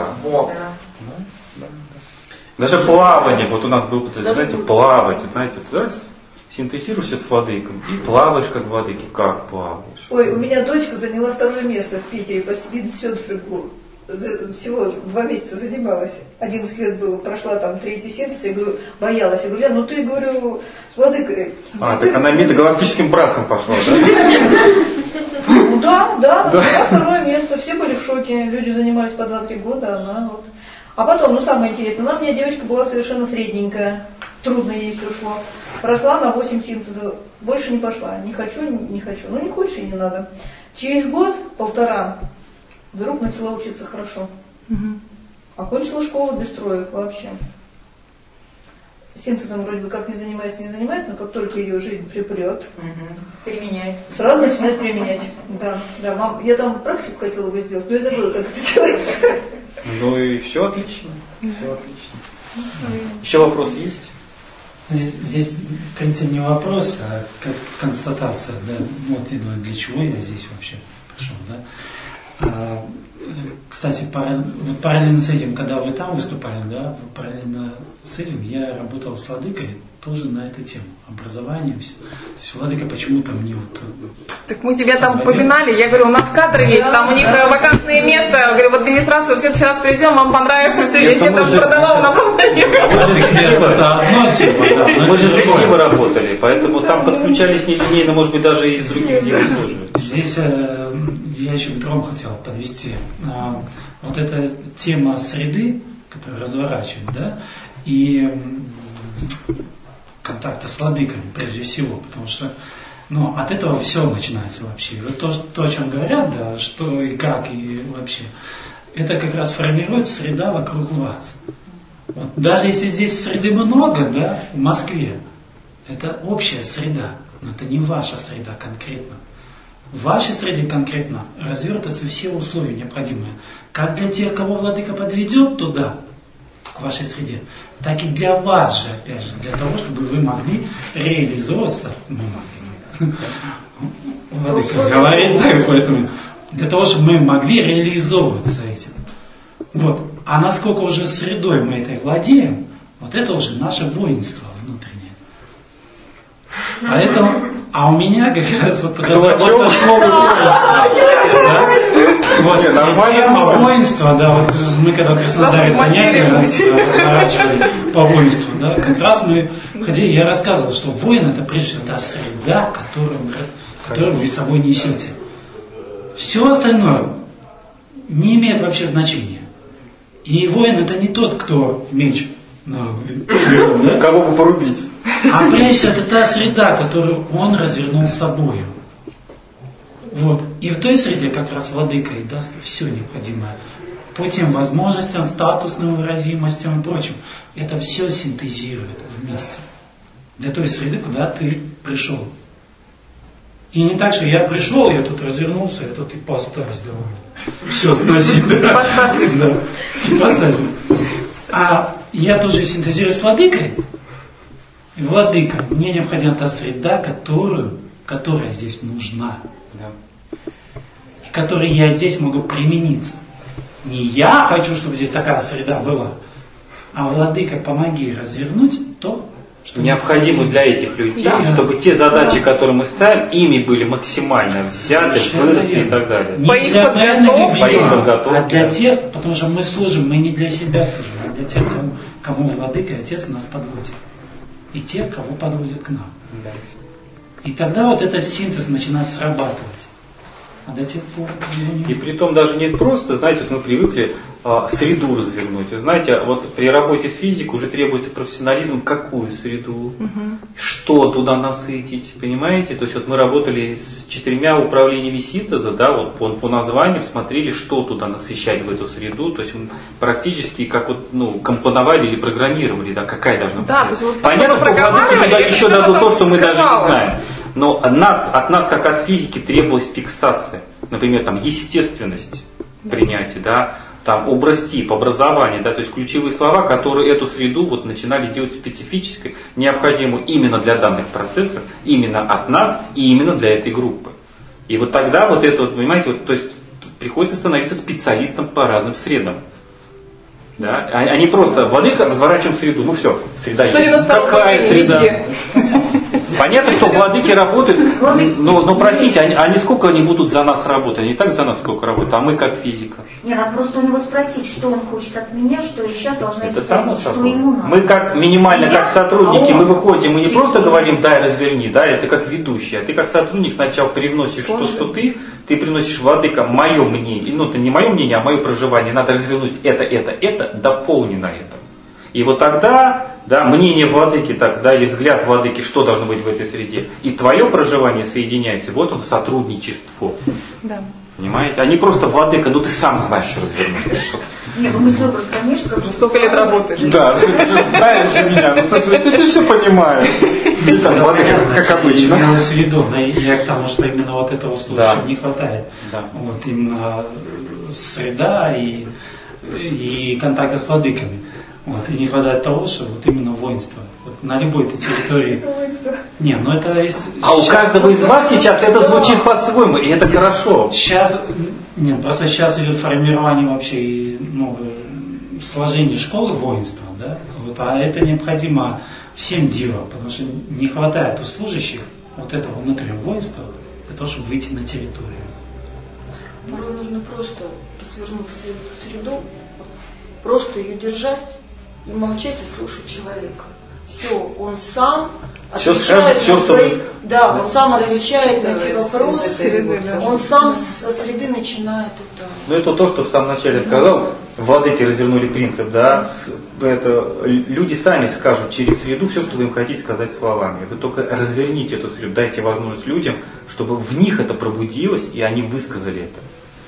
Даже плавание, вот у нас был, знаете, плавать, знаете, раз, синтезируешься с владыком и плаваешь как владыки. Как плаваешь? Ой, у меня дочка заняла второе место в Питере по Виндсёдфригу. Всего два месяца занималась. одиннадцать лет было, прошла там третий синтез, я говорю, боялась. Я говорю, ну ты, говорю, с владыкой. А, так она метагалактическим братством пошла, да? Ну да, да, заняла второе место. Все были в шоке. Люди занимались по два-три года, она вот. А потом, ну самое интересное, она у меня девочка была совершенно средненькая. Трудно ей все шло. Прошла на восемь синтезов. Больше не пошла. Не хочу, не хочу. Ну не хочешь и не надо. Через год, полтора, вдруг начала учиться хорошо. Угу. Окончила школу без троек вообще. Синтезом вроде бы как не занимается, не занимается, но как только ее жизнь припрет, угу. Применяет. Сразу начинает применять. Да, да, мам, я там практику хотела бы сделать, но я забыла, как это делается. Ну и все отлично. Все отлично. Еще вопрос есть? Здесь, в принципе, не вопрос, а как констатация, да, вот и для чего я здесь вообще пришел, да. А, кстати, параллельно с этим, когда вы там выступали, да, параллельно с этим я работал с владыкой тоже на эту тему, образование, все. То есть владыка почему-то мне вот... Так мы тебя там поминали, я говорю, у нас кадры есть, там у них вакантные места, я говорю, в администрацию в следующий раз привезем, вам понравится все, я тебе там продавал на помню. Мы же с Эксимой работали, поэтому там подключались нелинейно, может быть, даже из других дел тоже. Здесь я еще к другому хотел подвести. Вот эта тема среды, которую разворачивает, да, и контакта с владыками прежде всего, потому что ну, от этого все начинается вообще. Вот то, то, о чем говорят, да, что и как, и вообще, это как раз формирует среда вокруг вас. Вот, даже если здесь среды много, да, в Москве, это общая среда, но это не ваша среда конкретно. В вашей среде конкретно развертываются все условия необходимые. Как для тех, кого владыка подведет туда, к вашей среде, так и для вас же, опять же, для того, чтобы вы могли реализовываться, мы могли, владыка говорит, да, поэтому, для того, чтобы мы могли реализовываться этим. Вот. А насколько уже средой мы этой владеем, вот это уже наше воинство внутреннее. Поэтому, а у меня как раз вот разработка школы воинства. Вот тема воинства, да, вот мы когда в Краснодаре занятия разворачивали по воинству, да, как раз мы ходили, я рассказывал, что воин это прежде всего та среда, которую, которую вы с собой несете. Все остальное не имеет вообще значения. И воин это не тот, кто меч, да? Кого бы порубить. А прежде всего это та среда, которую он развернул собою. Вот. И в той среде как раз владыка и даст все необходимое. По тем возможностям, статусным выразимостям и прочим. Это все синтезирует вместе. Для той среды, куда ты пришел. И не так, что я пришел, я тут развернулся, я тут и постась давай. Все сносить. Да. Ипостась. А я тоже синтезирую с владыкой. И владыка, мне необходима та среда, которую, которая здесь нужна. Да. И которой я здесь могу примениться. Не я хочу, чтобы здесь такая среда была, а владыка, помоги развернуть то, что необходимо для этих людей, да, чтобы те задачи, да, которые мы ставим, ими были максимально взяты, выросли и так далее. Не по для подготовки, по их подготовке, а для тех, потому что мы служим, мы не для себя служим, а для тех, кому, кому владыка и отец нас подводит. И тех, кого подводят к нам. Да. И тогда вот этот синтез начинает срабатывать. А до тех пор... И при том даже не просто, знаете, вот мы привыкли а, среду развернуть. Вы знаете, вот при работе с физикой уже требуется профессионализм, какую среду, угу, что туда насытить, понимаете? То есть вот мы работали с четырьмя управлениями синтеза, да, вот по, по названиям смотрели, что туда насыщать в эту среду. То есть мы практически как вот, ну, компоновали или программировали, да, какая должна быть. Да, то есть вот понятно, что владыки туда еще дадут то, что мы даже не знаем. Но от нас, от нас, как от физики, требовалась фиксация. Например, там, естественность принятия, да, там, образ тип, образование, да, то есть ключевые слова, которые эту среду вот начинали делать специфической, необходимую именно для данных процессов, именно от нас и именно для этой группы. И вот тогда вот это, вот, понимаете, вот, то есть приходится становиться специалистом по разным средам. Да? А не просто владыка, разворачиваем среду, ну все, среда есть. Какая среда? Понятно, что владыки работают, но, но простите, они, они сколько они будут за нас работать? Они так за нас сколько работают, а мы как физика. Не, надо просто у него спросить, что он хочет от меня, что еще должна это само что собой. Ему надо. Мы как минимально, как сотрудники, а мы выходим, мы не просто говорим дай разверни, да, это как ведущий, а ты как сотрудник сначала привносишь то, что ты, ты приносишь владыка, мое мнение, ну это не мое мнение, а мое проживание, надо развернуть это, это, это, дополни на это. И вот тогда, да, мнение владыки, тогда, или взгляд владыки, что должно быть в этой среде, и твое проживание соединяется, вот он сотрудничество. Да. Понимаете? А не просто владыка, ну ты сам знаешь, что развернуть. Нет, ну мы с выбором, конечно, как сколько лет работаешь. Да, ты же знаешь же меня, ну ты же ты все понимаешь. И там владыка, как обычно. Имелось в виду, я к тому, что именно вот этого случая не хватает. Вот именно среда и, и контакта с владыками. Вот, и не хватает того, что вот именно воинство. Вот на любой этой территории. Не, ну это. А у каждого из вас сейчас это звучит по-своему, и это хорошо. Сейчас, не, просто сейчас идет формирование вообще, ну, сложение школы воинства, да. Вот, а это необходимо всем делам, потому что не хватает у служащих вот этого внутреннего воинства для того, чтобы выйти на территорию. Порой нужно просто развернуть среду, просто ее держать. И молчать и слушать человека. Все, он сам отвечает все скажет, все, на свои, что... да, он сам отвечает на эти вопросы, среды, он сам со среды начинает это. Ну это то, что в самом начале сказал, владыки развернули принцип, да, это, люди сами скажут через среду все, что вы им хотите сказать словами. Вы только разверните эту среду, дайте возможность людям, чтобы в них это пробудилось, и они высказали это.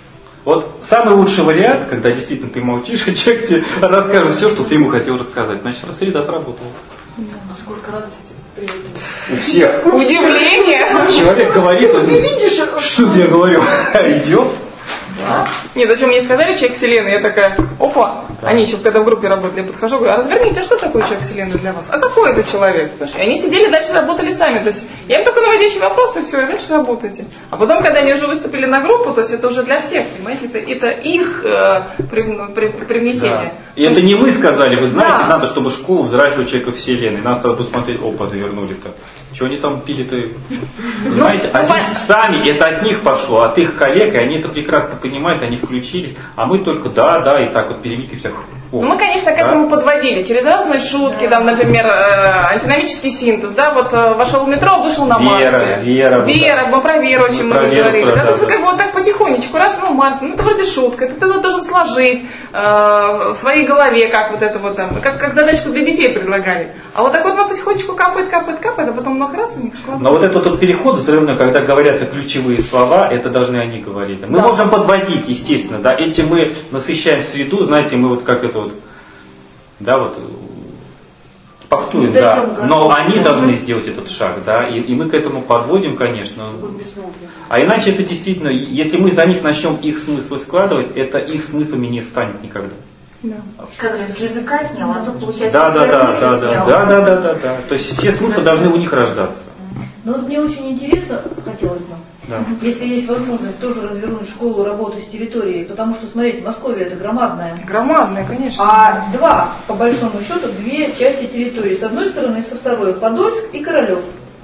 Вот самый лучший вариант, когда действительно ты молчишь, и человек тебе расскажет все, что ты ему хотел рассказать. Значит, среда сработала. А сколько радости при этом. У всех. Удивление. Человек говорит, он, ты видишь, что я говорю, идет. Да. Нет, о чем мне сказали, человек вселенной, я такая, опа, Да. Они еще, когда в группе работали, я подхожу, говорю, а разверните, а что такое человек Вселенной для вас? А какой это человек? И они сидели, дальше работали сами. То есть я им только наводящий вопрос, и все, и дальше работайте. А потом, когда они уже выступили на группу, то есть это уже для всех, понимаете, это, это их э, привнесение. Да. И это не вы сказали, вы знаете, да. Надо, чтобы школу взращивала человека Вселенной. Нас тогда тут смотреть, опа, завернули-то. Чего они там пили-то? Понимаете? А здесь сами, это от них пошло, от их коллег, и они это прекрасно понимают, они включились, а мы только да, да, и так вот перемикиваемся. Ну, мы, конечно, к этому да? подводили. Через разные шутки, там, например, э, антиномический синтез, да, вот э, вошел в метро, вышел на Марсе. Вера, Вера. Вера, мы про Веру очень много говорили. Да, да, то есть, да, как бы вот так потихонечку, раз, ну, Марс, ну, это вроде шутка, это ты должен сложить э, в своей голове, как вот это вот там, как, как задачку для детей предлагали. А вот так вот мы потихонечку капает, капает, капает, а потом много раз у них складывается. Но вот этот вот переход взрывной, когда говорятся ключевые слова, это должны они говорить. Мы да. можем подводить, естественно, да, этим мы насыщаем среду, знаете, мы вот как это вот, да, вот, попсуем, да, но они должны сделать этот шаг, да, и, и мы к этому подводим, конечно. А иначе это действительно, если мы за них начнем их смыслы складывать, это их смыслами не станет никогда. Да. Как говорят, с языка снял, а то получается да, да, да, да, да, да, да, да, да, да. То есть все смыслы должны у них рождаться. Ну вот мне очень интересно, хотелось бы, да. если есть возможность тоже развернуть школу работы с территорией, потому что, смотрите, Московия это громадная. Громадная, конечно. А два, по большому счету, две части территории. С одной стороны и со второй. Подольск и Королев.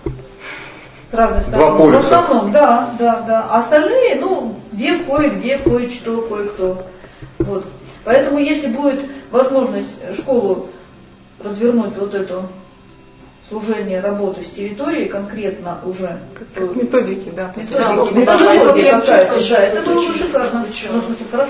С разной стороны. Два полюса. В основном, да, да, да. А остальные, ну, где кое-где, кое-что, кое-кто. Вот. Поэтому, если будет возможность школу развернуть вот эту служение, работу с территорией конкретно уже. Как, как методики, да. Методики, да, методики какая-то, да, это было бы шикарно. Ну, в смысле, хорошо.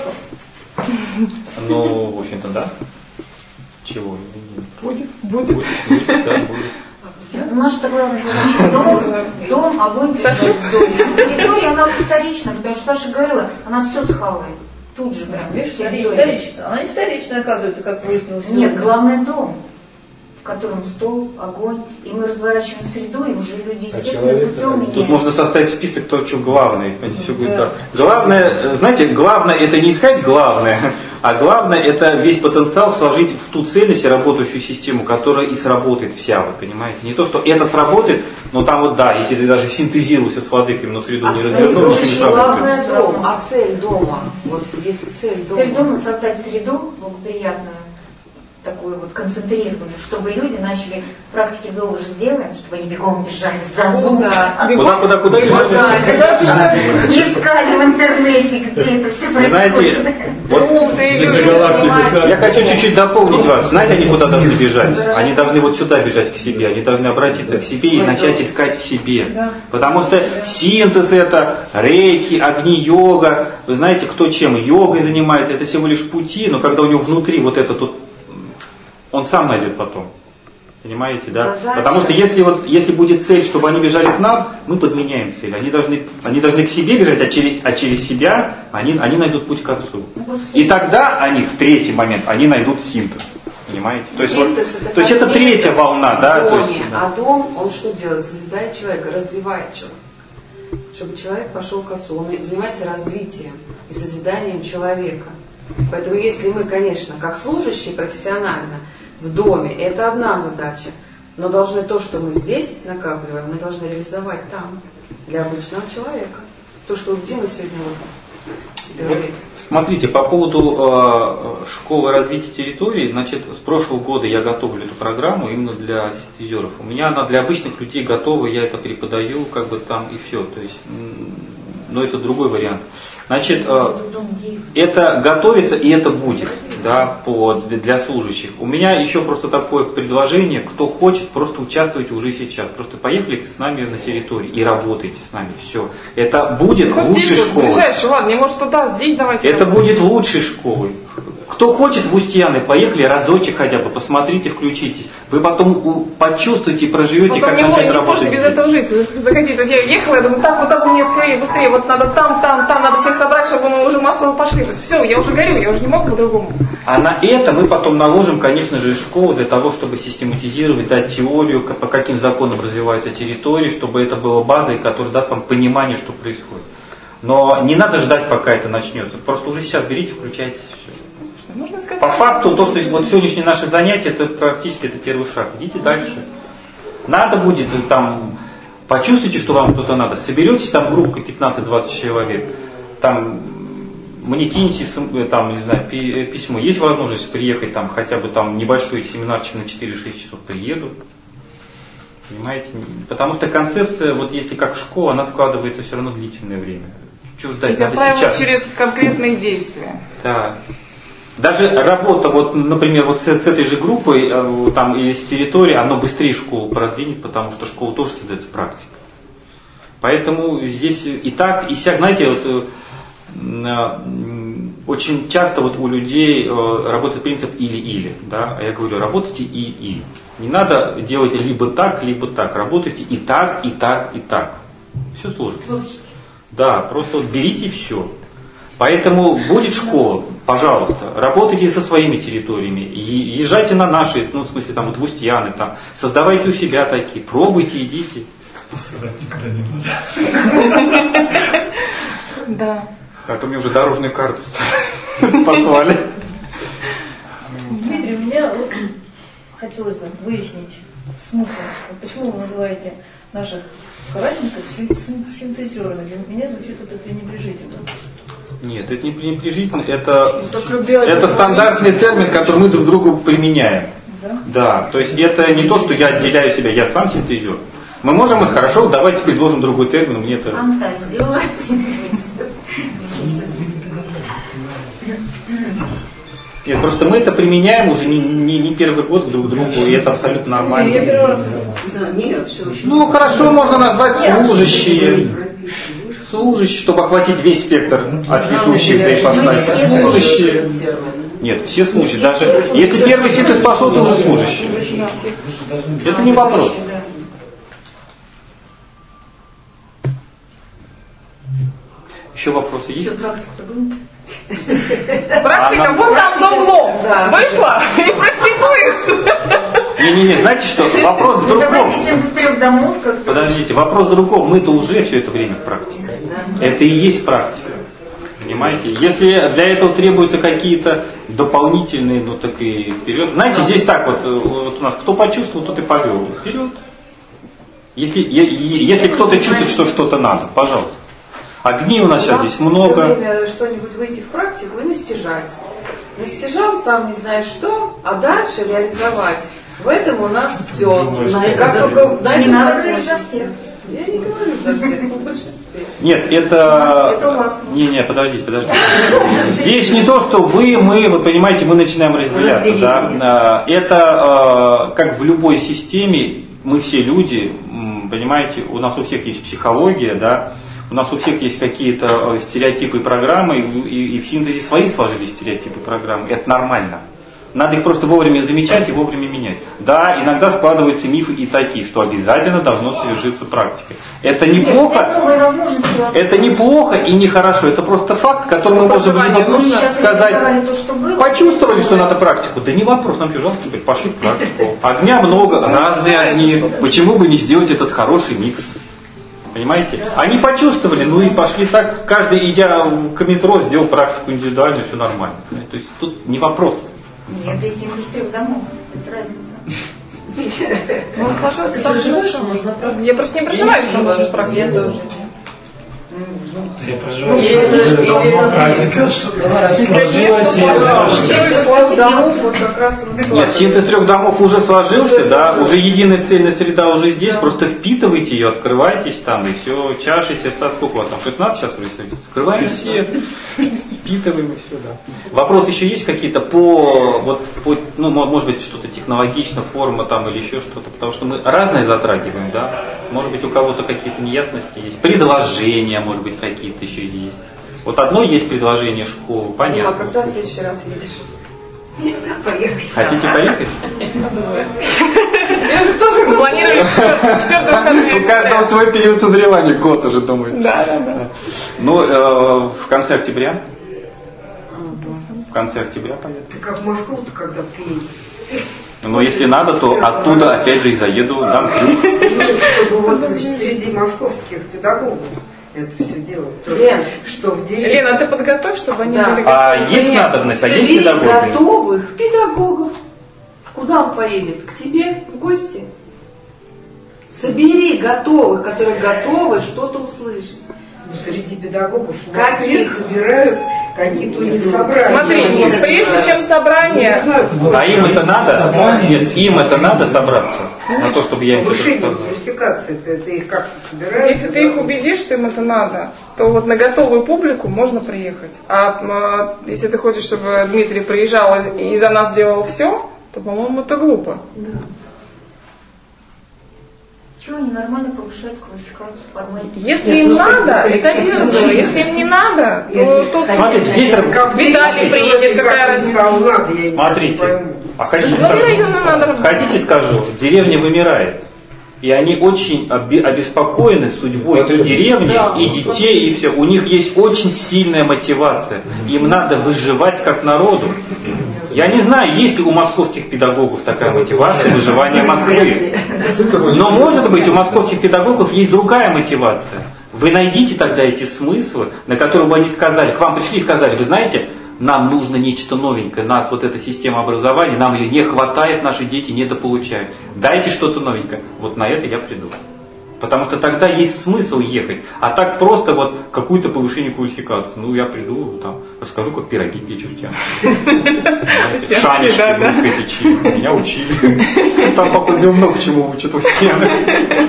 Ну, в общем-то, да. Чего? Будет, будет. Будет, да, будет. У нас же такое разделение. Дом, дом, огонь, дом. Территория, она вторична, потому что Саша говорила, она все схавает. Тут же прям, видишь, вторичная. Она не вторичная, оказывается, как выяснилось. Нет, главное дом, в котором стол, огонь, и мы разворачиваем среду, и уже люди естественным а путем меняют. Тут можно составить список того, что главное. Все будет, да. Главное, знаете, главное это не искать главное, а главное это весь потенциал сложить в ту цельность и работающую систему, которая и сработает вся, вы понимаете. Не то, что это сработает, но там вот да, если ты даже синтезируешься с владыками, но среду а не развернул, ничего не сработает. Главное дом, а цель дома, вот есть цель дома. Цель дома создать среду благоприятную, такую вот концентрированную, чтобы люди начали практики зова же делаем, чтобы они бегом бежали за Бога. Куда, куда, куда? Искали в интернете, где это все происходит. Знаете, вот, я хочу чуть-чуть дополнить вас. Знаете, они куда должны бежать? Они должны вот сюда бежать к себе, они должны обратиться к себе и начать искать в себе. Потому что синтез это, рейки, огни-йога, вы знаете, кто чем йогой занимается, это всего лишь пути, но когда у него внутри вот это тут, он сам найдет потом. Понимаете, да? Задача. Потому что если, вот, если будет цель, чтобы они бежали к нам, мы подменяем цель. Они должны, они должны к себе бежать, а через, а через себя они, они найдут путь к Отцу. И тогда они, в третий момент, они найдут синтез. Понимаете? То есть, вот, это, то есть это третья волна, да? То есть, да? А дом, он что делает? Созидает человека, развивает человека. Чтобы человек пошел к Отцу. Он занимается развитием и созиданием человека. Поэтому если мы, конечно, как служащие профессионально, в доме, это одна задача, но должны то, что мы здесь накапливаем, мы должны реализовать там, для обычного человека. То, что Дима сегодня вот говорит. Смотрите, по поводу э, школы развития территории, значит, с прошлого года я готовлю эту программу именно для синтезеров. У меня она для обычных людей готова, я это преподаю, как бы там и все. То есть, но это другой вариант. Значит, это готовится и это будет, да, по, для служащих. У меня еще просто такое предложение, кто хочет, просто участвуйте уже сейчас. Просто поехали с нами на территорию и работайте с нами. Все. Это будет хоть лучшей школой. Ближайший, ладно, не может туда, здесь давайте. Это будет лучшей школой. Кто хочет в Устьяны, поехали разочек хотя бы, посмотрите, включитесь. Вы потом почувствуете и проживете, потом как не начать не работать. без этого жить. Заходите, то есть я ехала, я думаю, так, вот так мне скорее, быстрее, вот надо там, там, там, надо всех собрать, чтобы мы уже массово пошли. То есть все, я уже горю, я уже не могу по-другому. А на это мы потом наложим, конечно же, школу для того, чтобы систематизировать, дать теорию, по каким законам развиваются территории, чтобы это была базой, которая даст вам понимание, что происходит. Но не надо ждать, пока это начнется. Просто уже сейчас берите, включайтесь, все. Можно сказать, по факту, то, что вот сегодняшнее наше занятие, это практически это первый шаг. Идите дальше. Надо будет, там, почувствуйте, что вам что-то надо. Соберетесь там группой пятнадцать-двадцать человек, там, мне киньте, там, не знаю, письмо. Есть возможность приехать, там, хотя бы там небольшой семинарчик на четыре-шесть часов, приеду. Понимаете? Потому что концепция, вот если как школа, она складывается все равно длительное время. Чего ждать? Надо сейчас. Через конкретные действия. Да. Даже работа, вот, например, вот с, с этой же группой, там, или с территорией, оно быстрее школу продвинет, потому что школа тоже создается практикой. Поэтому здесь и так, и сяк, знаете, вот, очень часто вот у людей работает принцип или-или, да, а я говорю, работайте и-и. Не надо делать либо так, либо так. Работайте и так, и так, и так. Все сложится. Да, просто вот берите все. Поэтому будет школа, пожалуйста, работайте со своими территориями, езжайте на наши, ну в смысле там вот в Устьяны, там, создавайте у себя такие, пробуйте, идите. Посылать никогда не надо. Да. А то мне уже дорожную карту послали. Дмитрий, у меня хотелось бы выяснить смысл, почему вы называете наших соратников синтезерами. Для меня звучит это пренебрежительно. Нет, это не пренебрежительно, это, это стандартный термин, который мы друг другу применяем. Да? Да, то есть это не то, что я отделяю себя, я сам синтезер. Мы можем, это хорошо, давайте предложим другой термин, мне это... Фантазер. Нет, просто мы это применяем уже не, не, не первый год друг к другу, и это абсолютно нормально. Я первый раз... Ну, хорошо, можно назвать служащие. Служащие, чтобы охватить весь спектр от несущих до ипостаси. Служащие. Нет, все служащие. Даже если первый синтез пошел, то уже служащие. Это не вопрос. Еще вопросы есть? Еще практику-то будет? Практика, вот там за углом. Вышла и практикуешь. Не-не-не, знаете что, вопрос в другом. домов, как Подождите, вопрос в другом. Мы-то уже все это время в практике. Это и есть практика. Понимаете? Если для этого требуются какие-то дополнительные, ну так и вперед. Знаете, здесь так вот, вот у нас кто почувствовал, тот и повел. Вперед. Если, если кто-то чувствует, что что-то надо, пожалуйста. Огней у нас сейчас здесь много. Все время что-нибудь выйти в практику и настижать. Настижал, сам не знаешь что, а дальше реализовать. В этом у нас все. Как только на не надо говорить за всех. Я не говорю за всех, но в большинстве. Нет, это... это не, не, подождите, подождите. Здесь не то, что вы, мы, вы понимаете, мы начинаем разделяться. Да? Это как в любой системе, мы все люди, понимаете, у нас у всех есть психология, да, у нас у всех есть какие-то стереотипы и программы, и, и в синтезе свои сложились стереотипы и программы. Это нормально. Надо их просто вовремя замечать и вовремя менять. Да, иногда складываются мифы и такие, что обязательно должно совершиться практикой. Это неплохо, это неплохо и нехорошо. Это просто факт, который мы можем либо сказать, почувствовали, что надо практику. Да не вопрос, нам что, жалко, что ли, пошли в практику. Огня много, разве они, почему бы не сделать этот хороший микс? Понимаете? Они почувствовали, ну и пошли так, каждый, идя к метро, сделал практику индивидуальную, все нормально. То есть тут не вопрос. Нет, здесь синтез трех домов. Это разница. Ну, сложился так же лучше. Я просто не проживаю, что надо практику. Я проживаю, что давно практика сложилась. Нет, синтез трех домов уже сложился, да, уже единая цельная среда уже здесь, просто впитывайте ее, открывайтесь там, и все, чаши, сердца, сколько у вас там, шестнадцать сейчас уже сидите, открываем все, впитываем и все, да. Вопрос еще есть какие-то по, вот, по, ну, может быть, что-то технологично, форма там или еще что-то, потому что мы разное затрагиваем, да, может быть, у кого-то какие-то неясности есть, предложения, может быть, какие-то еще есть. Вот одно есть предложение школы, понятно. Дима, когда в следующий раз едешь? Поехать. Хотите поехать? Мы планировали четвертого выходные. У каждого свой период созревания, год уже думает. Да, да, да. Ну, в конце октября. В конце октября поеду. Ты как в Москву-то когда приедешь? Но если надо, то оттуда опять же и заеду, дам ключ. Чтобы вот среди московских педагогов это все делать. Лен, что в деревне... Лена, ты подготовь, чтобы они да. были готовы. А есть надобность, а есть педагоги? Готовых педагогов. Куда он поедет? К тебе в гости? Собери готовых, которые готовы что-то услышать. Ну, среди педагогов в Москве собирают какие-то у них собрания. Смотри, прежде чем собрание... А им это надо? Нет, им это надо собраться на то, чтобы я им повышение квалификации, это их как-то собирают. Если ты их убедишь, что им это надо, то вот на готовую публику можно приехать. А, а если ты хочешь, чтобы Дмитрий приезжал и за нас делал все, то, по-моему, это глупо. Да. Чего они нормально повышают квалификацию? Формально? Если им надо, это один разговор. Если им не надо, то тут смотрите, здесь Виталий приедет, какая разница. Смотрите, а хотите скажу, хотите скажу, деревня вымирает. И они очень обеспокоены судьбой и деревни, и детей, и все. У них есть очень сильная мотивация. Им надо выживать как народу. Я не знаю, есть ли у московских педагогов такая мотивация выживания Москвы. Но может быть у московских педагогов есть другая мотивация. Вы найдите тогда эти смыслы, на которые бы они сказали, к вам пришли и сказали, вы знаете, нам нужно нечто новенькое, нас вот эта система образования, нам ее не хватает, наши дети недополучают. Дайте что-то новенькое. Вот на это я приду. Потому что тогда есть смысл ехать. А так просто вот какое-то повышение квалификации. Ну, я приду, там, расскажу, как пироги печь у стен. Шанишки, внука печи. Меня учили. Там папа много чему учат у стен.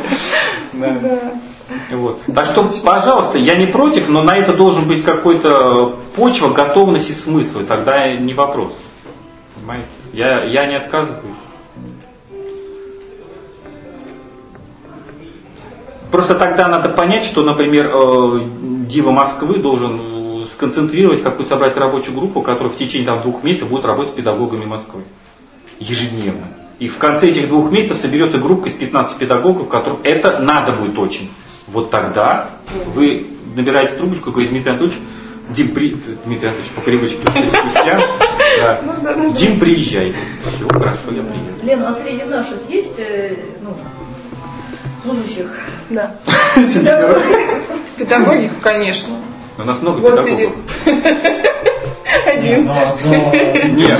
Вот. Так что, пожалуйста, я не против, но на это должен быть какой-то почва готовности, смысла. Тогда не вопрос. Понимаете? Я, я не отказываюсь. Просто тогда надо понять, что, например, Дива Москвы должен сконцентрировать, какую-то собрать рабочую группу, которая в течение там, двух месяцев будет работать с педагогами Москвы. Ежедневно. И в конце этих двух месяцев соберется группа из пятнадцати педагогов, которым это надо будет очень. Вот тогда вы набираете трубочку и говорите, Дмитрий Анатольевич, Дим, при... Дмитрий Анатольевич, по привычке, да. Дим, приезжай. Все, хорошо, я приеду. Лена, а среди наших есть ну, служащих? Да. Педагоги, конечно. У нас много педагогов. Один. Нет.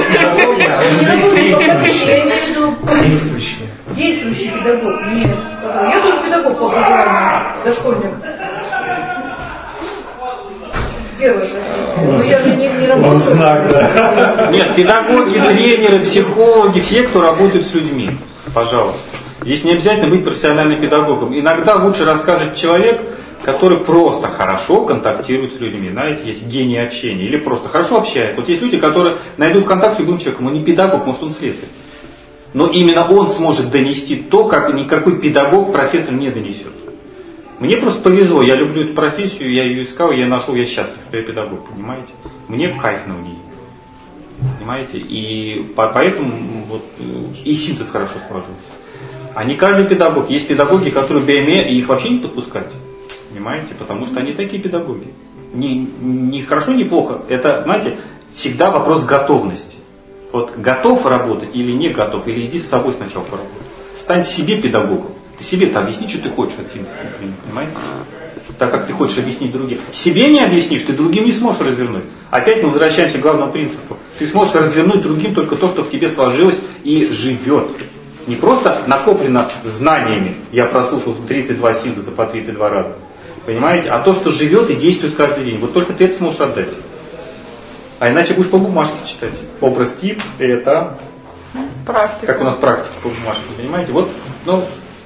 Действующие. Действующий педагог. Нет. Я тоже педагог по образованию, дошкольник. Первый. Но я же не, не работаю. Он знак, да. Нет, педагоги, тренеры, психологи, все, кто работают с людьми. Пожалуйста. Здесь не обязательно быть профессиональным педагогом. Иногда лучше расскажет человек, который просто хорошо контактирует с людьми. Знаете, есть гений общения. Или просто хорошо общается. Вот есть люди, которые найдут контакт с любым человеком. Он не педагог, может он слесарь. Но именно он сможет донести то, как никакой педагог, профессор не донесет. Мне просто повезло. Я люблю эту профессию, я ее искал, я нашел, я счастлив, что я педагог, понимаете? Мне кайф на ней. Понимаете? И поэтому вот, и синтез хорошо сложился. А не каждый педагог. Есть педагоги, которые БМЕ, и их вообще не подпускать. Понимаете? Потому что они такие педагоги. Не, не хорошо, не плохо. Это, знаете, всегда вопрос готовности. Вот готов работать или не готов, или иди с собой сначала поработай. Стань себе педагогом. Ты себе-то объясни, что ты хочешь от синтеза, понимаете? Так как ты хочешь объяснить другим. Себе не объяснишь, ты другим не сможешь развернуть. Опять мы возвращаемся к главному принципу. Ты сможешь развернуть другим только то, что в тебе сложилось и живет. Не просто накоплено знаниями. Я прослушал тридцать два синтеза по тридцать два раза. Понимаете? А то, что живет и действует каждый день. Вот только ты это сможешь отдать. А иначе будешь по бумажке читать. Образ тип это... Практика. Как у нас практика по бумажке, понимаете? Вот, ну...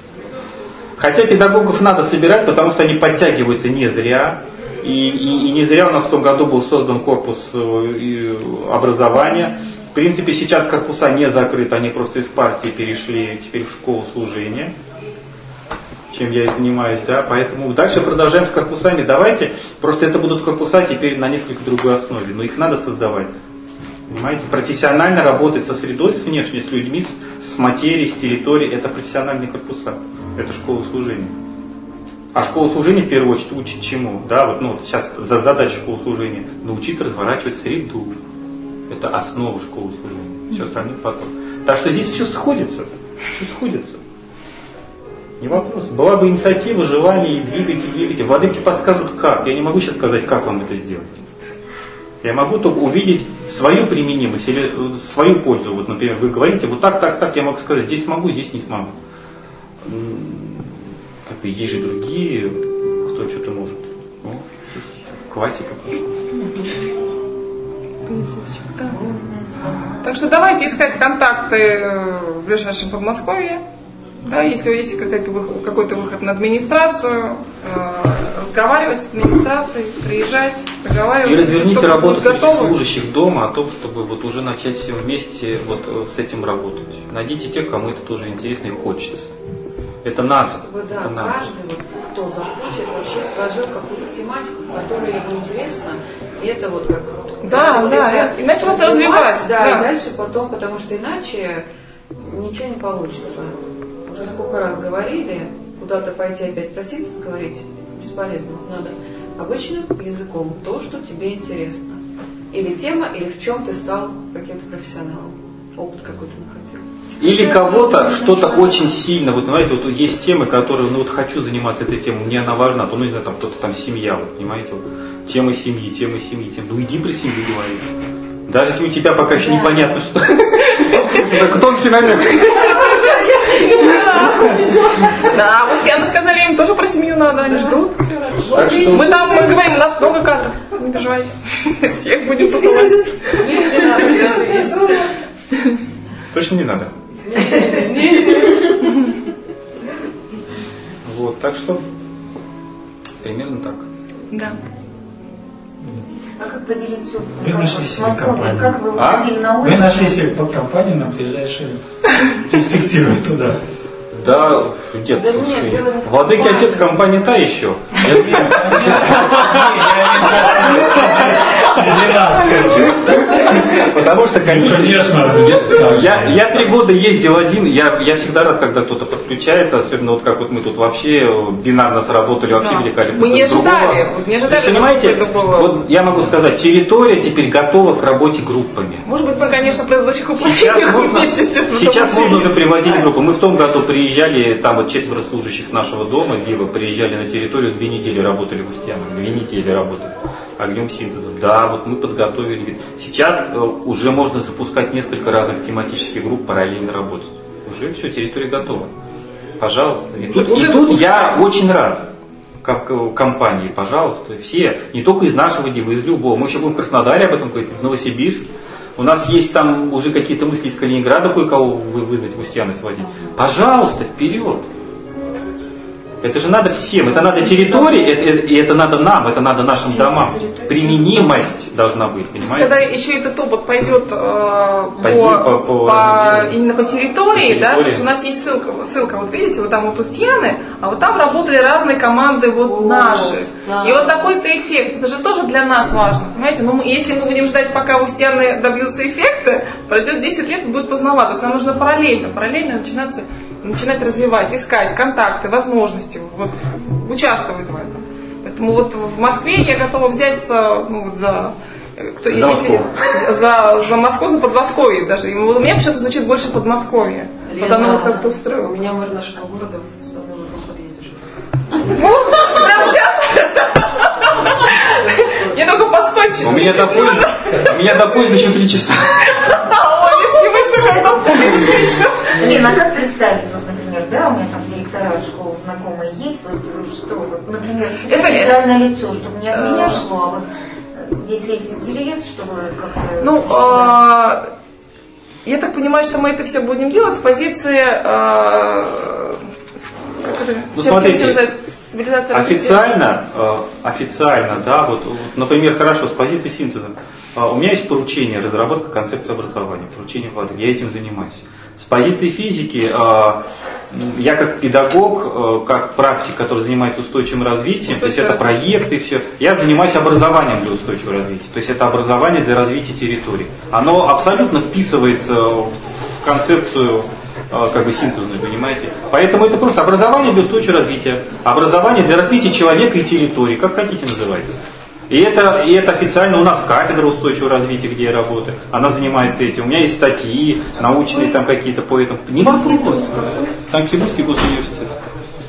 Хотя педагогов надо собирать, потому что они подтягиваются не зря. И, и, и не зря у нас в том году был создан корпус образования. В принципе, сейчас корпуса не закрыты, они просто из партии перешли теперь в школу служения, чем я и занимаюсь, да, поэтому дальше продолжаем с корпусами. Давайте, просто это будут корпуса теперь на несколько другой основе, но их надо создавать. Понимаете, профессионально работать со средой, с внешней, с людьми, с, с материей, с территорией, это профессиональные корпуса, это школа служения. А школа служения в первую очередь учит чему? Да, вот, ну, вот сейчас за задача школы служения научить разворачивать среду. Это основа школы служения. Все остальное потом. Так что здесь все сходится. Все сходится. Не вопрос. Была бы инициатива, желание, двигайте, двигайте. Владыки подскажут как. Я не могу сейчас сказать, как вам это сделать. Я могу только увидеть свою применимость или свою пользу. Вот, например, вы говорите, вот так, так, так, я могу сказать, здесь смогу, здесь не смогу. Как бы есть же другие, кто что-то может. Ну, классика. Так что давайте искать контакты в ближайшем Подмосковье. Да, если есть какой-то выход, какой-то выход на администрацию, э, разговаривать с администрацией, приезжать, договаривать. И разверните работу среди служащих дома о том, чтобы вот уже начать все вместе вот с этим работать. Найдите тех, кому это тоже интересно и хочется. Это надо. Чтобы, да, это надо. каждый, вот, кто захочет, вообще сложил какую-то тематику, в которой ему интересно, и это вот как... Да, да, и начал это развивать. Да, да, и дальше потом, потому что иначе ничего не получится. Уже сколько раз говорили, куда-то пойти опять проситься, говорить бесполезно, надо обычным языком, то, что тебе интересно. Или тема, или в чем ты стал каким-то профессионалом, опыт какой-то накопил. Или кого-то что-то очень сильно, вот понимаете, вот есть темы, которые, ну вот хочу заниматься этой темой, мне она важна, то ну не знаю, там кто-то там семья, вот, понимаете, вот, тема семьи, тема семьи, тема, ну иди про семью говори. Даже если у тебя пока еще непонятно, что. Так тонкий намек. Да, Устьяны сказали, им тоже про семью надо, они ждут. Мы там, мы говорим, у нас много кадров, не переживайте. Всех будем посылать. Точно не надо. Вот, так что примерно так. Да. А как поделить все? Вы нашли себе компанию. Как вы а? выходили на улицу? Вы нашли себе компанию на ближайшие перспективы туда. Да, дед, да слушай, нет, Владыки отец компания та еще. Среди нас, потому что, конечно, конечно я, я три года ездил один, я, я всегда рад, когда кто-то подключается, особенно вот как вот мы тут вообще бинарно сработали, вообще да. великали. Мы не ожидали, не ожидали, понимаете, это было... вот я могу сказать, территория теперь готова к работе группами. Может быть, мы, конечно, в предыдущих сейчас можно, сейчас можно уже привозить да. группу. Мы в том году приезжали, там вот четверо служащих нашего дома, Дива, приезжали на территорию, две недели работали в Устьянах, две недели работали огнем синтеза. Да, вот мы подготовили. Сейчас э, уже можно запускать несколько разных тематических групп, параллельно работать. Уже все, территория готова. Пожалуйста. И тут, и тут я очень рад, как компании, пожалуйста, все, не только из нашего Дива, из любого. Мы еще будем в Краснодаре об этом говорить, в Новосибирске. У нас есть там уже какие-то мысли из Калининграда, кое-кого вызвать в Устьяны сводить. Пожалуйста, вперед! Это же надо всем, это надо территории, это, это, и это надо нам, это надо нашим домам. Применимость должна быть, понимаете? Когда еще этот опыт пойдет э, по, по, по, по, именно по территории, по да, территории. Потому что у нас есть ссылка, ссылка, вот видите, вот там вот Устьяны, а вот там работали разные команды вот О, наши. Да. И вот такой-то эффект, это же тоже для нас важно, понимаете? Но мы, если мы будем ждать, пока Устьяны добьются эффекта, пройдет десять лет, будет поздновато. То есть нам нужно параллельно, параллельно начинаться, начинать развивать, искать контакты, возможности, вот, участвовать в этом. Поэтому вот в Москве я готова взяться ну, вот за, кто, за, если, Москву. За, за Москву, за Подмосковье даже. И у меня почему-то звучит больше Подмосковье. Лена, потому вот как-то устроило. У меня мэрнашка города в самом этом подъезде живет. Прямо сейчас? Я только поспать чуть-чуть. У меня до поезда, у меня до поезда еще три часа. Ой, лишь выше, как до поезда. Лена, а как представить, вот, например, да, у меня там директора школы знакомые есть, вот, что, вот, например, тебе нейтральное лицо, чтобы не от меня шло, а вот, если есть интерес, чтобы как-то... Ну, я так понимаю, что мы это все будем делать с позиции... Ну, смотрите, официально, официально, да, вот, вот, например, хорошо, с позиции синтеза. У меня есть поручение, разработка концепции образования, поручение Влады, я этим занимаюсь. С позиции физики, я как педагог, как практик, который занимается устойчивым развитием, то есть это проекты и все, я занимаюсь образованием для устойчивого развития, то есть это образование для развития территории. Оно абсолютно вписывается в концепцию как бы синтезную, понимаете? Поэтому это просто образование для устойчивого развития, образование для развития человека и территории, как хотите называйте. И это, и это официально у нас кафедра устойчивого развития, где я работаю, она занимается этим. У меня есть статьи научные там какие-то по этому. Не вопрос. Санкт-Петербургский госуниверситет.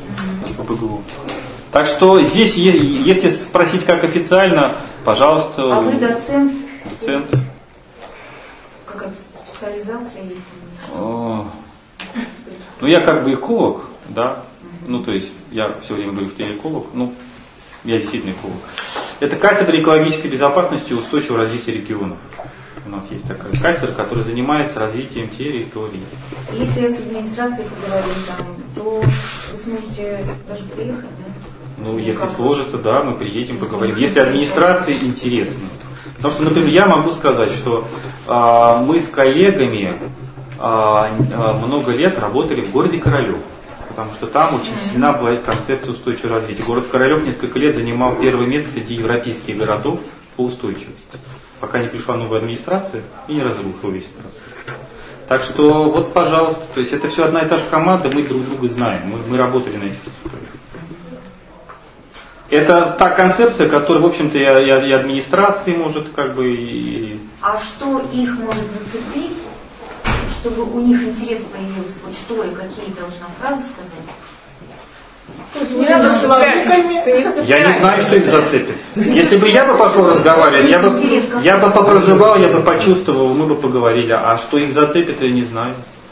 ПГУ. Так что здесь, если спросить как официально, пожалуйста. А вы доцент? Доцент. Какая специализация? О, ну я как бы эколог, да. Ну то есть я все время говорю, что я эколог. Ну, я действительно эколог. Это кафедра экологической безопасности и устойчивого развития регионов. У нас есть такая кафедра, которая занимается развитием территорий. Если я с администрацией поговорю там, то вы сможете даже приехать, да? Ну, если как сложится, да, мы приедем, поговорим. Если администрации интересно. Потому что, например, я могу сказать, что а, мы с коллегами а, а, много лет работали в городе Королев. Потому что там очень сильна была концепция устойчивого развития. Город Королев несколько лет занимал первое место среди европейских городов по устойчивости. Пока не пришла новая администрация и не разрушила весь процесс. Так что вот, пожалуйста, то есть это все одна и та же команда, мы друг друга знаем, мы, мы работали на этих историях. Это та концепция, которая, в общем-то, и, и, и администрации может как бы и... А что их может зацепить, чтобы у них интерес появился? Вот что и какие должна фразы сказать? Я не знаю, что их зацепит. Если бы я бы пошел разговаривать, я бы, я бы попроживал, я бы почувствовал, мы бы поговорили. А что их зацепит, я не знаю.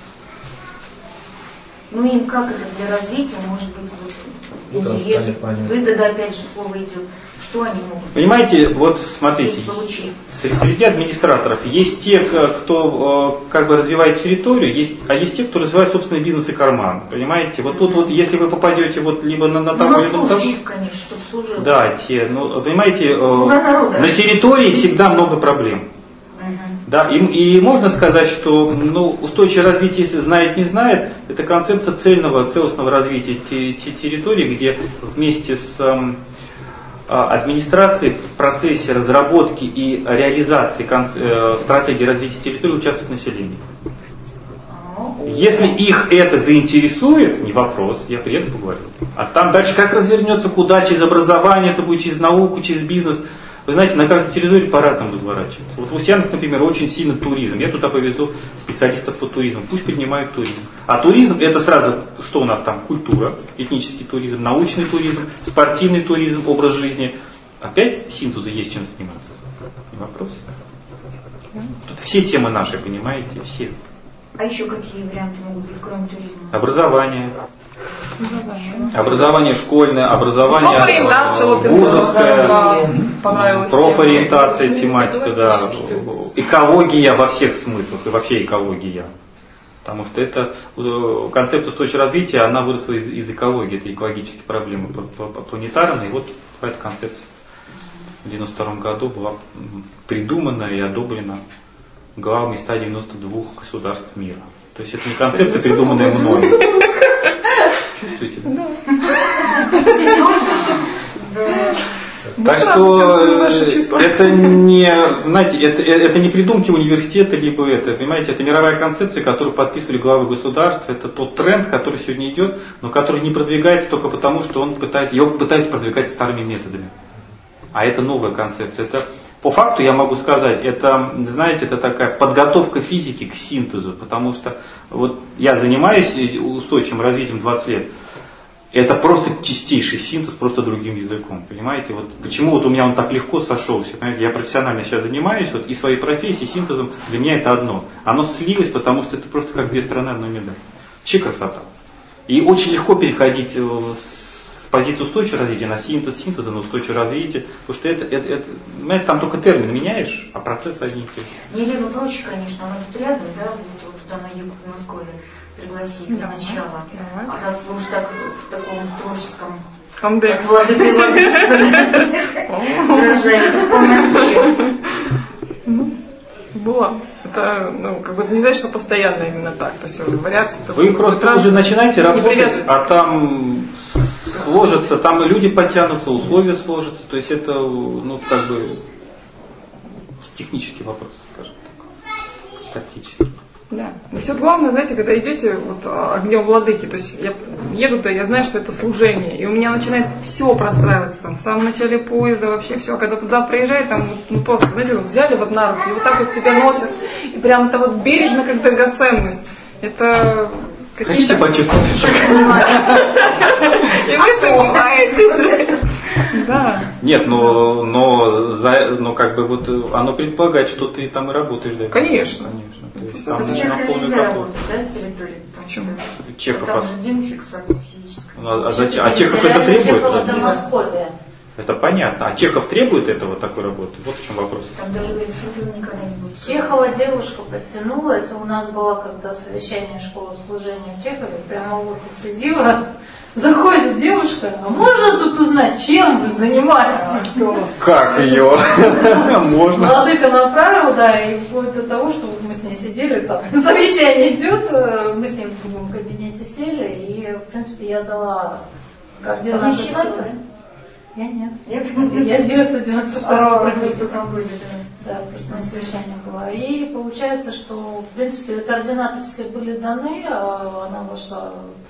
Ну им как это для развития может быть вот, интерес? Выгода, опять же, слово идет. Что они могут? Понимаете, вот смотрите, среди администраторов есть те, кто как бы развивает территорию, есть, а есть те, кто развивает собственный бизнес и карман. Понимаете? Вот тут вот, если вы попадете вот либо на, на того, либо на того. Конечно, чтобы служил. Да, те, ну, понимаете, на территории всегда много проблем. Угу. Да, и, и можно сказать, что ну, устойчивое развитие, если знает, не знает, это концепция цельного, целостного развития территории, где вместе с администрации в процессе разработки и реализации стратегии развития территории участвует население. Если их это заинтересует, не вопрос, я приеду поговорю. А там дальше как развернется, куда, через образование, это будет через науку, через бизнес. Вы знаете, на каждой территории по-разному разворачивается. Вот в Устьянах, например, очень сильно туризм. Я туда повезу специалистов по туризму. Пусть поднимают туризм. А туризм это сразу, что у нас там? Культура, этнический туризм, научный туризм, спортивный туризм, образ жизни. Опять синтезу есть чем заниматься. Не вопрос. Тут все темы наши, понимаете, все. А еще какие варианты могут быть, кроме туризма? Образование. Образование школьное, образование вузовское, профориентация, тематика, да, экология во всех смыслах и вообще экология. Потому что это концепция устойчивого развития, она выросла из, из экологии, это экологические проблемы планетарные. И вот эта концепция в девяносто втором году была придумана и одобрена главами ста девяноста двух государств мира. То есть это не концепция, придуманная мною. Чувствуете? Да. Так что это не, знаете, это, это не придумки университета, либо это, понимаете, это мировая концепция, которую подписывали главы государств, это тот тренд, который сегодня идет, но который не продвигается только потому, что он пытается, его пытаются продвигать старыми методами. А это новая концепция. Это, по факту я могу сказать, это, знаете, это такая подготовка физики к синтезу, потому что вот я занимаюсь устойчивым развитием двадцать лет. Это просто чистейший синтез, просто другим языком, понимаете? Вот почему вот у меня он так легко сошелся, понимаете? Я профессионально сейчас занимаюсь, вот, и своей профессией, синтезом, для меня это одно. Оно слилось, потому что это просто как две стороны одной медали. Вообще красота. И очень легко переходить с позиции устойчивого развития на синтез, синтеза на устойчивое развитие, потому что это, это, это, понимаете, там только термин меняешь, а процесс одни и те же. Елена проще, конечно, она тут рядом, да, вот, вот туда на юг Москвы пригласить для начала. Давай. А раз вы уж так в таком творческом тандеме Владыка Ивановича выражаетесь в полноте. Было. Это, ну, как бы не значит, что постоянно именно так. То есть вариации. Вы просто уже начинаете работать, а там сложится, там и люди потянутся, условия сложатся. То есть это, ну, как бы технический вопрос, скажем так, тактический. Да. И все главное, знаете, когда идете вот, огнем владыки, то есть я еду туда, я знаю, что это служение, и у меня начинает все простраиваться там, в самом начале поезда вообще все, когда туда приезжает, там ну, просто, знаете, вот взяли вот на руки, и вот так вот тебя носят, и прям это вот бережно, как драгоценность. Это Хотите почувствовать? И вы сомневаетесь. Да. Нет, но, но, за, но как бы вот оно предполагает, что ты там и работаешь, да? Конечно. Конечно. То есть, там там Чехов нельзя работать, да, с территории? Почему? Чехов. Там же день фиксации физической. А, а, зачем? А Чехов это требует? Чехов это Московия. Это понятно. А Чехов требует этого такой работы? Вот в чем вопрос. Там даже синтеза никогда не было. С Чехова девушка подтянулась. У нас было когда совещание школы служения в Чехове. Прямо вот сидела. Заходит девушка, а можно тут узнать, чем вы занимаетесь? Как ее? Можно. Владыка направил, да, и вплоть до того, что мы с ней сидели, там совещание идет, мы с ней в другом кабинете сели, и, в принципе, я дала координаты сайта. Я нет. Нет? Я с девяносто девяносто второго года. Да, просто на совещании была. И получается, что, в принципе, координаты все были даны, а она вошла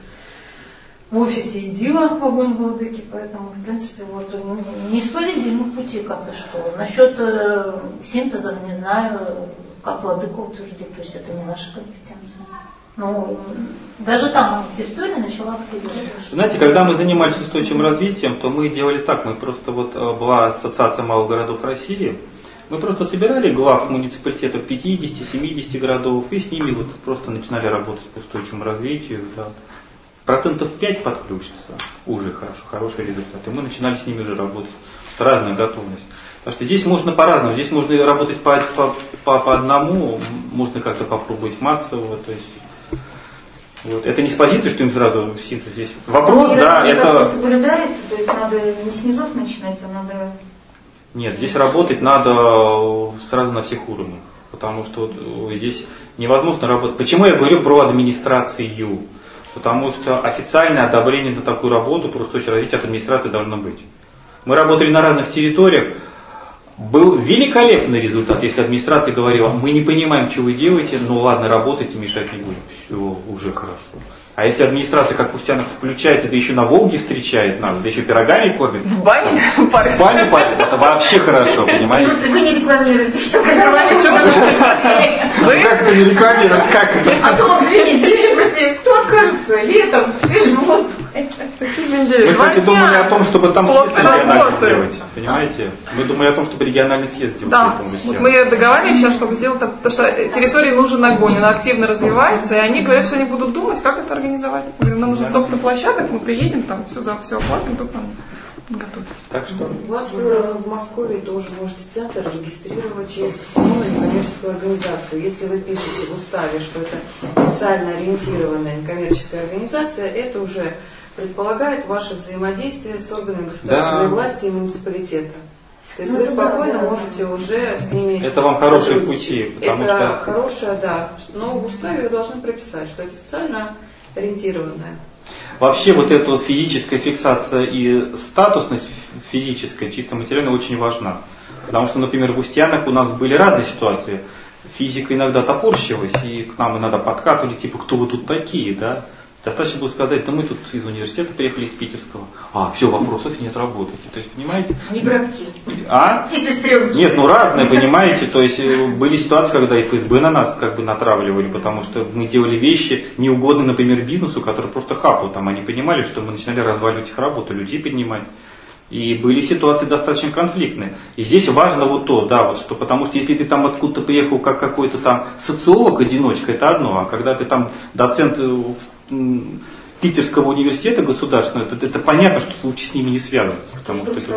в офисе Идила в огонь владыки, поэтому, в принципе, вот не исповедимы пути, как и что. Насчет э, синтеза не знаю, как владыка утвердит, то есть это не наша компетенция. Но даже там территория начала активироваться. Знаете, когда мы занимались устойчивым развитием, то мы делали так, мы просто вот была ассоциация малых городов России, мы просто собирали глав муниципалитетов пятидесяти-семидесяти городов и с ними вот просто начинали работать по устойчивому развитию. Да. Процентов пять подключится, уже хорошо, хороший результат. И мы начинали с ними уже работать. Это разная готовность. Потому что здесь можно по-разному. Здесь можно работать по, по, по, по одному, можно как-то попробовать массово. То есть, вот. Это не с позиции, что им сразу синтез здесь. Вопрос, ну, да, это... это соблюдается, то есть надо не снизу начинать, а надо... Нет, здесь работать надо сразу на всех уровнях. Потому что здесь невозможно работать. Почему я говорю про администрацию? Потому что официальное одобрение на такую работу про устойчивое развитие от администрации должно быть. Мы работали на разных территориях. Был великолепный результат, если администрация говорила, мы не понимаем, что вы делаете, но ладно, работайте, мешать не будем. Все, уже хорошо. А если администрация, как Устянов, включается, да еще на Волге встречает нас, да еще пирогами кормит. В бане парит. В бане парит, это вообще хорошо, понимаете? Просто вы не рекламируете сейчас. Вы как это не рекламировать? Как это? А то вот две недели просто кто откажется летом, свежим воздухом. Мы, кстати, думали о том, чтобы там съезд региональный сделать. Понимаете? Мы думали о том, чтобы региональный съезд сделать. Да, вот мы договаривались сейчас, чтобы сделать так, потому что территории нужен огонь, она активно развивается, и они говорят, что они будут думать, как это организовать. Мы говорим, нам нужно столько-то площадок, мы приедем, там все, за, все оплатим, тут нам готовим. Так что? У вас в Москве тоже можете центр регистрировать через коммунальную некоммерческую организацию. Если вы пишете в уставе, что это социально ориентированная некоммерческая организация, это уже предполагает ваше взаимодействие с органами государственной да. власти и муниципалитета. То есть ну, вы спокойно да, да. можете уже с ними это вам хорошие пути. Потому это что... хорошее, да. Но в уставе вы должны прописать, что это социально ориентированное. Вообще вот эта вот физическая фиксация и статусность физическая, чисто материальная, очень важна. Потому что, например, в Устьянах у нас были разные ситуации. Физика иногда топорщилась, и к нам иногда подкатывали, типа, кто вы тут такие, да? Достаточно было сказать, да мы тут из университета приехали, из питерского. А, все, вопросов нет, работайте. То есть, понимаете? Не братки. А? И сестренки. Нет, ну разные, понимаете. То есть были ситуации, когда эф эс бэ на нас как бы натравливали, потому что мы делали вещи неугодные, например, бизнесу, который просто хапал. Там они понимали, что мы начинали разваливать их работу, людей поднимать. И были ситуации достаточно конфликтные. И здесь важно вот то, да, вот что, потому что если ты там откуда-то приехал как какой-то там социолог-одиночка, это одно, а когда ты там доцент Питерского университета государственного, это, это понятно, что лучше с ними не связываться. Потому что, что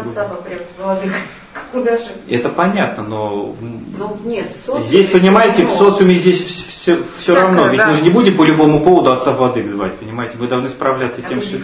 это, это понятно, но, но нет, здесь, понимаете, в социуме здесь все, все равно. Ведь да. мы же не будем по любому поводу отца Владык звать, понимаете, вы должны справляться а тем, вы что...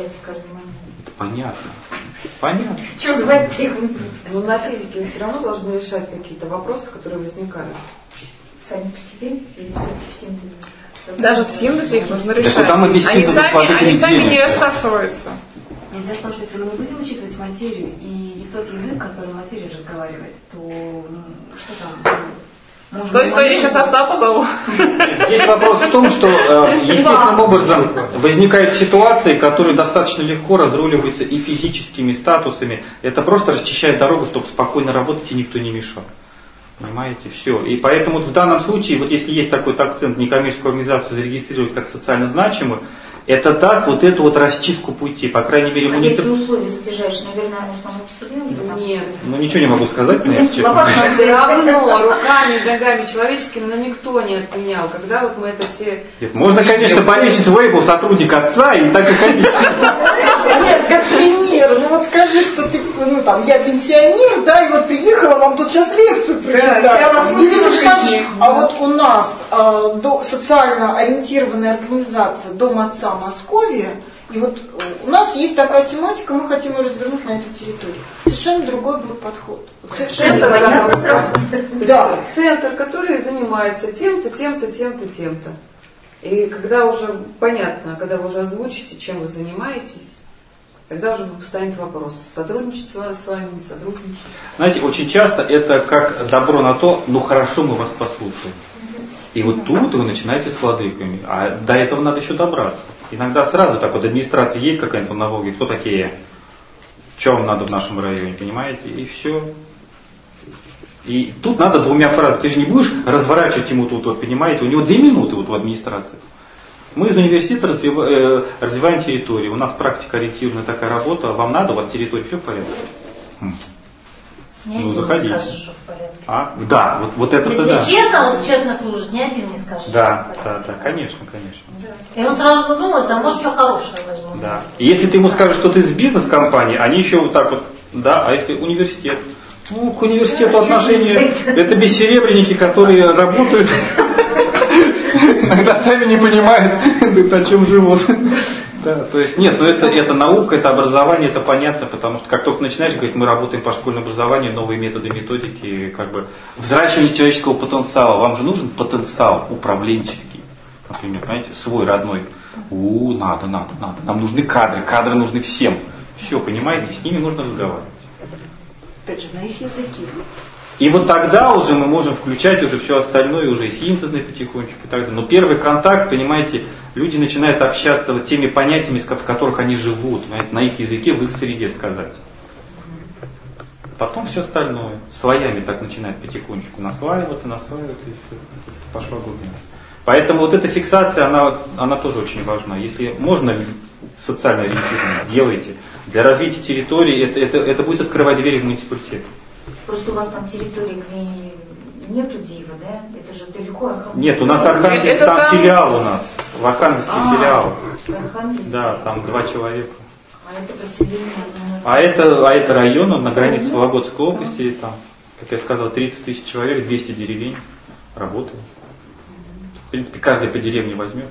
Это понятно. Понятно. Что звать их? Но на физике вы все равно должны решать какие-то вопросы, которые возникают. Сами по себе или все-таки в синтезе? Даже в синтезе их нужно решать. Да, они сами, они сами не рассасываются. Нет, дело в том, что если мы не будем учитывать материю и не тот язык, который материя разговаривает, то ну, что там? Может, то есть я сейчас отца позову. Здесь вопрос в том, что э, естественным образом возникают ситуации, которые достаточно легко разруливаются и физическими статусами. Это просто расчищает дорогу, чтобы спокойно работать и никто не мешал. Понимаете, все. И поэтому вот в данном случае, вот если есть такой акцент некоммерческую организацию зарегистрировать как социально значимую, это даст вот эту вот расчистку пути, по крайней мере, а муниципальные... если условия задержаешь, наверное, оно само по себе уже там... Нет. Ну ничего не могу сказать, но если честно. Но все равно руками, ногами человеческими, но никто не отменял. Когда вот мы это все... Нет, можно, конечно, повесить лейбл сотрудник отца и так и ходить. Нет, как пример. Ну вот скажи, что ты, ну там, я пенсионер, да, и вот приехала вам тут сейчас лекцию прочитать. Да, и ты скажешь, а вот у нас э, до, социально ориентированная организация Дом отца Московия, и вот у нас есть такая тематика, мы хотим ее развернуть на этой территории. Совершенно другой будет подход. Центр, который, да. Центр, который занимается тем-то, тем-то, тем-то, тем-то. И когда уже понятно, когда вы уже озвучите, чем вы занимаетесь, тогда уже встанет вопрос, сотрудничать с вами, не сотрудничать. Знаете, очень часто это как добро на то, ну хорошо, мы вас послушаем. И вот тут вы начинаете с владыками, а до этого надо еще добраться. Иногда сразу так вот администрация едет какая-нибудь на Волге, кто такие, что вам надо в нашем районе, понимаете, и все. И тут надо двумя фразами, ты же не будешь разворачивать ему тут, вот, понимаете, у него две минуты вот в администрации. Мы из университета развива, э, развиваем территорию, у нас практика ориентированная такая работа, вам надо, у вас территория, все в порядке. Хм. Ну заходите. А? Да, вот, вот это если да. честно, он честно служит, ни один не скажет. Да, да, да, конечно, конечно. И он сразу задумается, а может что хорошее возьму. Да. И если ты ему скажешь, что ты из бизнес-компании, они еще вот так вот, да, а если университет? Ну, к университету отношения, это бессеребренники, которые работают, иногда сами не понимают, о чем живут. Да, то есть нет, но это, это наука, это образование, это понятно, потому что как только начинаешь говорить, мы работаем по школьному образованию, новые методы, методики, как бы взращивание человеческого потенциала. Вам же нужен потенциал управленческий, например, понимаете, свой родной. У, надо, надо, надо. Нам нужны кадры, кадры нужны всем. Все, понимаете, с ними нужно разговаривать. Опять же, на их языке. И вот тогда уже мы можем включать уже все остальное, уже и синтезное потихонечку и так далее. Но первый контакт, понимаете, люди начинают общаться вот теми понятиями, в которых они живут, понимаете, на их языке, в их среде сказать. Потом все остальное слоями так начинает потихонечку наслаиваться, наслаиваться, и все пошло глубина. Поэтому вот эта фиксация, она, она тоже очень важна. Если можно социально ориентированно, делайте. Для развития территории это, это, это будет открывать двери в муниципалитет. Просто у вас там территория, где нету дива, да? Это же далеко Архангельск. Нет, у нас Архангельск, там, там филиал у нас. В Архангельске а, филиал. Да, там два человека. А это поселение? А это, а это район, он на границе Вологодской области, там, как я сказал, тридцать тысяч человек, двести деревень работает. В принципе, каждый по деревне возьмет.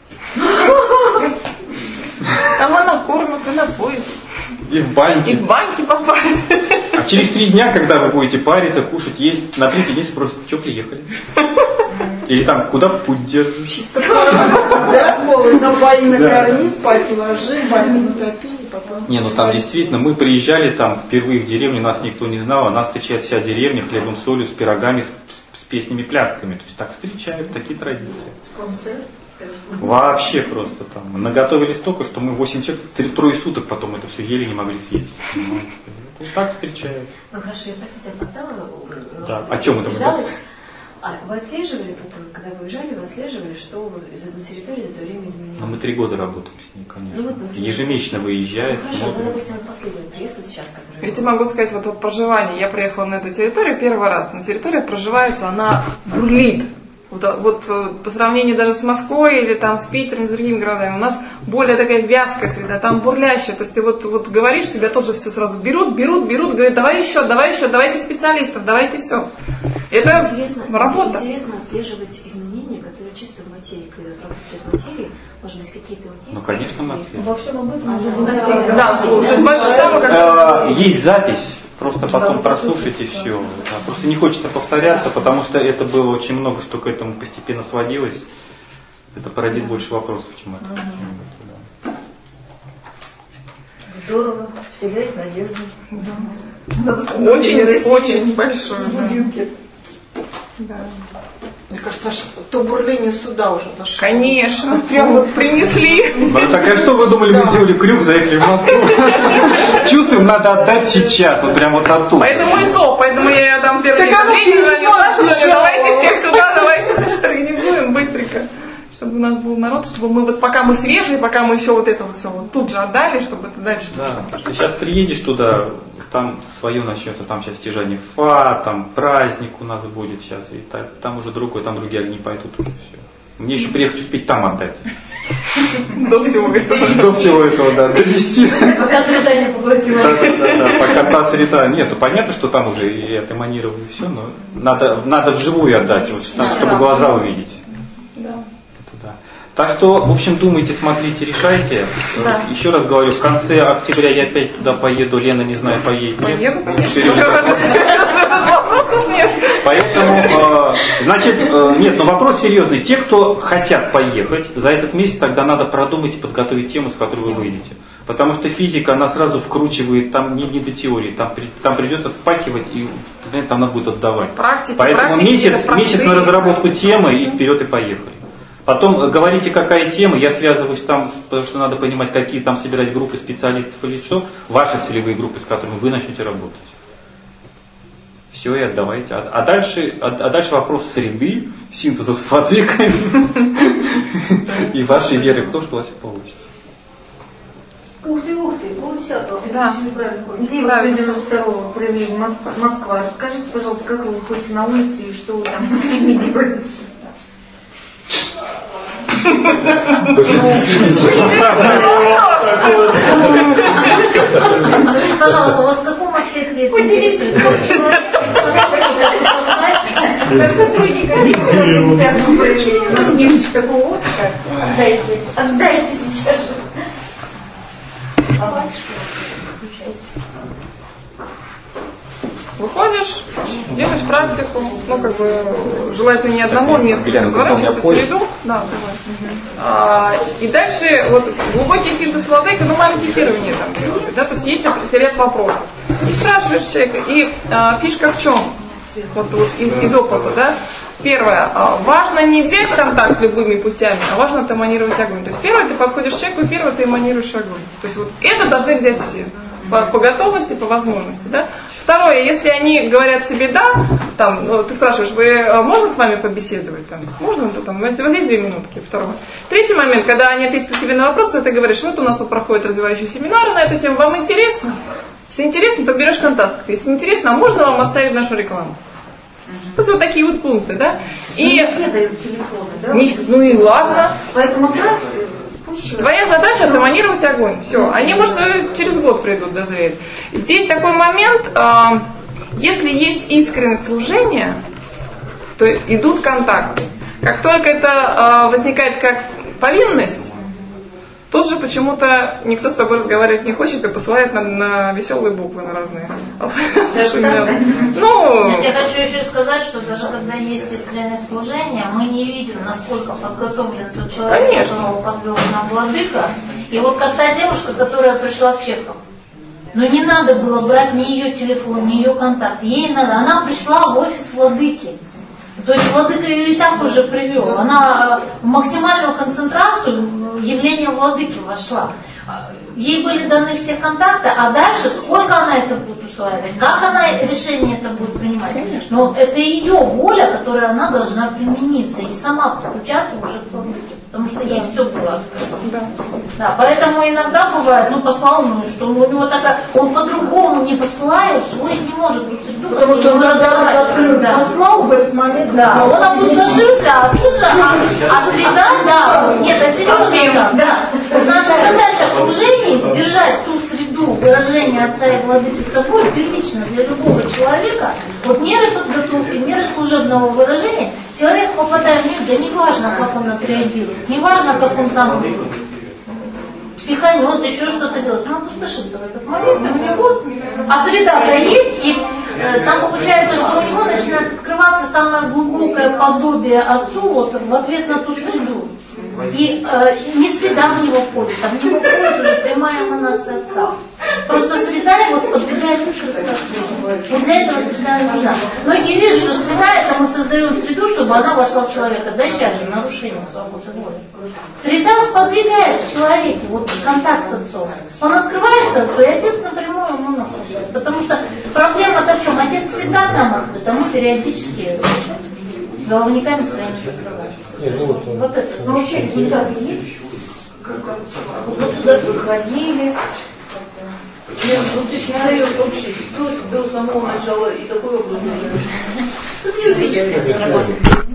Там она кормит и напоит. И в баньке. И в баньке попасть. А через три дня, когда вы будете париться, кушать, есть, на третий день спросят, что приехали? Или там, куда путь держишь? Чисто да, напои, накорми, спать уложи, баньку натопи, и потом... Не, ну там действительно, мы приезжали там впервые в деревню, нас никто не знал, а нас встречает вся деревня хлебом, солью, с пирогами, с, с, с песнями, плясками. То есть так встречают, такие традиции. Вообще просто там. Наготовили столько, что мы восемь человек, три, трое суток потом это все ели, не могли съесть. Вот так встречают. Ну хорошо, я простите, я поставила. Да. О чем это было? А вы отслеживали, потом, когда вы уезжали, вы отслеживали, что из одной территории за это время изменилось? Ну, мы три года работаем с ней, конечно. Ну, вот, например, ежемесячно выезжая. Ну, хорошо, за, допустим, последний приезд вот сейчас, который... Я тебе могу сказать, вот о проживании. Я приехала на эту территорию первый раз. На территории проживается, она бурлит. Вот, вот по сравнению даже с Москвой или там с Питером, с другими городами, у нас более такая вязкая среда, там бурлящая. То есть ты вот, вот говоришь, тебя тоже все сразу берут, берут, берут, говорят, давай еще, давай еще, давайте специалистов, давайте все. Это интересно, работа. Интересно отслеживать изменения, которые чисто в материи, когда работают в материи, может быть, какие-то вот есть? Ну, конечно, мы отслеживаем. Во всем об этом. А, да, слушай, больше самого, как есть запись. Просто потом прослушайте все. Да, просто не хочется повторяться, потому что это было очень много, что к этому постепенно сводилось. Это породит больше вопросов, чем это. Угу. Здорово, вселяет надежду. Да. Очень, очень большое. Да. Мне кажется, аж то бурление суда уже дошло. Конечно, вот прям вот принесли. Ну, так а что вы думали, мы сделали крюк, заехали в Москву? Чувствуете? максимум надо отдать сейчас, вот прям вот оттуда. Поэтому и СОП, поэтому я дам первое измерение, звоню Саше, давайте всех сюда, давайте, значит, организуем быстренько. Чтобы у нас был народ, чтобы мы вот пока мы свежие, пока мы еще вот это вот все вот тут же отдали, чтобы это дальше. Да, ты сейчас приедешь туда, там свое начнется, там сейчас стяжание ФА, там праздник у нас будет сейчас, и так, там уже другой, там другие огни пойдут уже все. Мне еще приехать успеть там отдать. До всего этого. До всего этого, да, довести. Пока среда не поглотила. Да, да, да, пока та среда. Нет, понятно, что там уже и отэманировали все, но надо, надо вживую отдать, вот, чтобы глаза увидеть. Да. Так что, в общем, думайте, смотрите, решайте. Да. Еще раз говорю, в конце октября я опять туда поеду. Лена, не знаю, поедет. Поеду, конечно. Вопросов нет. Поэтому, э, значит, э, нет, но вопрос серьезный. Те, кто хотят поехать, за этот месяц тогда надо продумать и подготовить тему, с которой вы выйдете. Потому что физика, она сразу вкручивает, там не, не до теории, там, там придется впахивать, и там надо будет отдавать. Практики, Поэтому практики, месяц, месяц на разработку темы и вперед и поехали. Потом говорите, какая тема, я связываюсь там, потому что надо понимать, какие там собирать группы специалистов или что, ваши целевые группы, с которыми вы начнете работать. Все, и отдавайте. А, а, дальше, а, а дальше вопрос среды, синтеза с владыкой и вашей веры в то, что у вас все получится. Ух ты, ух ты, полдесятого. Да. Дева девяносто второго проявления Москва. Расскажите, пожалуйста, как вы выходите на улицу и что вы там с людьми делаете? Скажите, пожалуйста, у вас в каком аспекте это интересует? Как сотрудника экспертного проявления. У нас нет такого опыта. Отдайте, отдайте сейчас же. А батюшка, включайте. Выходишь, делаешь практику, ну как бы желательно не одному, а несколько, разворачиваться в среду. Да, давай. А, и дальше вот глубокий синтез владыка, ну мы анкетирование там делали, да, то есть есть ряд вопросов. И спрашиваешь человека, и а, фишка в чем? Вот, вот из, из опыта, да. Первое, а, важно не взять контакт любыми путями, а важно эманировать огонь. То есть первое, ты подходишь к человеку, и первое, ты эманируешь огонь. То есть вот это должны взять все. По, по готовности, по возможности, да. Второе, если они говорят себе да, там, ну, ты спрашиваешь, вы, можно с вами побеседовать? Там, можно, то, там, у вас есть две минутки. Второе. Третий момент, когда они ответили тебе на вопрос, ты говоришь, вот у нас вот проходит развивающий семинар на эту тему, вам интересно? Если интересно, то берешь контакт. Если интересно, а можно вам оставить нашу рекламу? То есть вот такие вот пункты, да. И не все дают телефоны, да? Не, ну и ладно. Поэтому так. Твоя задача отэманировать огонь. Все. Они, может, через год придут дозреть. Здесь такой момент, э, если есть искреннее служение, то идут контакты. Как только это э, возникает как повинность, тут же почему-то никто с тобой разговаривать не хочет и посылает на, на веселые буквы, на разные. Ну, Нет, я хочу еще сказать, что даже когда есть искреннее служение, мы не видим, насколько подготовлен тот человек, Конечно. которого подвел нам владыка. И вот как та девушка, которая пришла к Чехову. Но не надо было брать ни ее телефон, ни ее контакт. Ей надо. Она пришла в офис владыки. То есть владыка ее и так уже привел. Она в максимальную концентрацию явления владыки вошла. Ей были даны все контакты, а дальше сколько она это будет усваивать, как она решение это будет принимать. Но это ее воля, которой она должна примениться и сама постучаться уже к владыке. Потому что ей все было открыто. Да. Да, поэтому иногда бывает, ну послал, ну и что, ну, у него такая, он по-другому не посылает, усвоить не может. Потому что он открыл, да. Послал в этот момент. Да, он опустошился, а тут же, а, а среда, да, нет, а серьезно, да, да. Вот наша задача в служении держать ту среду выражения Отца и Владыки с собой первично для любого человека. Вот меры подготовки, меры служебного выражения, человек попадает в мир, да не важно, как он отреагирует, не важно, как он там психанет, еще что-то сделает, он опустошится в этот момент, у него, а среда-то есть, и э, там получается, что у него начинает открываться самое глубокое подобие Отцу вот, в ответ на ту среду. И э, не среда в него входит, а в него входит уже прямая эманация Отца. Просто среда его сподвигает открыться Отцу. Вот для этого среда и нужна. Многие видят, что среда, это мы создаем среду, чтобы она вошла в человека. Да сейчас же нарушение свободы воли. Среда сподвигает в человеке вот контакт с Отцом. Он открывается Отцу, и Отец напрямую ему всегда там открыт, а мы периодически головниками своими закрываем. Вот это. Но вообще результаты есть? Вот сюда выходили. Нет, ну ты же не даешь вообще до, до самого начала и такой образ. Ты не увидишь,